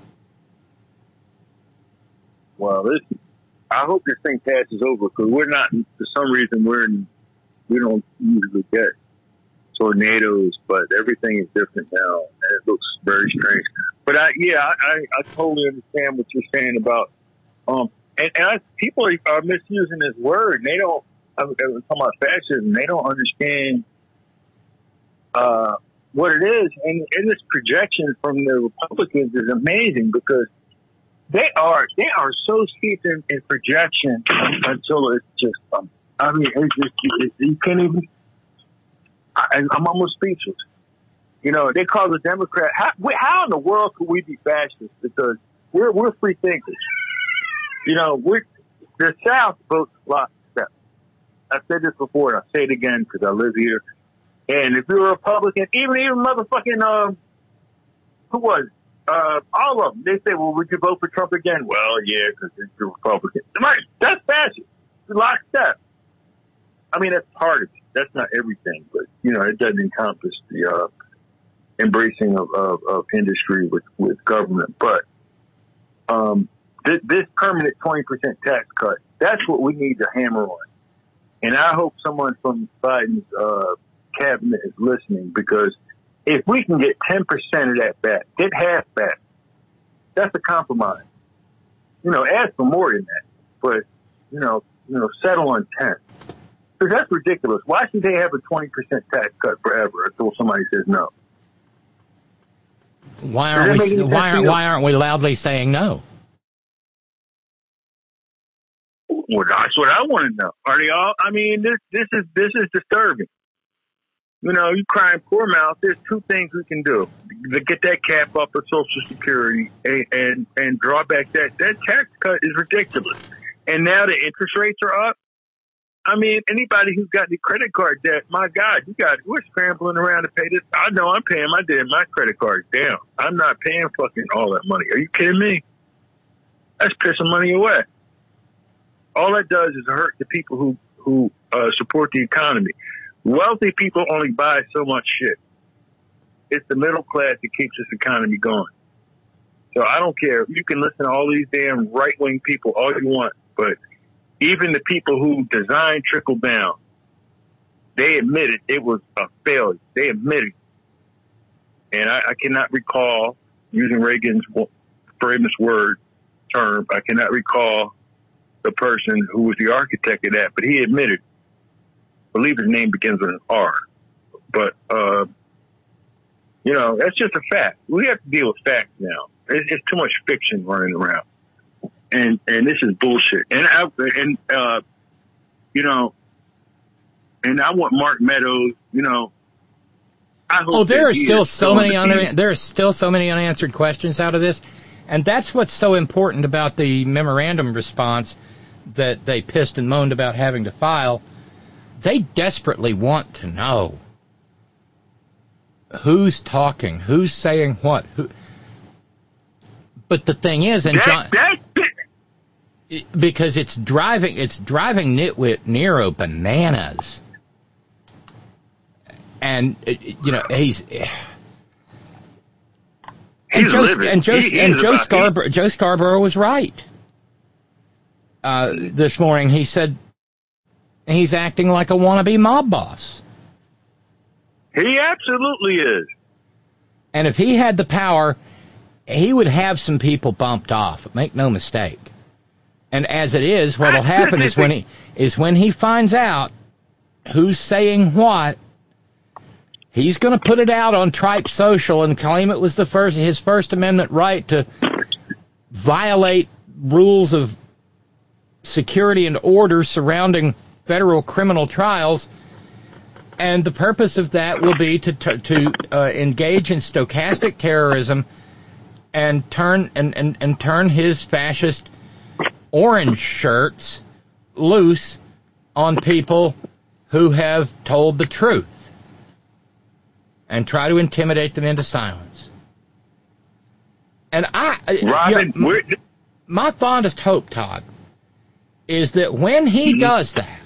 Well, this, I hope this thing passes over because we're not. For some reason, we're in, we don't usually get tornadoes, but everything is different now, and it looks very strange. But I, yeah, I, I, I totally understand what you're saying about. Um, and, and I, people are, are misusing this word. They don't. I was talking about fascism. They don't understand uh, what it is, and, and this projection from the Republicans is amazing because they are they are so steeped in, in projection until it's just. Um, I mean, it's just it, you can't even. I, I'm almost speechless. You know, they call the Democrat. How, how in the world could we be fascists? Because we're we're free thinkers. You know, we're the South votes lockstep. I said this before, and I'll say it again because I live here. And if you're a Republican, even even motherfucking um, who was it? Uh, all of them, they say, "Well, would you vote for Trump again?" Well, yeah, because it's a Republican. Right? That's fascist. Lockstep. I mean, that's part of it. That's not everything, but you know, it doesn't encompass the uh, embracing of, of, of industry with, with government. But um, th- this permanent twenty percent tax cut, that's what we need to hammer on. And I hope someone from Biden's uh, cabinet is listening, because if we can get ten percent of that back, get half back, that's a compromise. You know, ask for more than that, but you know, you know, settle on ten. Because that's ridiculous. Why should they have a twenty percent tax cut forever until somebody says no? Why aren't we? Why aren't, why aren't we loudly saying no? Well, that's what I want to know. Are they all? I mean, this this is this is disturbing. You know, you crying poor mouth. There's two things we can do: to get that cap up for Social Security and and, and draw back that that tax cut is ridiculous. And now the interest rates are up. I mean, anybody who's got the credit card debt, my God, you got, we're scrambling around to pay this. I know I'm paying my debt. My credit card's down. I'm not paying fucking all that money. Are you kidding me? That's pissing money away. All that does is hurt the people who, who uh, support the economy. Wealthy people only buy so much shit. It's the middle class that keeps this economy going. So I don't care. You can listen to all these damn right-wing people all you want, but even the people who designed trickle down, they admitted it was a failure. They admitted it. And I, I cannot recall, using Reagan's famous word, term. I cannot recall the person who was the architect of that, but he admitted, I believe his name begins with an R. But, uh, you know, that's just a fact. We have to deal with facts now. It's, it's too much fiction running around. And, and this is bullshit. And, I, and, uh, you know, and I want Mark Meadows, you know, I hope oh, there are still so many on un- there are still so many unanswered questions out of this, and that's what's so important about the memorandum response that they pissed and moaned about having to file. They desperately want to know who's talking, who's saying what. Who... But the thing is, and John, because it's driving it's driving Nitwit Nero bananas. And, you know, he's... And he's Joe, living. and Joe, he, and Joe, about, Scarborough, he, Joe Scarborough was right. Uh, this morning he said he's acting like a wannabe mob boss. He absolutely is. And if he had the power, he would have some people bumped off. Make no mistake. And as it is, what will happen is when he is when he finds out who's saying what, he's going to put it out on Tripe Social and claim it was the first his First Amendment right to violate rules of security and order surrounding federal criminal trials. And the purpose of that will be to to, to uh, engage in stochastic terrorism and turn and, and, and turn his fascist orange shirts loose on people who have told the truth, and try to intimidate them into silence. And I, Robin, you know, my fondest hope, Todd, is that when he mm-hmm. does that,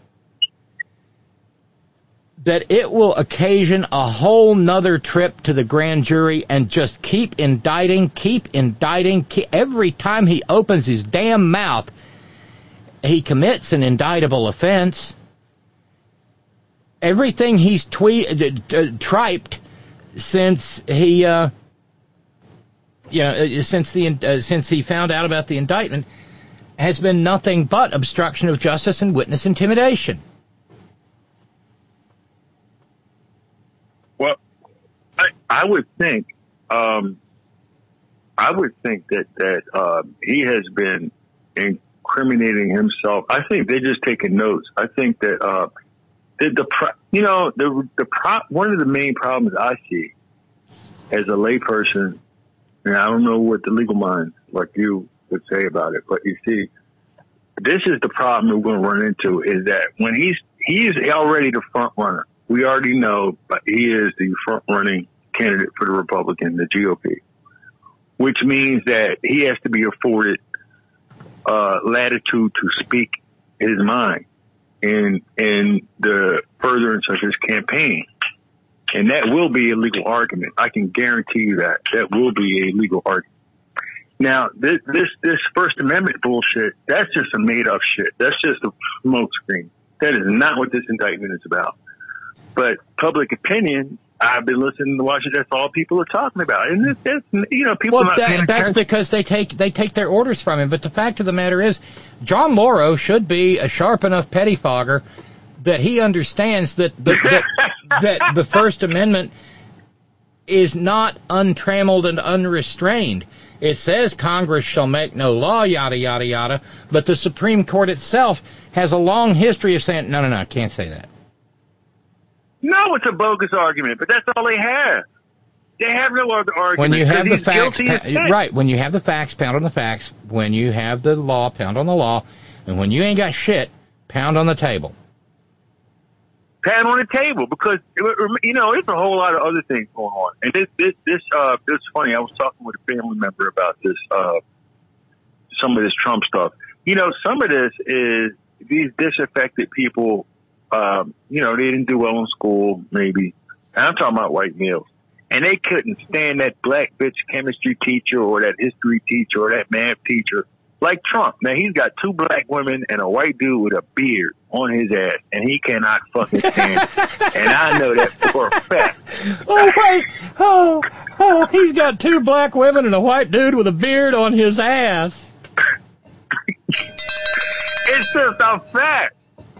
that it will occasion a whole nother trip to the grand jury and just keep indicting, keep indicting. Keep, every time he opens his damn mouth, he commits an indictable offense. Everything he's tweet, uh, triped since he, uh, you know, since the uh, since he found out about the indictment, has been nothing but obstruction of justice and witness intimidation. Well, I, I would think, um, I would think that that uh, he has been incriminating himself. I think they're just taking notes. I think that. Uh, The, the pro- you know, the the pro- one of the main problems I see as a layperson, and I don't know what the legal mind like you would say about it, but you see, this is the problem we're going to run into is that when he's he's already the front runner. We already know, but he is the front running candidate for the Republican, the G O P, which means that he has to be afforded uh, latitude to speak his mind in in the furtherance of his campaign. And that will be a legal argument. I can guarantee you that. That will be a legal argument. Now, this this, this First Amendment bullshit, that's just a made-up shit. That's just a smokescreen. That is not what this indictment is about. But public opinion, I've been listening to watch it. That's all people are talking about. And it's, it's you know, people well, are not that, that's because they take they take their orders from him. But the fact of the matter is, John Lauro should be a sharp enough pettifogger that he understands that the, that, that the First Amendment is not untrammeled and unrestrained. It says Congress shall make no law, yada, yada, yada. But the Supreme Court itself has a long history of saying, no, no, no, I can't say that. No, it's a bogus argument, but that's all they have. They have no other argument. When you have the facts, pa- right, when you have the facts, pound on the facts. When you have the law, pound on the law. And when you ain't got shit, pound on the table. Pound on the table, because, you know, there's a whole lot of other things going on. And this, this, this, uh, this is funny. I was talking with a family member about this, uh, some of this Trump stuff. You know, some of this is these disaffected people. Um, you know, they didn't do well in school, maybe. And I'm talking about white males. And they couldn't stand that black bitch chemistry teacher or that history teacher or that math teacher like Trump. Now, he's got two black women and a white dude with a beard on his ass, and he cannot fucking stand it. And I know that for a fact. Oh, wait. Oh, oh, he's got two black women and a white dude with a beard on his ass. It's just a fact.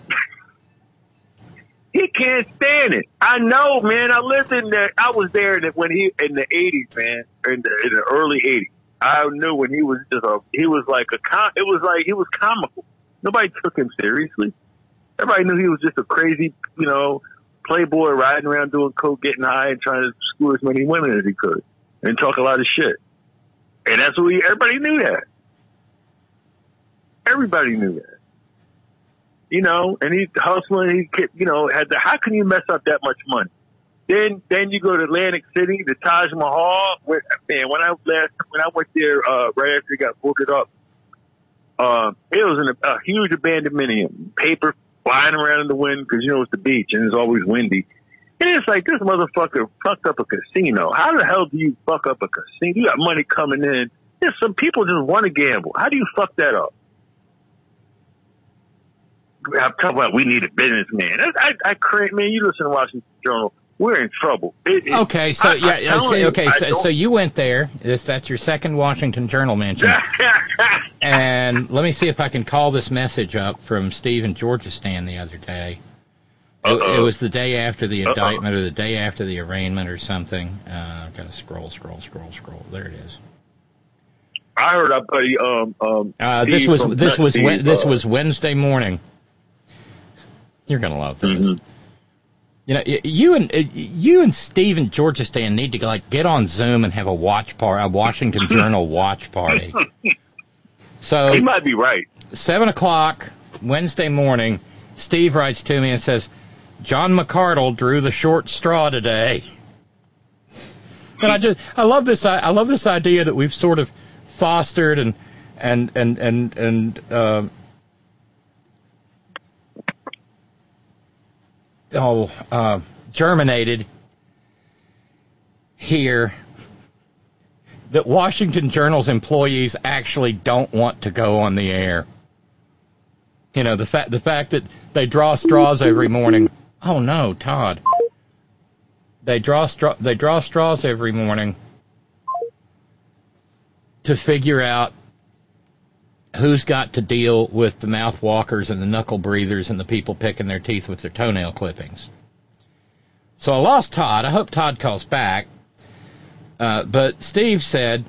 He can't stand it. I know, man. I listened there. I was there when he in the eighties, man. In the, in the early eighties. I knew when he was just a. He was like a. Com, it was like he was comical. Nobody took him seriously. Everybody knew he was just a crazy, you know, playboy riding around doing coke, getting high, and trying to screw as many women as he could, and talk a lot of shit. And that's what he. Everybody knew that. Everybody knew that. You know, and he hustling. He, kept, you know, had the. How can you mess up that much money? Then, then you go to Atlantic City, the Taj Mahal. Where, man, when I last, when I went there uh, right after he got boarded up, uh, it was in a, a huge abandonment, paper flying around in the wind because you know it's the beach and it's always windy. And it's like this motherfucker fucked up a casino. How the hell do you fuck up a casino? You got money coming in. There's some people just want to gamble. How do you fuck that up? I'm talking about we need a businessman. I, I, I create, man. You listen to Washington Journal. We're in trouble. It, it, okay, so I, yeah, I okay, okay so, so you went there. This, that's your second Washington Journal mention. And let me see if I can call this message up from Steve in Georgistan the other day. It, it was the day after the Uh-oh. indictment or the day after the arraignment or something. Uh, I've got to scroll, scroll, scroll, scroll. There it is. I heard our buddy. Um, um, uh, this was from, this was Steve, this uh, was Wednesday morning. You're gonna love this. Mm-hmm. You know, you and you and Steve in Georgistan need to like get on Zoom and have a watch party, a Washington Journal watch party. So he might be right. Seven o'clock Wednesday morning, Steve writes to me and says, "John McArdle drew the short straw today." And I just, I love this, I love this idea that we've sort of fostered and and and and and. Uh, Oh, uh, germinated here that Washington Journal's employees actually don't want to go on the air. You know, the fact the fact that they draw straws every morning. Oh no, Todd. They draw straw they draw straws every morning to figure out who's got to deal with the mouth walkers and the knuckle breathers and the people picking their teeth with their toenail clippings. So I lost Todd. I hope Todd calls back. Uh, but Steve said,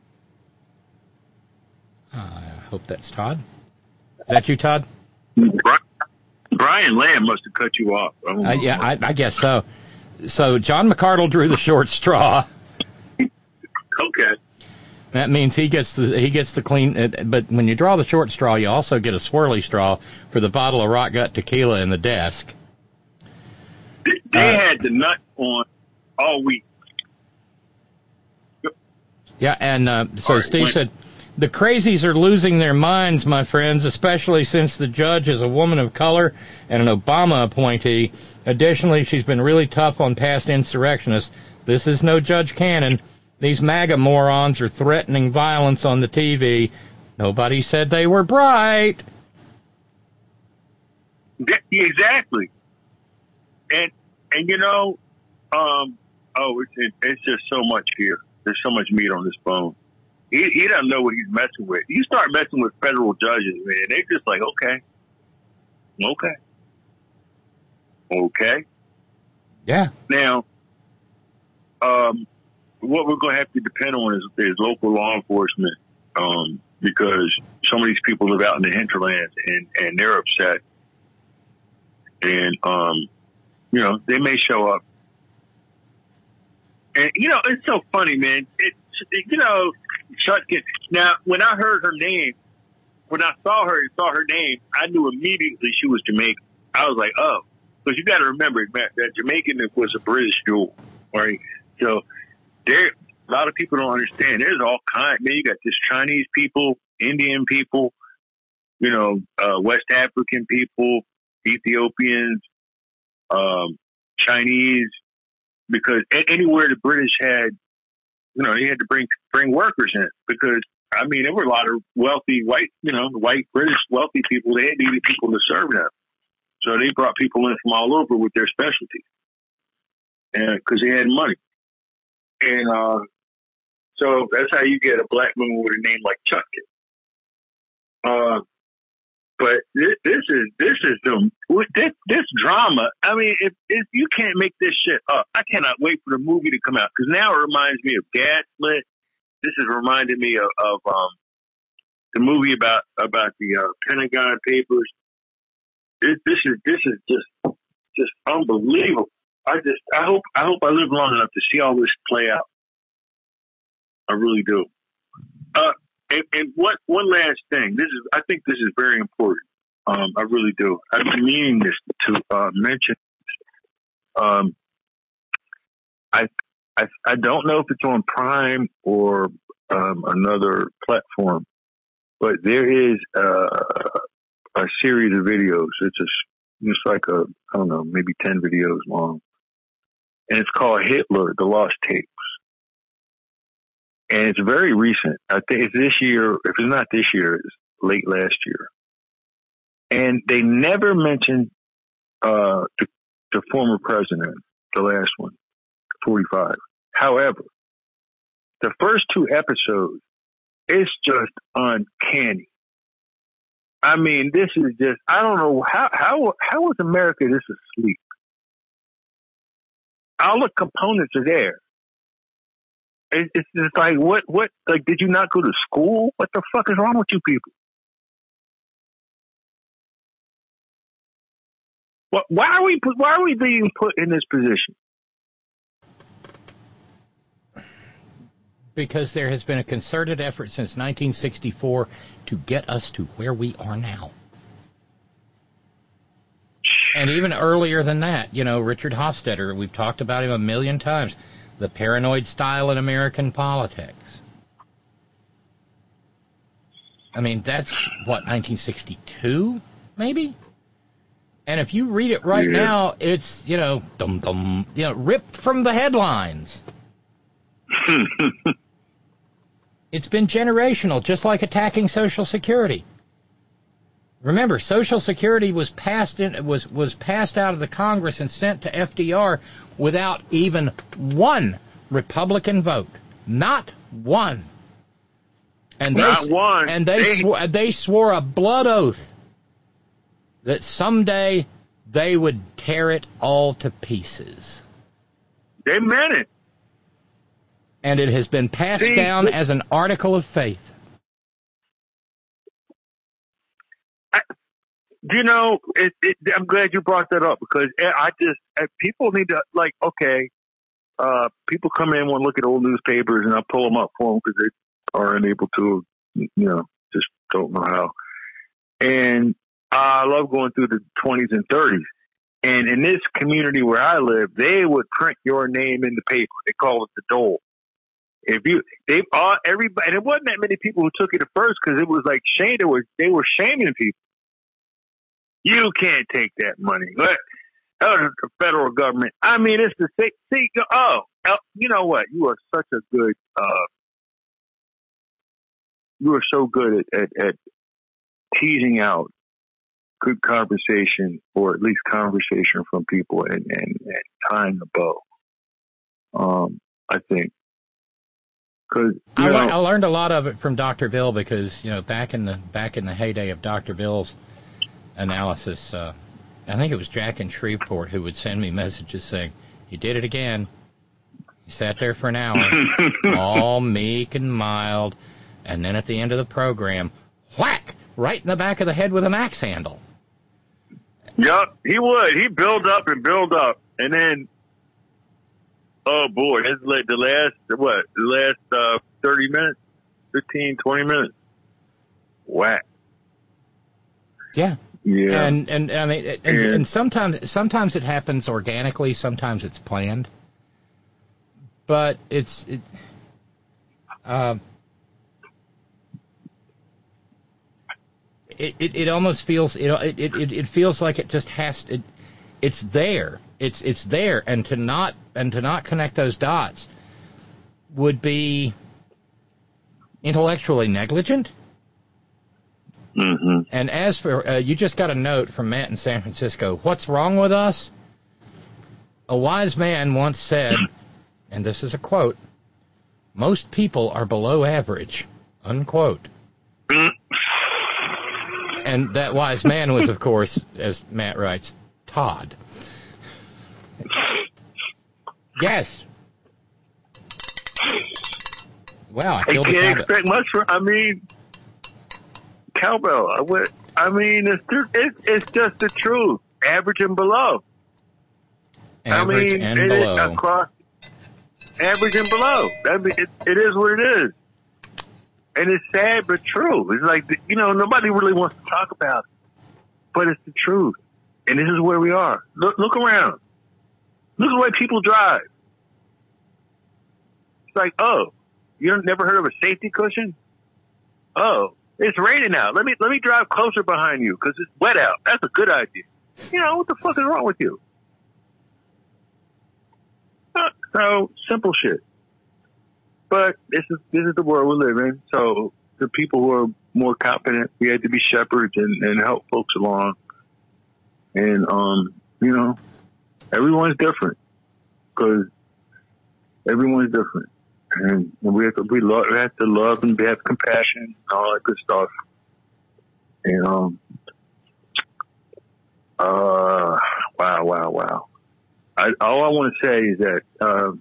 uh, I hope that's Todd. Is that you, Todd? Brian Lamb must have cut you off. I uh, yeah, I, I guess so. So John McArdle drew the short straw. Okay. That means he gets the he gets the clean. But when you draw the short straw, you also get a swirly straw for the bottle of Rock Gut tequila in the desk. They, they uh, had the nut on all week. Yeah, and uh, so right, Steve when, said, the crazies are losing their minds, my friends, especially since the judge is a woman of color and an Obama appointee. Additionally, she's been really tough on past insurrectionists. This is no Judge Cannon. These MAGA morons are threatening violence on the T V. Nobody said they were bright. Exactly. And, and you know, um, oh, it's, it's just so much here. There's so much meat on this bone. He, he doesn't know what he's messing with. You start messing with federal judges, man, they're just like, okay. Okay. Okay. Yeah. Now, um, what we're going to have to depend on is, is local law enforcement, um, because some of these people live out in the hinterlands and, and they're upset. And, um, you know, they may show up. And, you know, it's so funny, man. It, you know, Chutkin. Now, when I heard her name, when I saw her and saw her name, I knew immediately she was Jamaican. I was like, oh, because you got to remember that, that Jamaican was a British jewel, right? So there, a lot of people don't understand. There's all kinds. Man, you got this Chinese people, Indian people, you know, uh, West African people, Ethiopians, um, Chinese, because anywhere the British had, you know, they had to bring bring workers in because, I mean, there were a lot of wealthy white, you know, white British wealthy people. They needed people to serve them. So they brought people in from all over with their specialties, and because they had money. And uh, so that's how you get a black woman with a name like Chutkin. Uh, But this, this is this is the this this drama. I mean, if, if you can't make this shit up, I cannot wait for the movie to come out because now it reminds me of Gaslit. This is reminding me of, of um, the movie about about the uh, Pentagon Papers. This, this is this is just just unbelievable. I just I hope I hope I live long enough to see all this play out. I really do. Uh, and, and what one last thing. This is I think this is very important. Um, I really do. I've been meaning this to uh, mention. Um, I, I I don't know if it's on Prime or um, another platform, but there is uh, a series of videos. It's a it's like a I don't know maybe ten videos long, and it's called Hitler: The Lost Tapes. And it's very recent. I think it's this year. If it's not this year, it's late last year. And they never mentioned uh, the, the former president, the last one, forty-five. However, the first two episodes, it's just uncanny. I mean, this is just, I don't know, how how how was America this asleep? All the components are there. It's just like, what, what, like, did you not go to school? What the fuck is wrong with you people? What, why are we, why are we being put in this position? Because there has been a concerted effort since nineteen sixty-four to get us to where we are now. And even earlier than that, you know, Richard Hofstadter, we've talked about him a million times. The paranoid style in American politics. I mean, that's, what, nineteen sixty-two, maybe? And if you read it right yeah. now, it's, you know, dum dum, you know, ripped from the headlines. It's been generational, just like attacking Social Security. Remember, Social Security was passed in was was passed out of the Congress and sent to F D R without even one Republican vote, not one. And they, not one. And they they... Sw- they swore a blood oath that someday they would tear it all to pieces. They meant it. And it has been passed See, down it, as an article of faith. You know, it, it, I'm glad you brought that up because I just people need to like okay, uh, people come in want to look at old newspapers and I pull them up for them because they are unable to, you know, just don't know how. And I love going through the twenties and thirties. And in this community where I live, they would print your name in the paper. They call it the dole. If you, they all everybody, and it wasn't that many people who took it at first because it was like shame. They were they were shaming people. You can't take that money. But oh, the federal government. I mean, it's the see. see oh, you know what? You are such a good. Uh, you are so good at, at, at teasing out good conversation, or at least conversation from people, and, and, and tying the bow. Um, I think. Cause, I, know, I learned a lot of it from Doctor Bill because you know back in the back in the heyday of Doctor Bill's analysis, uh, I think it was Jack in Shreveport who would send me messages saying, "You did it again." He sat there for an hour, all meek and mild, and then at the end of the program, whack, right in the back of the head with an axe handle. Yep, he would. He'd build up and build up, and then. Oh boy, it's like the last, what, the last uh, thirty minutes, fifteen, twenty minutes. Whack. Yeah. Yeah. And, and, I mean, and, and, and sometimes, sometimes it happens organically, sometimes it's planned. But it's, it, uh, it, it, it almost feels, it, it, it, it feels like it just has to, it, it's there. It's it's there, and to not and to not connect those dots would be intellectually negligent. Mm-hmm. And as for uh, you, just got a note from Matt in San Francisco. What's wrong with us? A wise man once said, and this is a quote: "Most people are below average." Unquote. And and that wise man was, of course, as Matt writes, Todd. Yes. Wow, I I killed the can't cowbell. expect much from. I mean, cowbell. I would. I mean, it's it's, it's just the truth. Average and below. Average I mean, and it, below. Across average and below. I mean, it, it is what it is, and it's sad but true. It's like, you know, nobody really wants to talk about it, but it's the truth, and this is where we are. Look, look around. Look at the way people drive. It's like, oh, you never heard of a safety cushion? Oh, it's raining out. Let me let me drive closer behind you because it's wet out. That's a good idea. You know, what the fuck is wrong with you? Uh, so simple shit. But this is this is the world we live in. So the people who are more competent, we had to be shepherds and, and help folks along. And um, you know, everyone's different because everyone's different. And we have to, we, love, we have to love and have compassion and all that good stuff. And, um, uh, wow, wow, wow. I, all I want to say is that, uh,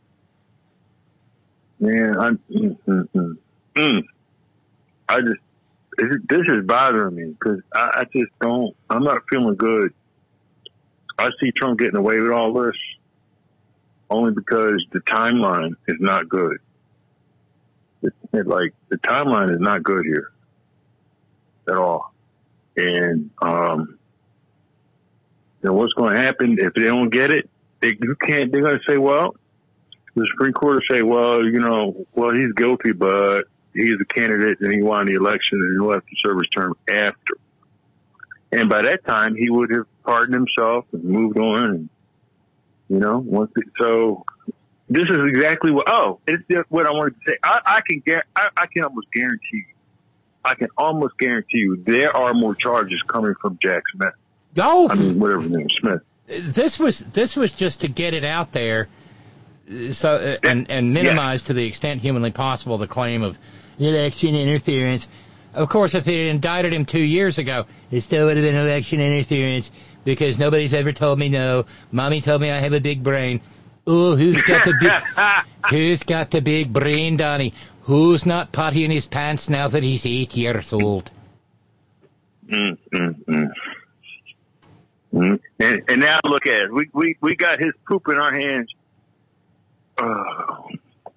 man, I'm, mm, mm, mm, mm. I just, this is, this is bothering me because I, I just don't, I'm not feeling good. I see Trump getting away with all this. Only because the timeline is not good. It, it, like, the timeline is not good here at all. And, um, you know, what's going to happen if they don't get it? They, you can't, they're going to say, well, the Supreme Court will say, well, you know, well, he's guilty, but he's a candidate and he won the election and he'll have to serve his term after. And by that time, he would have pardoned himself and moved on and, you know, once it, so this is exactly what, oh, it's just what I wanted to say. I, I can get, I, I can almost guarantee you, I can almost guarantee you there are more charges coming from Jack Smith. Oh, I mean, whatever his name is, Smith. This was, this was just to get it out there. So, uh, and, and minimize yeah. to the extent humanly possible the claim of election interference. Of course, if they indicted him two years ago, it still would have been election interference because nobody's ever told me no. Mommy told me I have a big brain. Oh, who's got the big, who's got the big brain, Donnie? Who's not potty in his pants now that he's eight years old? Mm, mm, mm. Mm. And, and now look at it. We, we, we got his poop in our hands. Oh.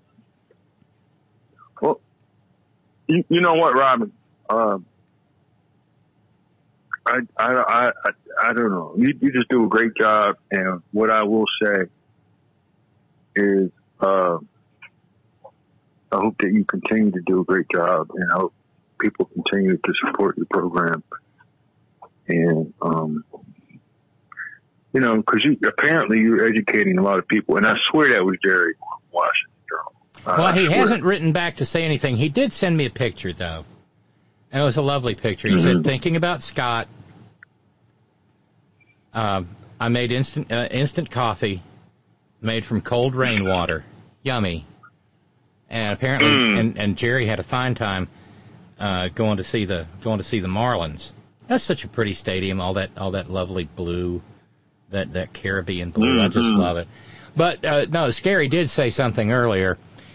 Well, you, you know what, Robin? Um, I, I, I, I, I don't know. You, you just do a great job. And what I will say is, uh, I hope that you continue to do a great job, and I hope people continue to support your program. And, um, you know, because you apparently you're educating a lot of people, and I swear that was Jerry Washington Journal. Well, I he swear. hasn't written back to say anything. He did send me a picture, though. And it was a lovely picture. He mm-hmm. said, thinking about Scott, uh, I made instant uh, instant coffee made from cold rainwater. Yummy. And apparently, mm. and, and Jerry had a fine time uh, going to see the going to see the Marlins. That's such a pretty stadium. All that all that lovely blue, that that Caribbean blue. Mm-hmm. I just love it. But uh, no, Scary did say something earlier.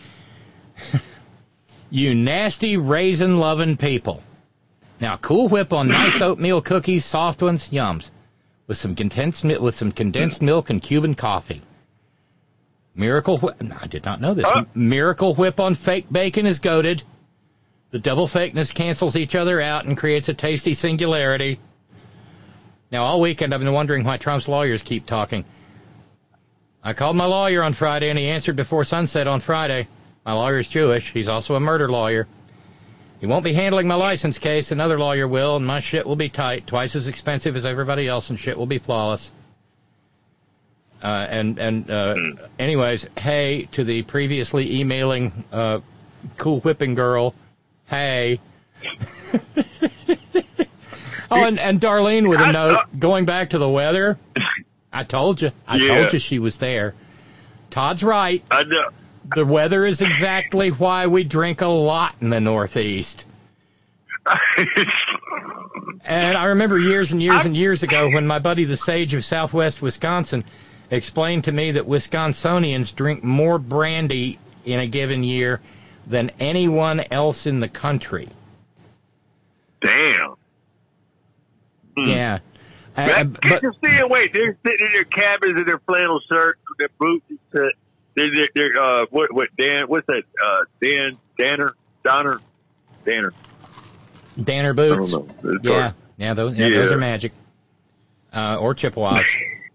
You nasty raisin-loving people. Now, Cool Whip on nice oatmeal cookies, soft ones, yums, with some condensed with some condensed milk and Cuban coffee. Miracle Whip. I did not know this. Huh? Miracle Whip on fake bacon is goated. The double fakeness cancels each other out and creates a tasty singularity. Now, all weekend I've been wondering why Trump's lawyers keep talking. I called my lawyer on Friday, and he answered before sunset on Friday. My lawyer's Jewish. He's also a murder lawyer. He won't be handling my license case. Another lawyer will, and my shit will be tight, twice as expensive as everybody else, and shit will be flawless. Uh, and, and uh, anyways, hey to the previously emailing uh, Cool Whipping girl. Hey. Oh, and, and Darlene with a note, going back to the weather. I told you. I yeah. told you she was there. Todd's right. I know. The weather is exactly why we drink a lot in the Northeast. And I remember years and years and years ago when my buddy the Sage of Southwest Wisconsin explained to me that Wisconsinians drink more brandy in a given year than anyone else in the country. Damn. Yeah. I, Uh, I but, can see it. Wait, they're sitting in their cabins in their flannel shirts, their boots. Uh, they're, they're, they're, uh, what, what, Dan, what's that? Uh, Dan, Danner, Donner, Danner. Danner boots. I don't know. Yeah, yeah, those, yeah, Yeah. those are magic. Uh, or Chippewas.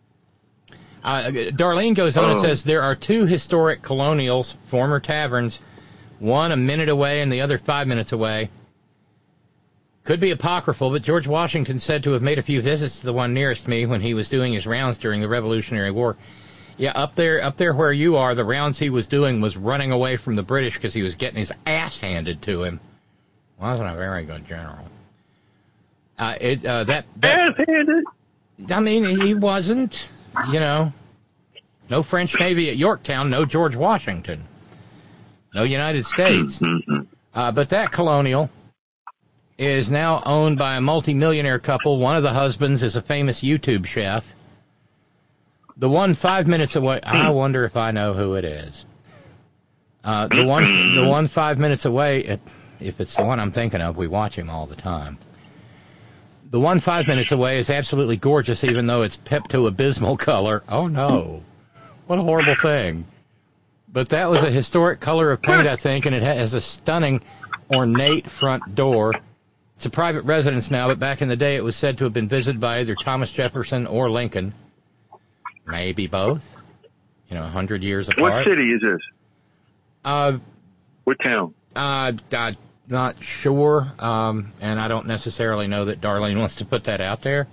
Uh, Darlene goes on and Oh. says there are two historic colonials, former taverns, one a minute away and the other five minutes away. Could be apocryphal, but George Washington said to have made a few visits to the one nearest me when he was doing his rounds during the Revolutionary War. Yeah, up there, up there where you are, the rounds he was doing was running away from the British because he was getting his ass handed to him. Wasn't a very good general. Uh, it, uh, that, that Ass-handed? I mean, he wasn't, you know, no French Navy at Yorktown, no George Washington, no United States. Uh, but that colonial is now owned by a multimillionaire couple. One of the husbands is a famous YouTube chef. The one five minutes away, I wonder if I know who it is. Uh, the one, the one five minutes away, it, if it's the one I'm thinking of, we watch him all the time. The one five minutes away is absolutely gorgeous, even though it's Pepto-Abysmal color. Oh, no. What a horrible thing. But that was a historic color of paint, I think, and it has a stunning, ornate front door. It's a private residence now, but back in the day it was said to have been visited by either Thomas Jefferson or Lincoln. Maybe both. You know, a hundred years apart. What city is this? Uh, what town? Uh, I'm not sure, um, and I don't necessarily know that Darlene wants to put that out there.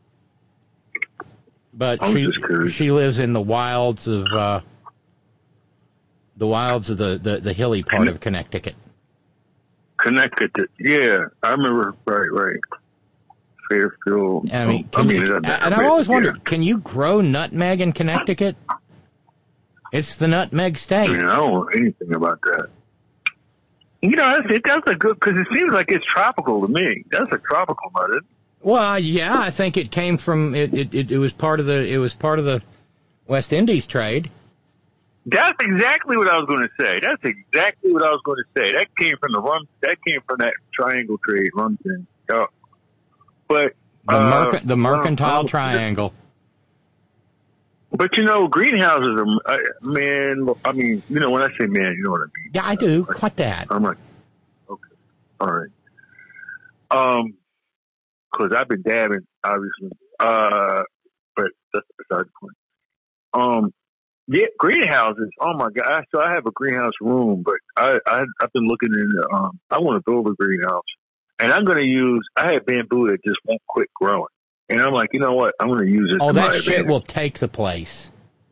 But she she lives in the wilds of uh, the wilds of the, the, the hilly part of Connecticut. Connecticut. Yeah, I remember. Right, right. Fairfield. I mean, oh, can I mean, you, it doesn't matter, and I've but, always yeah. wondered, can you grow nutmeg in Connecticut? It's the nutmeg state. I mean, I don't know anything about that. You know, that's, it, that's a good, because it seems like it's tropical to me. That's a tropical nut, isn't it? Well, yeah, I think it came from it, it. It it was part of the. It was part of the West Indies trade. That's exactly what I was going to say. That's exactly what I was going to say. That came from the rum. That came from that triangle trade, rum thing. Yeah. But The, uh, merc- the mercantile um, triangle. But you know, greenhouses are uh, man. look, I mean, you know, when I say man, you know what I mean. Yeah, I do. Cut that. I'm like, okay, all right. Um, because I've been dabbing, obviously. Uh, but that's beside the point. Um, yeah, greenhouses. Oh my God! So I have a greenhouse room, but I, I I've been looking into. Um, I want to build a greenhouse, and I'm going to use. I have bamboo that just won't quit growing, and I'm like, you know what? I'm going to use it. Oh, to that my shit advantage. will take the place.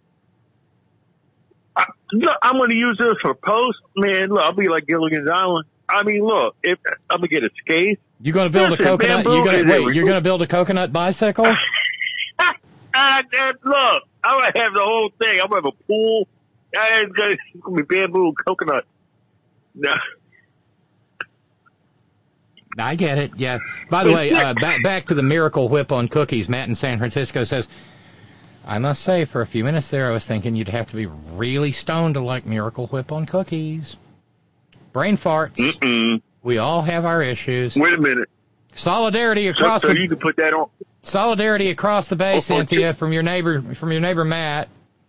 I, look, I'm going to use this for posts, man. Look, I'll be like Gilligan's Island. I mean, look, if I'm going to get a scase. You going to build Listen, a coconut? bamboo You going is to a- wait? You're going to build a coconut bicycle? Uh, that- look, I'm going to have the whole thing. I'm going to have a pool. Uh, It's going to be bamboo and coconut. No. I get it. Yeah. By the way, uh, back back to the Miracle Whip on cookies. Matt in San Francisco says, I must say, for a few minutes there, I was thinking you'd have to be really stoned to like Miracle Whip on cookies. Brain farts. Mm-mm. We all have our issues. Wait a minute. Solidarity So, across so the you can put that on. solidarity across the bay, Oh, oh, Cynthia, from your neighbor from your neighbor Matt.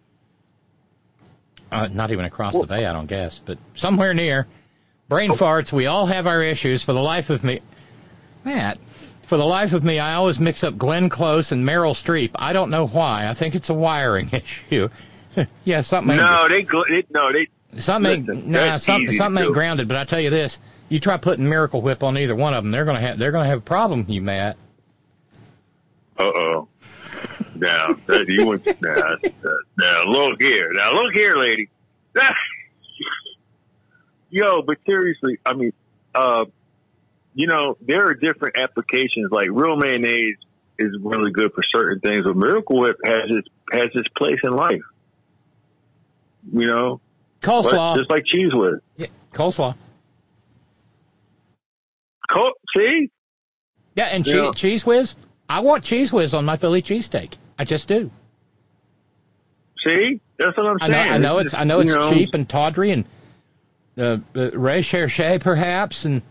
Uh, not even across the bay, I don't guess, but somewhere near. Brain farts. We all have our issues. For the life of me, Matt. For the life of me, I always mix up Glenn Close and Meryl Streep. I don't know why. I think it's a wiring issue. yeah, something. No, they go. They, no, they. Something, listen, nah, that's some, easy to something ain't do. grounded. But I tell you this: you try putting Miracle Whip on either one of them, they're gonna have they're gonna have a problem with you, Matt. Uh oh. Now that you went. Now, now look here. Now look here, lady. Yo, but seriously, I mean, uh, you know, there are different applications. Like real mayonnaise is really good for certain things, but Miracle Whip has its has its place in life. You know, Coleslaw. just like cheese whiz. Yeah, coleslaw. Col- see, Yeah, and che- Yeah. Cheese Whiz. I want Cheese Whiz on my Philly cheesesteak. I just do. See, that's what I'm I know. saying. I know it's. I know it's You know, cheap and tawdry and uh, uh, recherche perhaps and.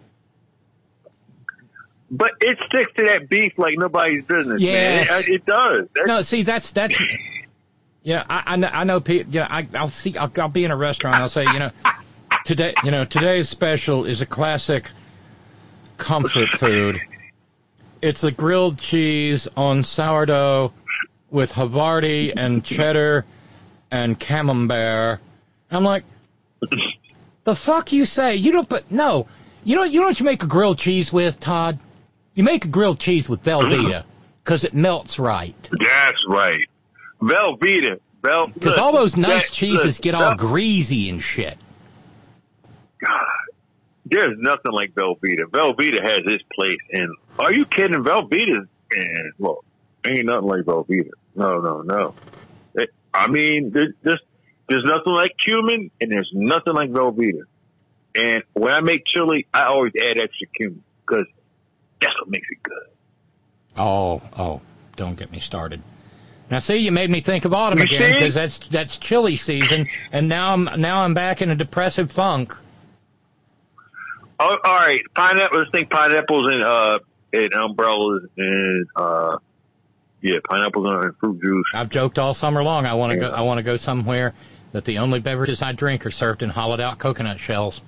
But it sticks to that beef like nobody's business, Yes. man. It, it does. That's, No, see, that's that's. Yeah, I, I know. I know people. Yeah, I, I'll see. I'll, I'll be in a restaurant. I'll say, you know, today, you know, today's special is a classic comfort food. It's a grilled cheese on sourdough with Havarti and cheddar and camembert. I'm like, the fuck you say? You don't put no. You know. You know what you make a grilled cheese with, Todd? You make a grilled cheese with Velveeta because it melts right. That's right. Velveeta. Vel- Because all those nice that- cheeses look, get all that- greasy and shit. God, there's nothing like Velveeta. Velveeta has its place. And are you kidding? Velveeta, man, look, ain't nothing like Velveeta. No, no, no. It, I mean, there's, there's, there's nothing like cumin, and there's nothing like Velveeta. And when I make chili, I always add extra cumin because that's what makes it good. Oh, oh, don't get me started. Now, see, you made me think of autumn You again see? because that's that's chili season, and now I'm now I'm back in a depressive funk. Oh, all right, pineapple. Let's think pineapples and uh and umbrellas and uh yeah, pineapples and fruit juice. I've joked all summer long. I want to go. I want to go somewhere that the only beverages I drink are served in hollowed out coconut shells.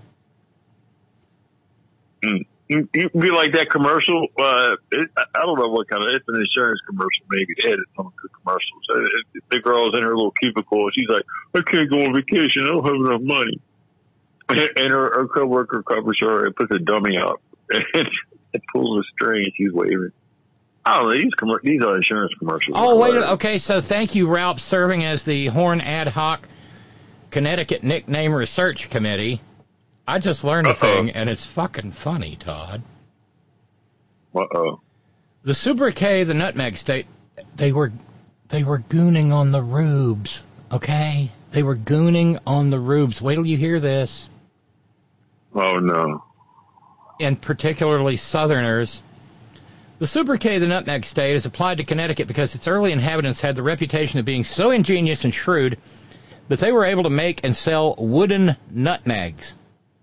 Mm. You, you be like that commercial. Uh, it, I don't know what kind of. It's an insurance commercial. Maybe they had it on good commercials. Uh, it, the girl's in her little cubicle. And she's like, "I can't go on vacation. I don't have enough money." And her, her coworker covers her and puts a dummy out and pulls a string. And she's waving. I don't know. These commer- these are insurance commercials. Oh, wait. Okay, so thank you, Ralph, serving as the Horn Ad Hoc Connecticut Nickname Research Committee. I just learned Uh-oh. a thing, and it's fucking funny, Todd. Uh-oh. The sobriquet, the Nutmeg State, they were they were gooning on the rubes, okay? They were gooning on the rubes. Wait till you hear this. Oh, no. And particularly Southerners. The sobriquet, the Nutmeg State, is applied to Connecticut because its early inhabitants had the reputation of being so ingenious and shrewd that they were able to make and sell wooden nutmegs.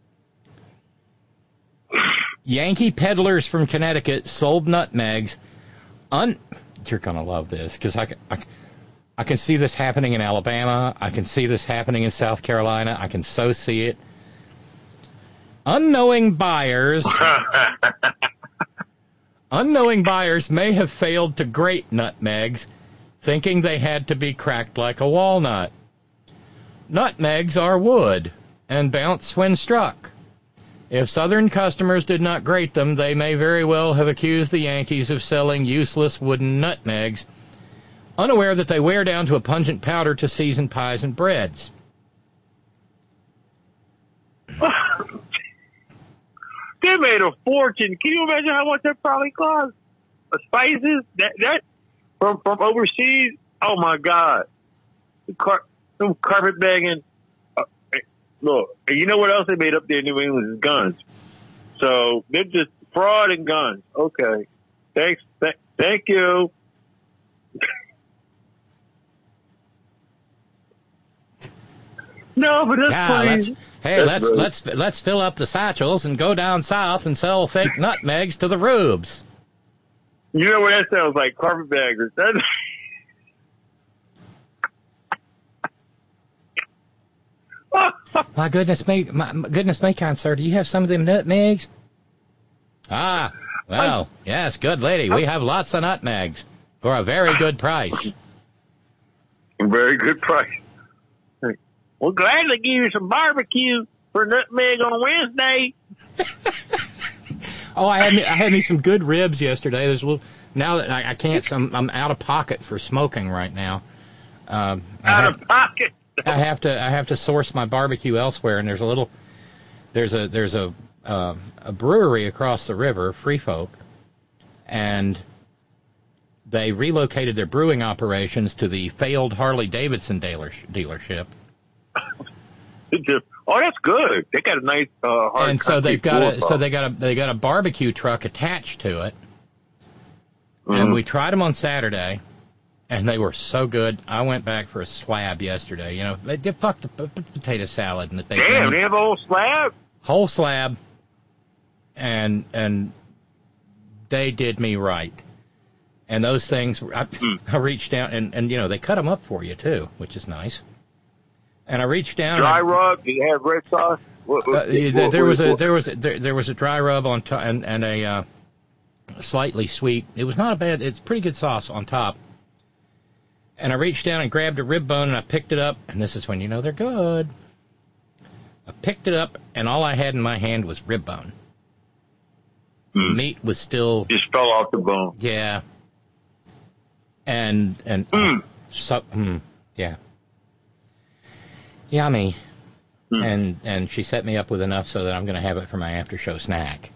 Yankee peddlers from Connecticut sold nutmegs. Un- You're going to love this because I, I, I can see this happening in Alabama. I can see this happening in South Carolina. I can so see it. Unknowing buyers... Unknowing buyers may have failed to grate nutmegs, thinking they had to be cracked like a walnut. Nutmegs are wood and bounce when struck. If Southern customers did not grate them, they may very well have accused the Yankees of selling useless wooden nutmegs, unaware that they wear down to a pungent powder to season pies and breads. They made a fortune. Can you imagine how much that probably cost? The spices that that from from overseas. Oh my God! The car, some carpet bagging. Uh, look, and you know what else they made up there in New England is guns. So they're just fraud and guns. Okay, thanks. Th- thank you. No, but that's Yeah, funny. let's, hey, That's let's really- let's let's fill up the satchels and go down south and sell fake nutmegs to the rubes. You know what that sounds like? Carpetbaggers. That's My goodness me, my, my goodness me, kind sir, do you have some of them nutmegs? Ah, well, yes, good lady. We have lots of nutmegs for a very good price. a very good price. We'll gladly give you some barbecue for nutmeg on Wednesday. Oh, I had me, I had me some good ribs yesterday. There's a little, now that I, I can't, so I'm, I'm out of pocket for smoking right now. Um, I Out have, of pocket. I have to I have to source my barbecue elsewhere, and there's a little there's a there's a uh, a brewery across the river, Free Folk, and they relocated their brewing operations to the failed Harley Davidson dealer, dealership. Oh, that's good. They got a nice uh, hard And so they've concrete got a floor so they got a they got a barbecue truck attached to it, Mm-hmm. And we tried them on Saturday, and they were so good. I went back for a slab yesterday. You know, they did fuck the p- p- potato salad and the bacon. Damn, they have a whole slab? Whole slab. And and they did me right. And those things, I, mm. I reached down, and, and, you know, they cut them up for you, too, which is nice. And I reached down. Dry and I, rub? Did you have red sauce? What, what, uh, what, there, there what, was a what? there was a, there, there was a dry rub on top, and, and a uh, slightly sweet. It was not a bad. It's pretty good sauce on top. And I reached down and grabbed a rib bone, and I picked it up. And this is when you know they're good. I picked it up, and all I had in my hand was rib bone. Mm. The meat was still just fell off the bone. Yeah. And and mm. uh, so mm, yeah. Yummy. Mm. And and she set me up with enough so that I'm going to have it for my after show snack.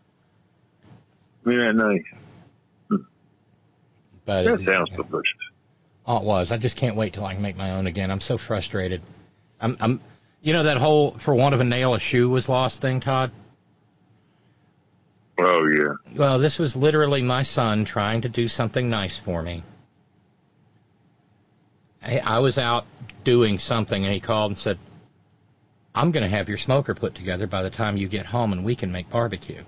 Yeah, nice. Mm. But that it, sounds yeah. delicious. Oh, it was. I just can't wait till I can make my own again. I'm so frustrated. I'm I'm you know that whole for want of a nail a shoe was lost thing, Todd? Oh yeah. Well, this was literally my son trying to do something nice for me. I, I was out doing something, and he called and said, I'm going to have your smoker put together by the time you get home, and we can make barbecue.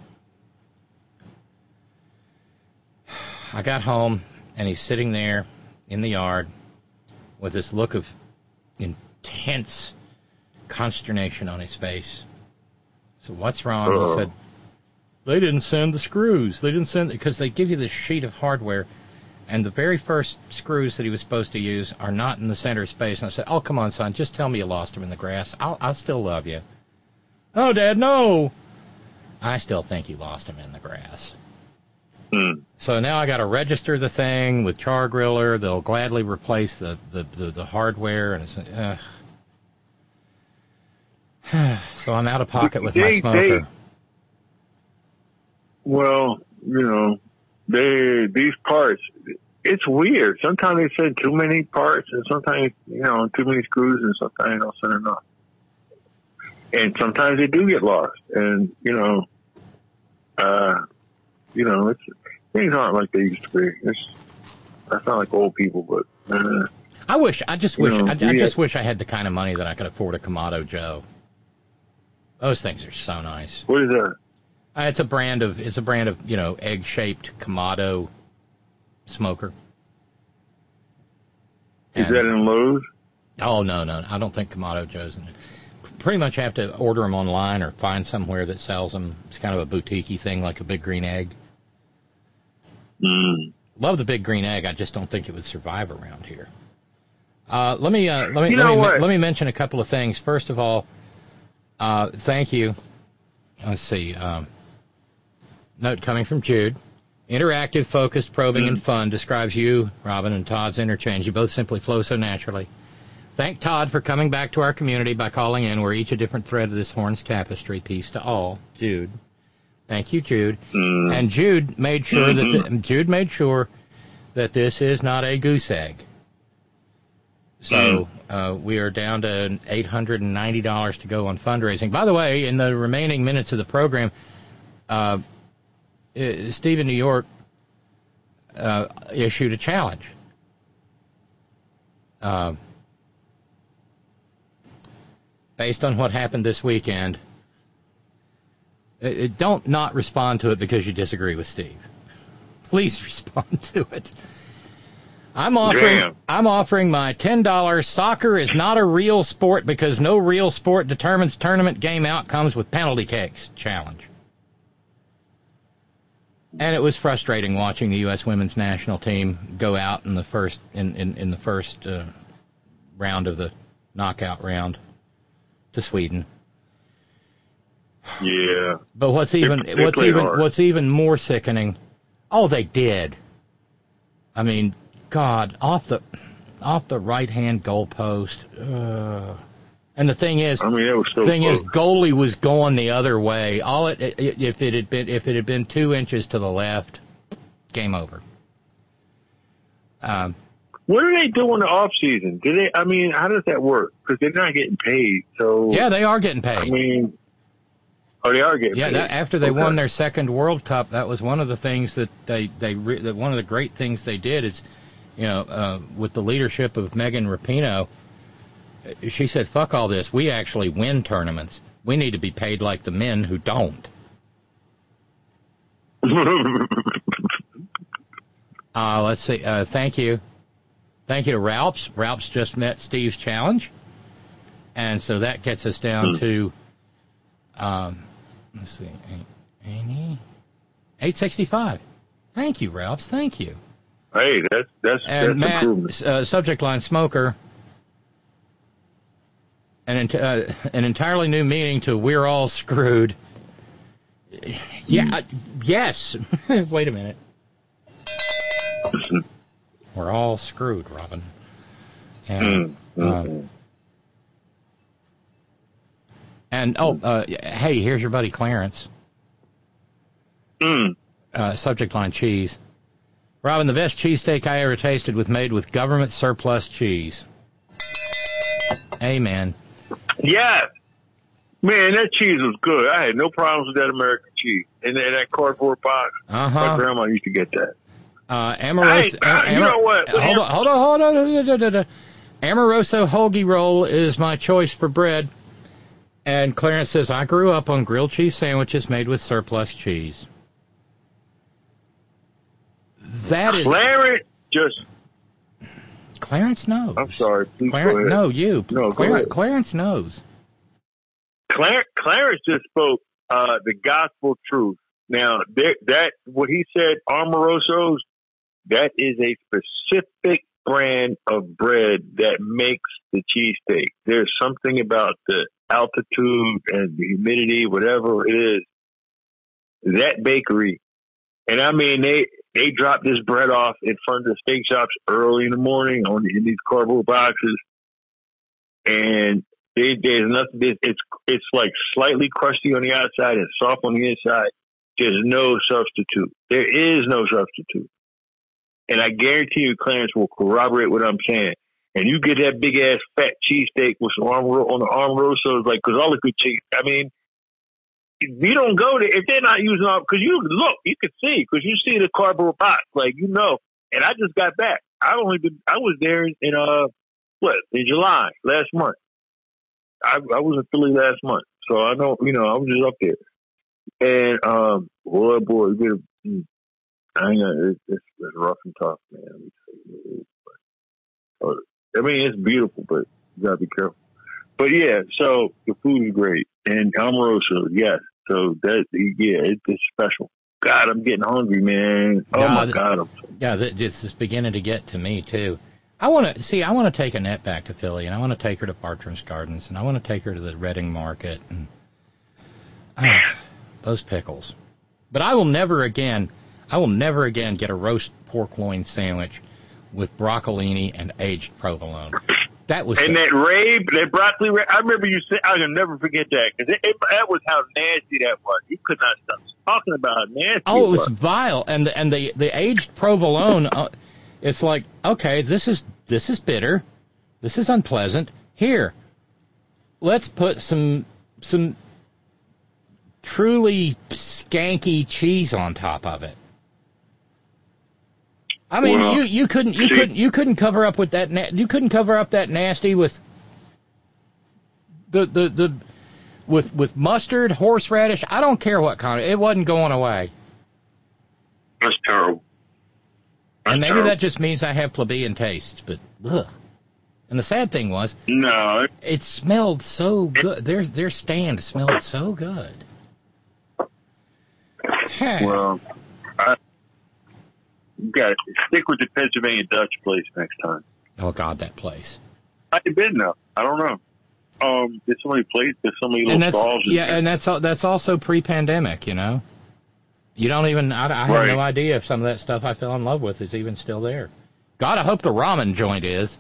I got home, and he's sitting there in the yard with this look of intense consternation on his face. So what's wrong? Uh-oh. He said, they didn't send the screws. They didn't send, because they give you this sheet of hardware, and the very first screws that he was supposed to use are not in the center space. And I said, oh, come on, son, just tell me you lost them in the grass. I'll, I'll still love you. Oh, Dad, no. I still think you lost them in the grass. Hmm. So now I got to register the thing with Char Griller. They'll gladly replace the, the, the, the hardware. And it's, uh. So I'm out of pocket with they, my smoker. They, well, you know, they these parts, it's weird. Sometimes they send too many parts, and sometimes, you know, too many screws, and sometimes they don't send enough. And sometimes they do get lost. And, you know, uh, you know, it's, things aren't like they used to be. It's, I sound like old people, but uh, I wish, I just wish, know, I, I yeah. just wish I had the kind of money that I could afford a Kamado Joe. Those things are so nice. What is that? Uh, it's a brand of, it's a brand of, you know, egg-shaped Kamado smoker. Is And, that in Lowe's? Oh, no, no, I don't think Kamado Joe's in it. Pretty much have to order them online or find somewhere that sells them. It's kind of a boutique-y thing, like a Big Green Egg. Mm. Love the Big Green Egg. I just don't think it would survive around here. Uh, let me uh, let me you let know me what? let me mention a couple of things. First of all, uh, thank you. Let's see. Um, note coming from Jude. Interactive, focused, probing, mm. and fun describes you, Robin, and Todd's interchange. You both simply flow so naturally. Thank Todd for coming back to our community by calling in. We're each a different thread of this Horns tapestry. Peace to all. Jude. Thank you, Jude. Mm. And Jude made sure mm-hmm. that the, Jude made sure that this is not a goose egg. So uh, we are down to eight hundred ninety dollars to go on fundraising. By the way, in the remaining minutes of the program, uh, Steve in New York uh, issued a challenge. Uh, based on what happened this weekend, it, it, don't not respond to it because you disagree with Steve. Please respond to it. I'm offering Damn. I'm offering my ten dollars soccer is not a real sport because no real sport determines tournament game outcomes with penalty kicks challenge. And it was frustrating watching the U S women's national team go out in the first in, in, in the first uh, round of the knockout round to Sweden. Yeah. But what's even they, they what's even hard. what's even more sickening? Oh, they did. I mean, God, off the off the right hand goalpost. Uh, and the thing is, I mean, it was so thing close. is, goalie was going the other way. All it, it if it had been if it had been two inches to the left, game over. Um, what do they do in the off season? Do they? I mean, how does that work? Because they're not getting paid. So yeah, they are getting paid. I mean, Oh, they are getting yeah, paid. That, after they okay. won their second World Cup, that was one of the things that they they re, that one of the great things they did is, you know, uh, with the leadership of Megan Rapinoe, she said, "Fuck all this. We actually win tournaments. We need to be paid like the men who don't." uh, let's see. Uh, thank you, thank you to Ralphs. Ralphs just met Steve's challenge, and so that gets us down hmm. to. Um, let's see, eighty, eight sixty-five. Thank you, Ralphs. Thank you. Hey, that's that's and that's Matt, improvement. Uh, subject line smoker. An, ent- uh, an entirely new meaning to "we're all screwed." Yeah, uh, yes. Wait a minute. We're all screwed, Robin. And, mm-hmm. uh, and oh, uh, hey, here's your buddy Clarence. Mm. Uh, subject line cheese. Robin, the best cheesesteak I ever tasted was made with government surplus cheese. Amen. Yes. Man, that cheese was good. I had no problems with that American cheese. And then that cardboard box. Uh-huh. My grandma used to get that. Uh, Amoroso. I, I, you know what? Hold on, hold on, hold on. Hold on, hold on. Amoroso hoagie roll is my choice for bread. And Clarence says, I grew up on grilled cheese sandwiches made with surplus cheese. That is... Clarence just... Clarence knows. I'm sorry. Please Clarence, go ahead. No, you. No, Clarence, Clarence knows. Clarence, Clarence just spoke uh, the gospel truth. Now, that, that what he said, Amoroso's, that is a specific brand of bread that makes the cheesesteak. There's something about the altitude and the humidity, whatever it is, that bakery. And I mean, they, they drop this bread off in front of the steak shops early in the morning on in these cardboard boxes. And they, there's nothing, it's, it's like slightly crusty on the outside and soft on the inside. There's no substitute. There is no substitute. And I guarantee you, Clarence will corroborate what I'm saying. And you get that big ass fat cheesesteak with some arm on the Amorosos, like, cause all the good cheese. I mean, if you don't go there, if they're not using all, cause you look, you can see, cause you see the cardboard box, like, you know. And I just got back. I only been, I was there in, uh, what, in July, last month. I, I was in Philly last month. So I know, you know, I was just up there. And, um, boy, boy, you get, I know, it's, it's, it's rough and tough, man. But, I mean, it's beautiful, but you gotta be careful. But yeah, so the food is great. And Amoroso, yes. So that, yeah, it, it's special. God, I'm getting hungry, man. Oh, no, my th- God. I'm yeah, th- this is beginning to get to me, too. I want to, see, I want to take Annette back to Philly, and I want to take her to Bartram's Gardens, and I want to take her to the Reading Market, and oh, those pickles. But I will never again, I will never again get a roast pork loin sandwich with broccolini and aged provolone. That was and the, that rabe, that broccoli rabe, I remember you said, I can never forget that, because it, it, that was how nasty that was. You could not stop talking about how nasty oh, it it was was. vile, and the, and the the aged provolone. Uh, it's like, okay, this is this is bitter, this is unpleasant. Here, let's put some some truly skanky cheese on top of it. I mean, well, you, you couldn't you see, couldn't you couldn't cover up with that na- you couldn't cover up that nasty with the the, the with with mustard, horseradish. I don't care what kind of, it wasn't going away. That's terrible. That's and maybe terrible. that just means I have plebeian tastes, but ugh. And the sad thing was, no, it smelled so good. Their their stand smelled so good. Well, I. You got to stick with the Pennsylvania Dutch place next time. Oh God, that place! I ain't been there. I don't know. Um, there's so many places. There's so many little and that's, stalls. Yeah, there. and that's that's also pre-pandemic. You know, you don't even. I, I have right. no idea if some of that stuff I fell in love with is even still there. God, I hope the ramen joint is.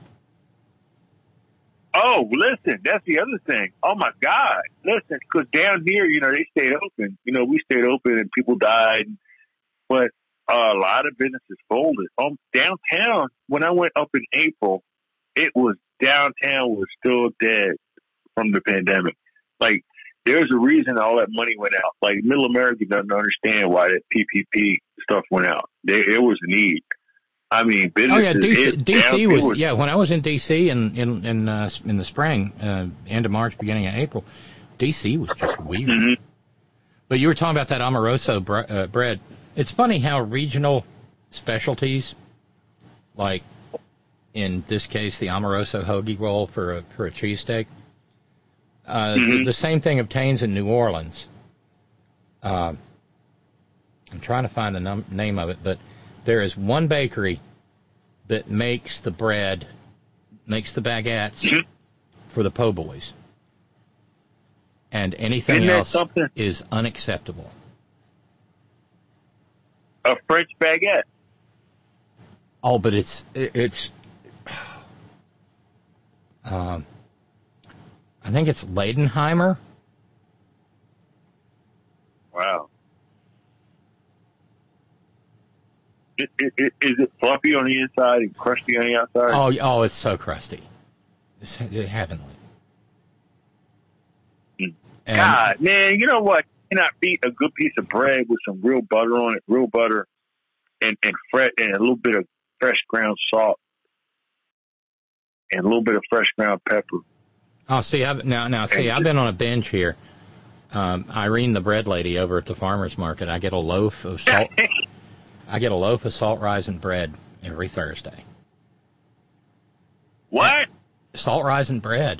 Oh, listen, that's the other thing. Oh my God, listen, because down here, you know, they stayed open. You know, we stayed open and people died, but. Uh, a lot of businesses folded. Um, downtown, when I went up in April, it was downtown was still dead from the pandemic. Like there's a reason all that money went out. Like, Middle America doesn't understand why that P P P stuff went out. There, it was a need. I mean, businesses. Oh yeah, D C, it, D C was, was yeah. When I was in D C in in in, uh, in the spring, uh, end of March, beginning of April, D C was just weird. Mm-hmm. But you were talking about that Amoroso bre- uh, bread. It's funny how regional specialties, like in this case the Amoroso hoagie roll for a for a cheesesteak, uh, mm-hmm. the, the same thing obtains in New Orleans. Uh, I'm trying to find the num- name of it, but there is one bakery that makes the bread, makes the baguettes mm-hmm. for the po' boys. And anything Isn't else something? is unacceptable. A French baguette. Oh, but it's it, it's. Um, I think it's Leidenheimer. Wow. Is, is, is it fluffy on the inside and crusty on the outside? Oh, oh, it's so crusty. It's heavenly. And God, man, you know what? You cannot beat a good piece of bread with some real butter on it, real butter, and and, fre- and a little bit of fresh ground salt, and a little bit of fresh ground pepper. Oh, see, I've, now, now, see, I've been on a binge here. Um, Irene, the bread lady over at the farmer's market, I get a loaf of salt. I get a loaf of salt rising bread every Thursday. What? Salt rising bread.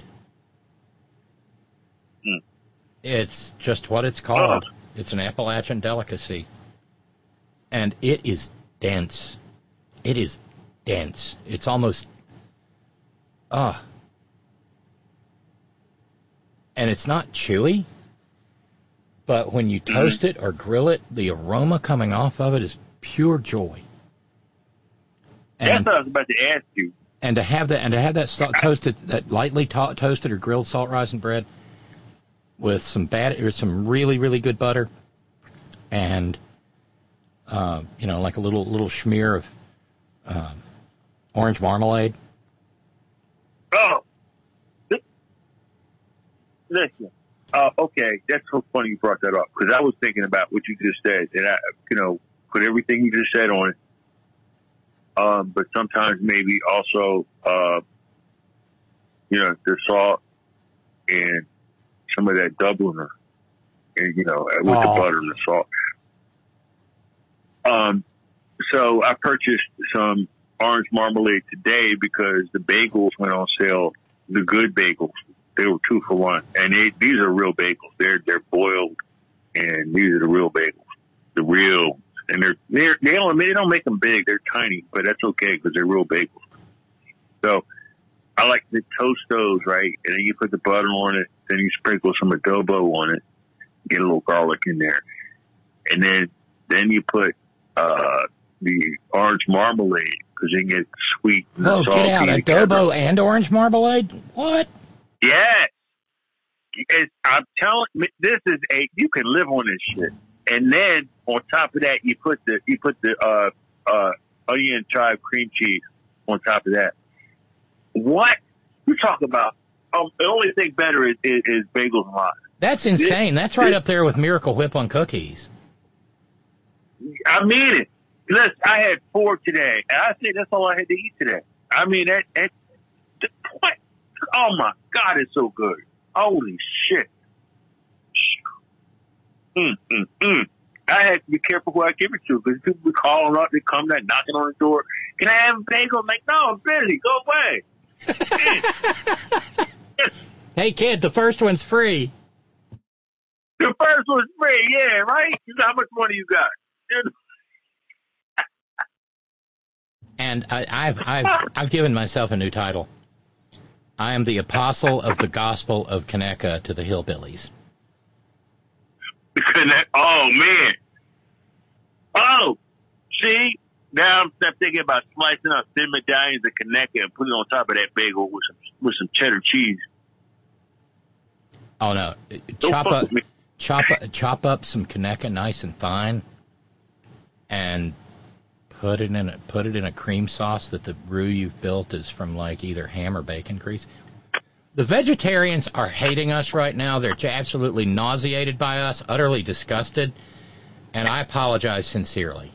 Mm. It's just what it's called. Oh. It's an Appalachian delicacy. And it is dense. It is dense. It's almost... Ah. Uh, and it's not chewy, but when you toast mm-hmm. it or grill it, the aroma coming off of it is pure joy. And, That's what I was about to ask you. And to have that, and to have that salt, toasted, that lightly to- toasted or grilled salt rising bread with some bad, or some really really good butter, and uh, you know, like a little little smear of uh, orange marmalade. Oh, listen. Uh, okay, that's so funny you brought that up, because I was thinking about what you just said, and I, you know, put everything you just said on it. Um, but sometimes maybe also, uh, you know, the salt and some of that Dubliner, and, you know, with oh. the butter and the salt. Um, so I purchased some orange marmalade today because the bagels went on sale, the good bagels. They were two for one, and they, these are real bagels. They're they're boiled, and these are the real bagels, the real. And they're they're they don't they don't make them big. They're tiny, but that's okay because they're real bagels. So I like to toast those, right? And then you put the butter on it. Then you sprinkle some adobo on it. Get a little garlic in there, and then then you put uh, the orange marmalade because you get sweet. And oh, get out! Adobo together. And orange marmalade? What? Yes. It's, I'm telling you, this is a, you can live on this shit. And then on top of that, you put the, you put the, uh, uh, onion chive cream cheese on top of that. What? You talk about, um, the only thing better is, is, is bagels and lime. That's insane. This, That's right this, up there with Miracle Whip on cookies. I mean it. Listen, I had four today. And I think that's all I had to eat today. I mean, that, that, what? Oh my God, it's so good. Holy shit. Mm, mm, mm. I had to be careful who I give it to because people be calling up, they come there knocking on the door. Can I have a bagel? I'm like, no, I'm busy. Go away. Hey, kid, the first one's free. The first one's free, yeah, right? How much money you got? And I, I've, I've, I've given myself a new title. I am the apostle of the gospel of Conecuh to the hillbillies. Oh, man. Oh, see? Now I'm thinking about slicing up thin medallions of Conecuh and putting it on top of that bagel with some with some cheddar cheese. Oh, no. Chop up, chop, chop up some Conecuh nice and fine and put it in a, put it in a cream sauce that the roux you've built is from like either ham or bacon grease. The vegetarians are hating us right now. They're absolutely nauseated by us, utterly disgusted, and I apologize sincerely.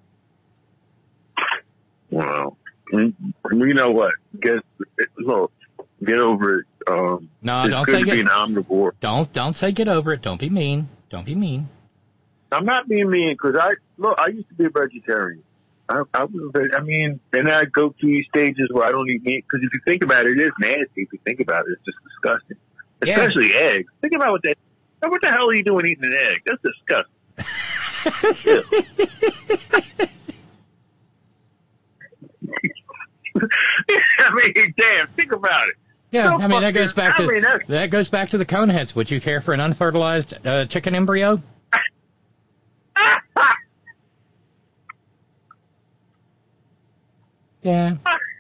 Wow. You know what? Get look, get over it. Um, no, it's don't good say to get. Be an omnivore. Don't don't say get over it. Don't be mean. Don't be mean. I'm not being mean because I look. I used to be a vegetarian. I, I was. I mean, then I go through these stages where I don't eat meat because if you think about it, it is nasty. If you think about it, it's just disgusting. Especially yeah. eggs. Think about what that. What the hell are you doing eating an egg? That's disgusting. I mean, damn. Think about it. Yeah, so I mean that goes back to I mean, that goes back to the Coneheads. Would you care for an unfertilized uh, chicken embryo? Yeah.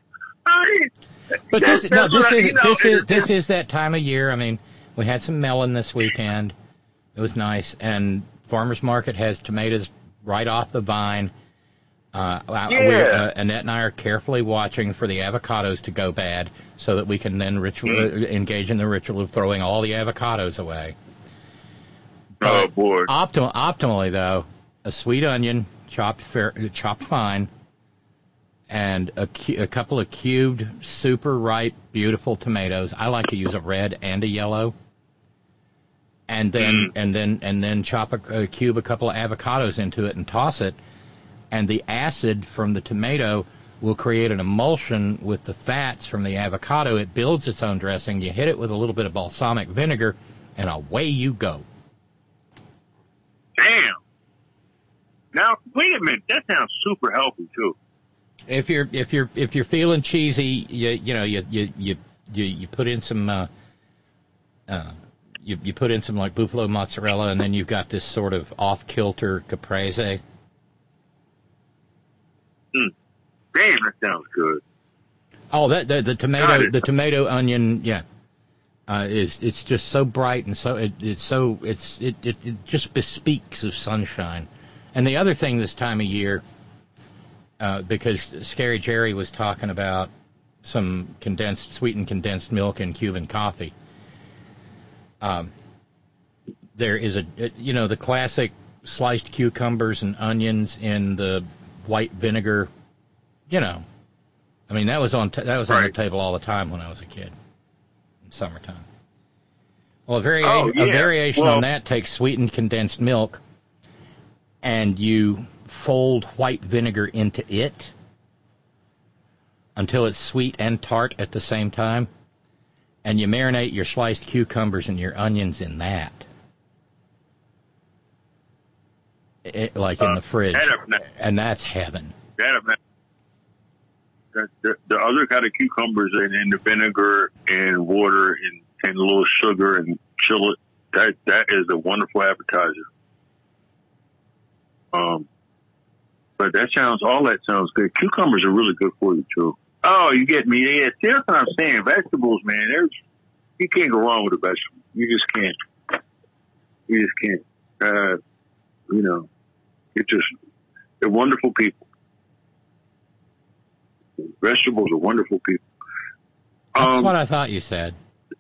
But this no, this is this is this is that time of year. I mean, we had some melon this weekend. It was nice, and farmers market has tomatoes right off the vine. Uh, yeah. we're, uh, Annette and I are carefully watching for the avocados to go bad, so that we can then ritual, mm. engage in the ritual of throwing all the avocados away. But oh boy! Optim- optimally, though, a sweet onion chopped fair, chopped fine. And a, cu- a couple of cubed, super ripe, beautiful tomatoes. I like to use a red and a yellow. And then mm. and then and then chop a, a cube a couple of avocados into it and toss it. And the acid from the tomato will create an emulsion with the fats from the avocado. It builds its own dressing. You hit it with a little bit of balsamic vinegar, and away you go. Damn. Now wait a minute. That sounds super healthy too. If you're if you're if you're feeling cheesy, you you know you you you you, you put in some uh, uh, you you put in some like buffalo mozzarella, and then you've got this sort of off kilter caprese. Mm. Damn, that sounds good. Oh, that the, the tomato the tomato onion, yeah, uh, is it's just so bright and so it, it's so it's it, it it just bespeaks of sunshine. And the other thing this time of year. Uh, because Scary Jerry was talking about some condensed, sweetened condensed milk in Cuban coffee. Um, there is a, you know, the classic sliced cucumbers and onions in the white vinegar. You know, I mean that was on t- that was right. on the table all the time when I was a kid in summertime. Well, a, vari- oh, yeah. a variation well, on that takes sweetened condensed milk, and you fold white vinegar into it until it's sweet and tart at the same time, and you marinate your sliced cucumbers and your onions in that, it, like in uh, the fridge, and that's heaven. That, the, the other kind of cucumbers and, and the vinegar and water and, and a little sugar and chill it, that that is a wonderful appetizer. Um. But that sounds, all that sounds good. Cucumbers are really good for you, too. Oh, you get me? Yeah, see, that's what I'm saying. Vegetables, man, there's, you can't go wrong with a vegetable. You just can't. You just can't. Uh, you know, it's just, they're wonderful people. Vegetables are wonderful people. That's um, what I thought you said.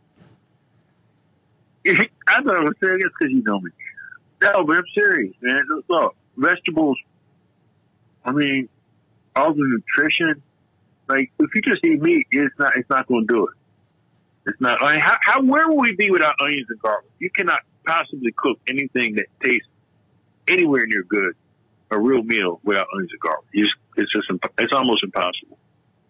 I thought I was saying it's because you know me. No, but I'm serious, man. Look, vegetables, I mean, all the nutrition, like, if you just eat meat, it's not, it's not going to do it. It's not, I mean, how, how, where will we be without onions and garlic? You cannot possibly cook anything that tastes anywhere near good, a real meal, without onions and garlic. You just, it's just, it's almost impossible.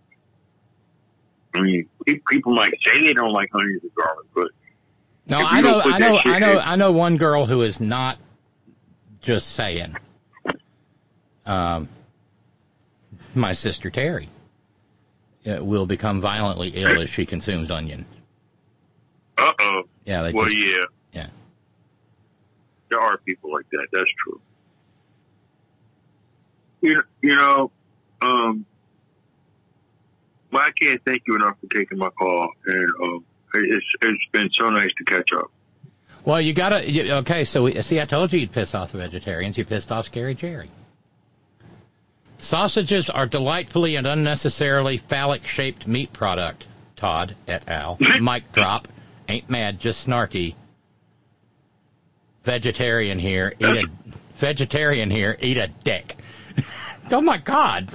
I mean, people might say they don't like onions and garlic, but. No, I know, I know, I know, I know one girl who is not just saying. Um, my sister Terry uh, will become violently ill if she consumes onion. Uh oh. Yeah. They well, just, yeah. Yeah. There are people like that. That's true. You you know, um, well, I can't thank you enough for taking my call, and um, it's it's been so nice to catch up. Well, you gotta. You, okay, so we, see, I told you you'd piss off the vegetarians. You pissed off Scary Jerry. Sausages are delightfully and unnecessarily phallic-shaped meat product. Todd et al. Mic drop. Ain't mad, just snarky. Vegetarian here, eat a vegetarian here, eat a dick. Oh my God!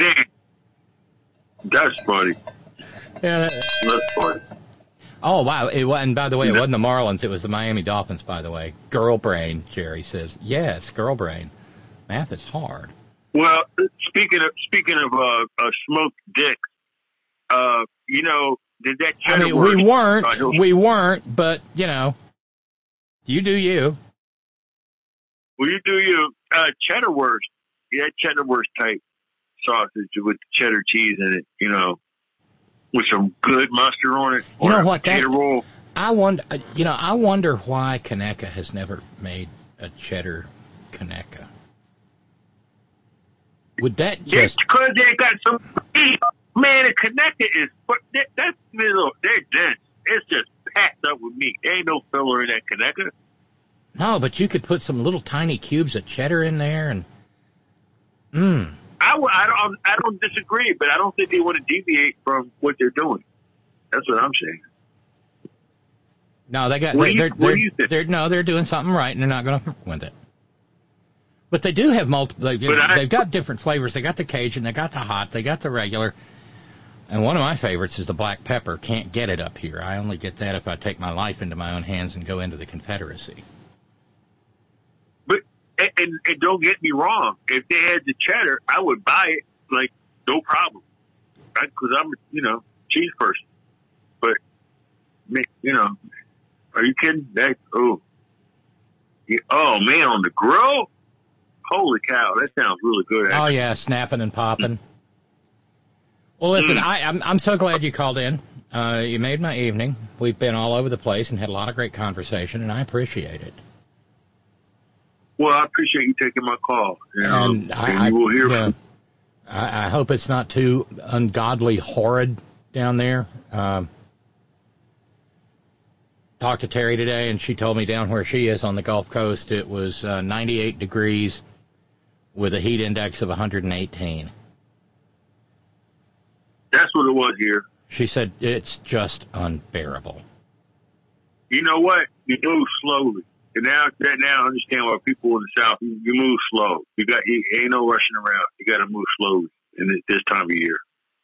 That's funny. Yeah, that's funny. Oh wow! It and by the way, it wasn't the Marlins; it was the Miami Dolphins. By the way, girl brain. Jerry says yes, girl brain. Math is hard. Well, speaking of speaking of uh, uh smoked dicks, uh, you know, did that? I mean, we weren't, uh, we weren't, but you know, you do you. Well, you do you. Uh, cheddar wurst, yeah, cheddar wurst type sausage with cheddar cheese in it, you know, with some good mustard on it. You know what? That, roll. I wonder. You know, I wonder why Conecuh has never made a cheddar Conecuh. Would that just? Because they got some meat. Man, a Conecuh is that, that's little. They're dense. It's just packed up with meat. There ain't no filler in that Conecuh. No, but you could put some little tiny cubes of cheddar in there, and mmm. I, I don't I don't disagree, but I don't think they want to deviate from what they're doing. That's what I'm saying. No, they got. What They're, do you, they're, what they're, do you think? They're, no, they're doing something right, and they're not going to fuck with it. But they do have multiple. They, they've I, got different flavors. They got the Cajun, they got the hot, they got the regular. And one of my favorites is the black pepper. Can't get it up here. I only get that if I take my life into my own hands and go into the Confederacy. But and, and, and don't get me wrong. If they had the cheddar, I would buy it. Like no problem, because I'm you know cheese person. But you know, are you kidding? That oh, yeah, oh man, on the grill. Holy cow, that sounds really good. Actually. Oh yeah, snapping and popping. Well, listen, mm. I, I'm I'm so glad you called in. Uh, you made my evening. We've been all over the place and had a lot of great conversation, and I appreciate it. Well, I appreciate you taking my call. You know, and I, and you will hear I, from. I, I hope it's not too ungodly horrid down there. Um, talked to Terry today, and she told me down where she is on the Gulf Coast, it was uh, ninety-eight degrees with a heat index of one hundred eighteen. That's what it was here. She said it's just unbearable. You know what? You move slowly. And now, now I understand why people in the South, you, you move slow. You got, you ain't no rushing around. You got to move slowly in this, this time of year.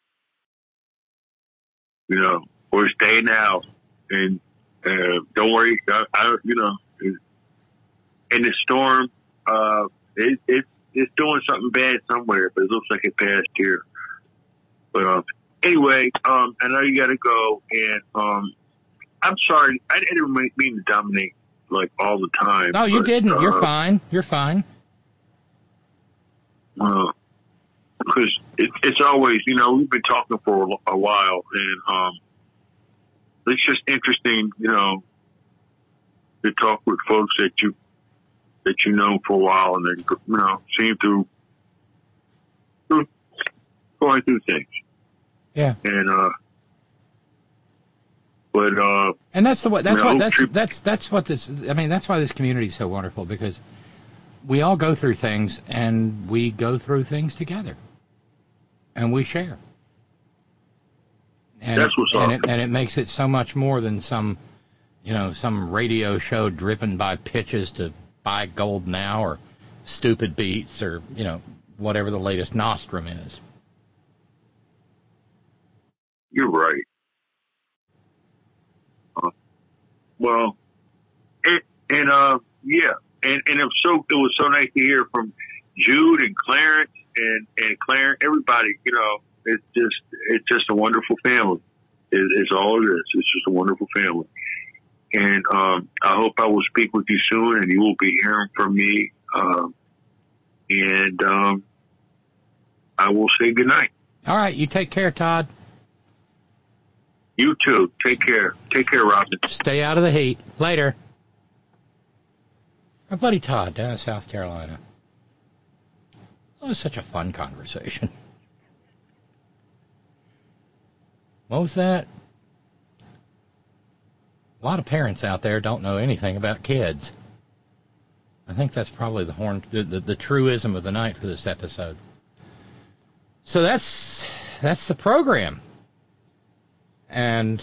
You know, or stay in the house and uh, don't worry. I, I, you know, in the storm, uh, it, it, it's doing something bad somewhere, but it looks like it passed here. But um, anyway, um, I know you got to go, and um, I'm sorry. I didn't mean to dominate like all the time. No, you but, didn't. Uh, You're fine. You're fine. Uh, because it, it's always, you know, we've been talking for a, a while, and um, it's just interesting, you know, to talk with folks that you that you know for a while, and then you know, seeing through, through going through things. Yeah. And uh. But uh, and that's the way. That's what. know, That's that's that's what this. I mean, that's why this community is so wonderful, because we all go through things, and we go through things together, and we share. And that's it, what's and up. it, and it makes it so much more than some, you know, some radio show driven by pitches to buy gold now, or stupid beats, or you know, whatever the latest nostrum is. You're right. Uh, well, it, and uh, yeah, and and it was so it was so nice to hear from Jude and Clarence and and Clarence. Everybody, you know, it's just it's just a wonderful family. It, it's all it is. It's just a wonderful family. And um, I hope I will speak with you soon, and you will be hearing from me. Um, and um, I will say goodnight. All right, you take care, Todd. You too. Take care. Take care, Robin. Stay out of the heat. Later. Our buddy Todd down in South Carolina. It was such a fun conversation. What was that? A lot of parents out there don't know anything about kids. I think that's probably the horn, the, the, the truism of the night for this episode. So that's that's the program. And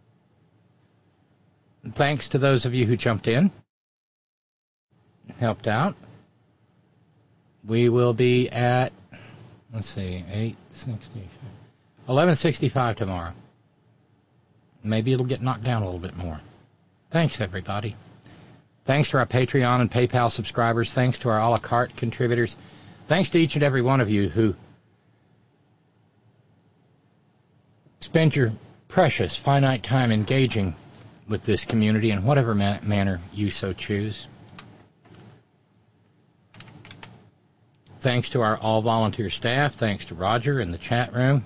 thanks to those of you who jumped in, helped out. We will be at, let's see, eight sixty, eleven sixty-five tomorrow. Maybe it'll get knocked down a little bit more. Thanks, everybody. Thanks to our Patreon and PayPal subscribers. Thanks to our a la carte contributors. Thanks to each and every one of you who spend your precious, finite time engaging with this community in whatever ma- manner you so choose. Thanks to our all-volunteer staff. Thanks to Roger in the chat room.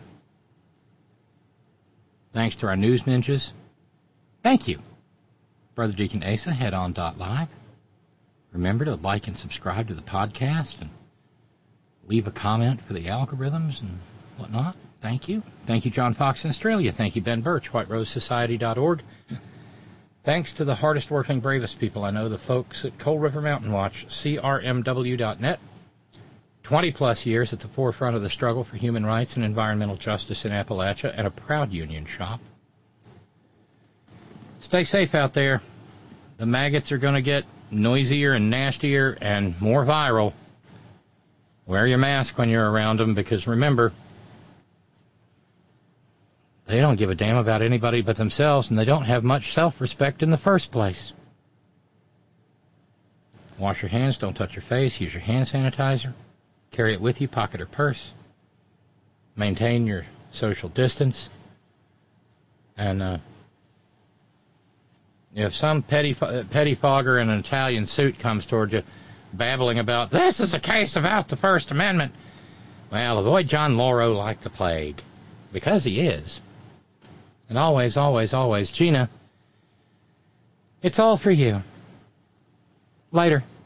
Thanks to our news ninjas. Thank you. Brother Deacon Asa, headon dot live. Remember to like and subscribe to the podcast and leave a comment for the algorithms and whatnot. Thank you. Thank you, John Fox in Australia. Thank you, Ben Birch, white rose society dot org. Thanks to the hardest working, bravest people I know, the folks at Coal River Mountain Watch, C R M W dot net. twenty-plus years at the forefront of the struggle for human rights and environmental justice in Appalachia, and a proud union shop. Stay safe out there. The maggots are going to get noisier and nastier and more viral. Wear your mask when you're around them, because remember, they don't give a damn about anybody but themselves, and they don't have much self-respect in the first place. Wash your hands, don't touch your face, use your hand sanitizer. Carry it with you, pocket or purse. Maintain your social distance. And uh, if some petty pettifogger in an Italian suit comes toward you babbling about, this is a case about the First Amendment, well, avoid John Lauro like the plague. Because he is. And always, always, always, Gina, it's all for you. Later.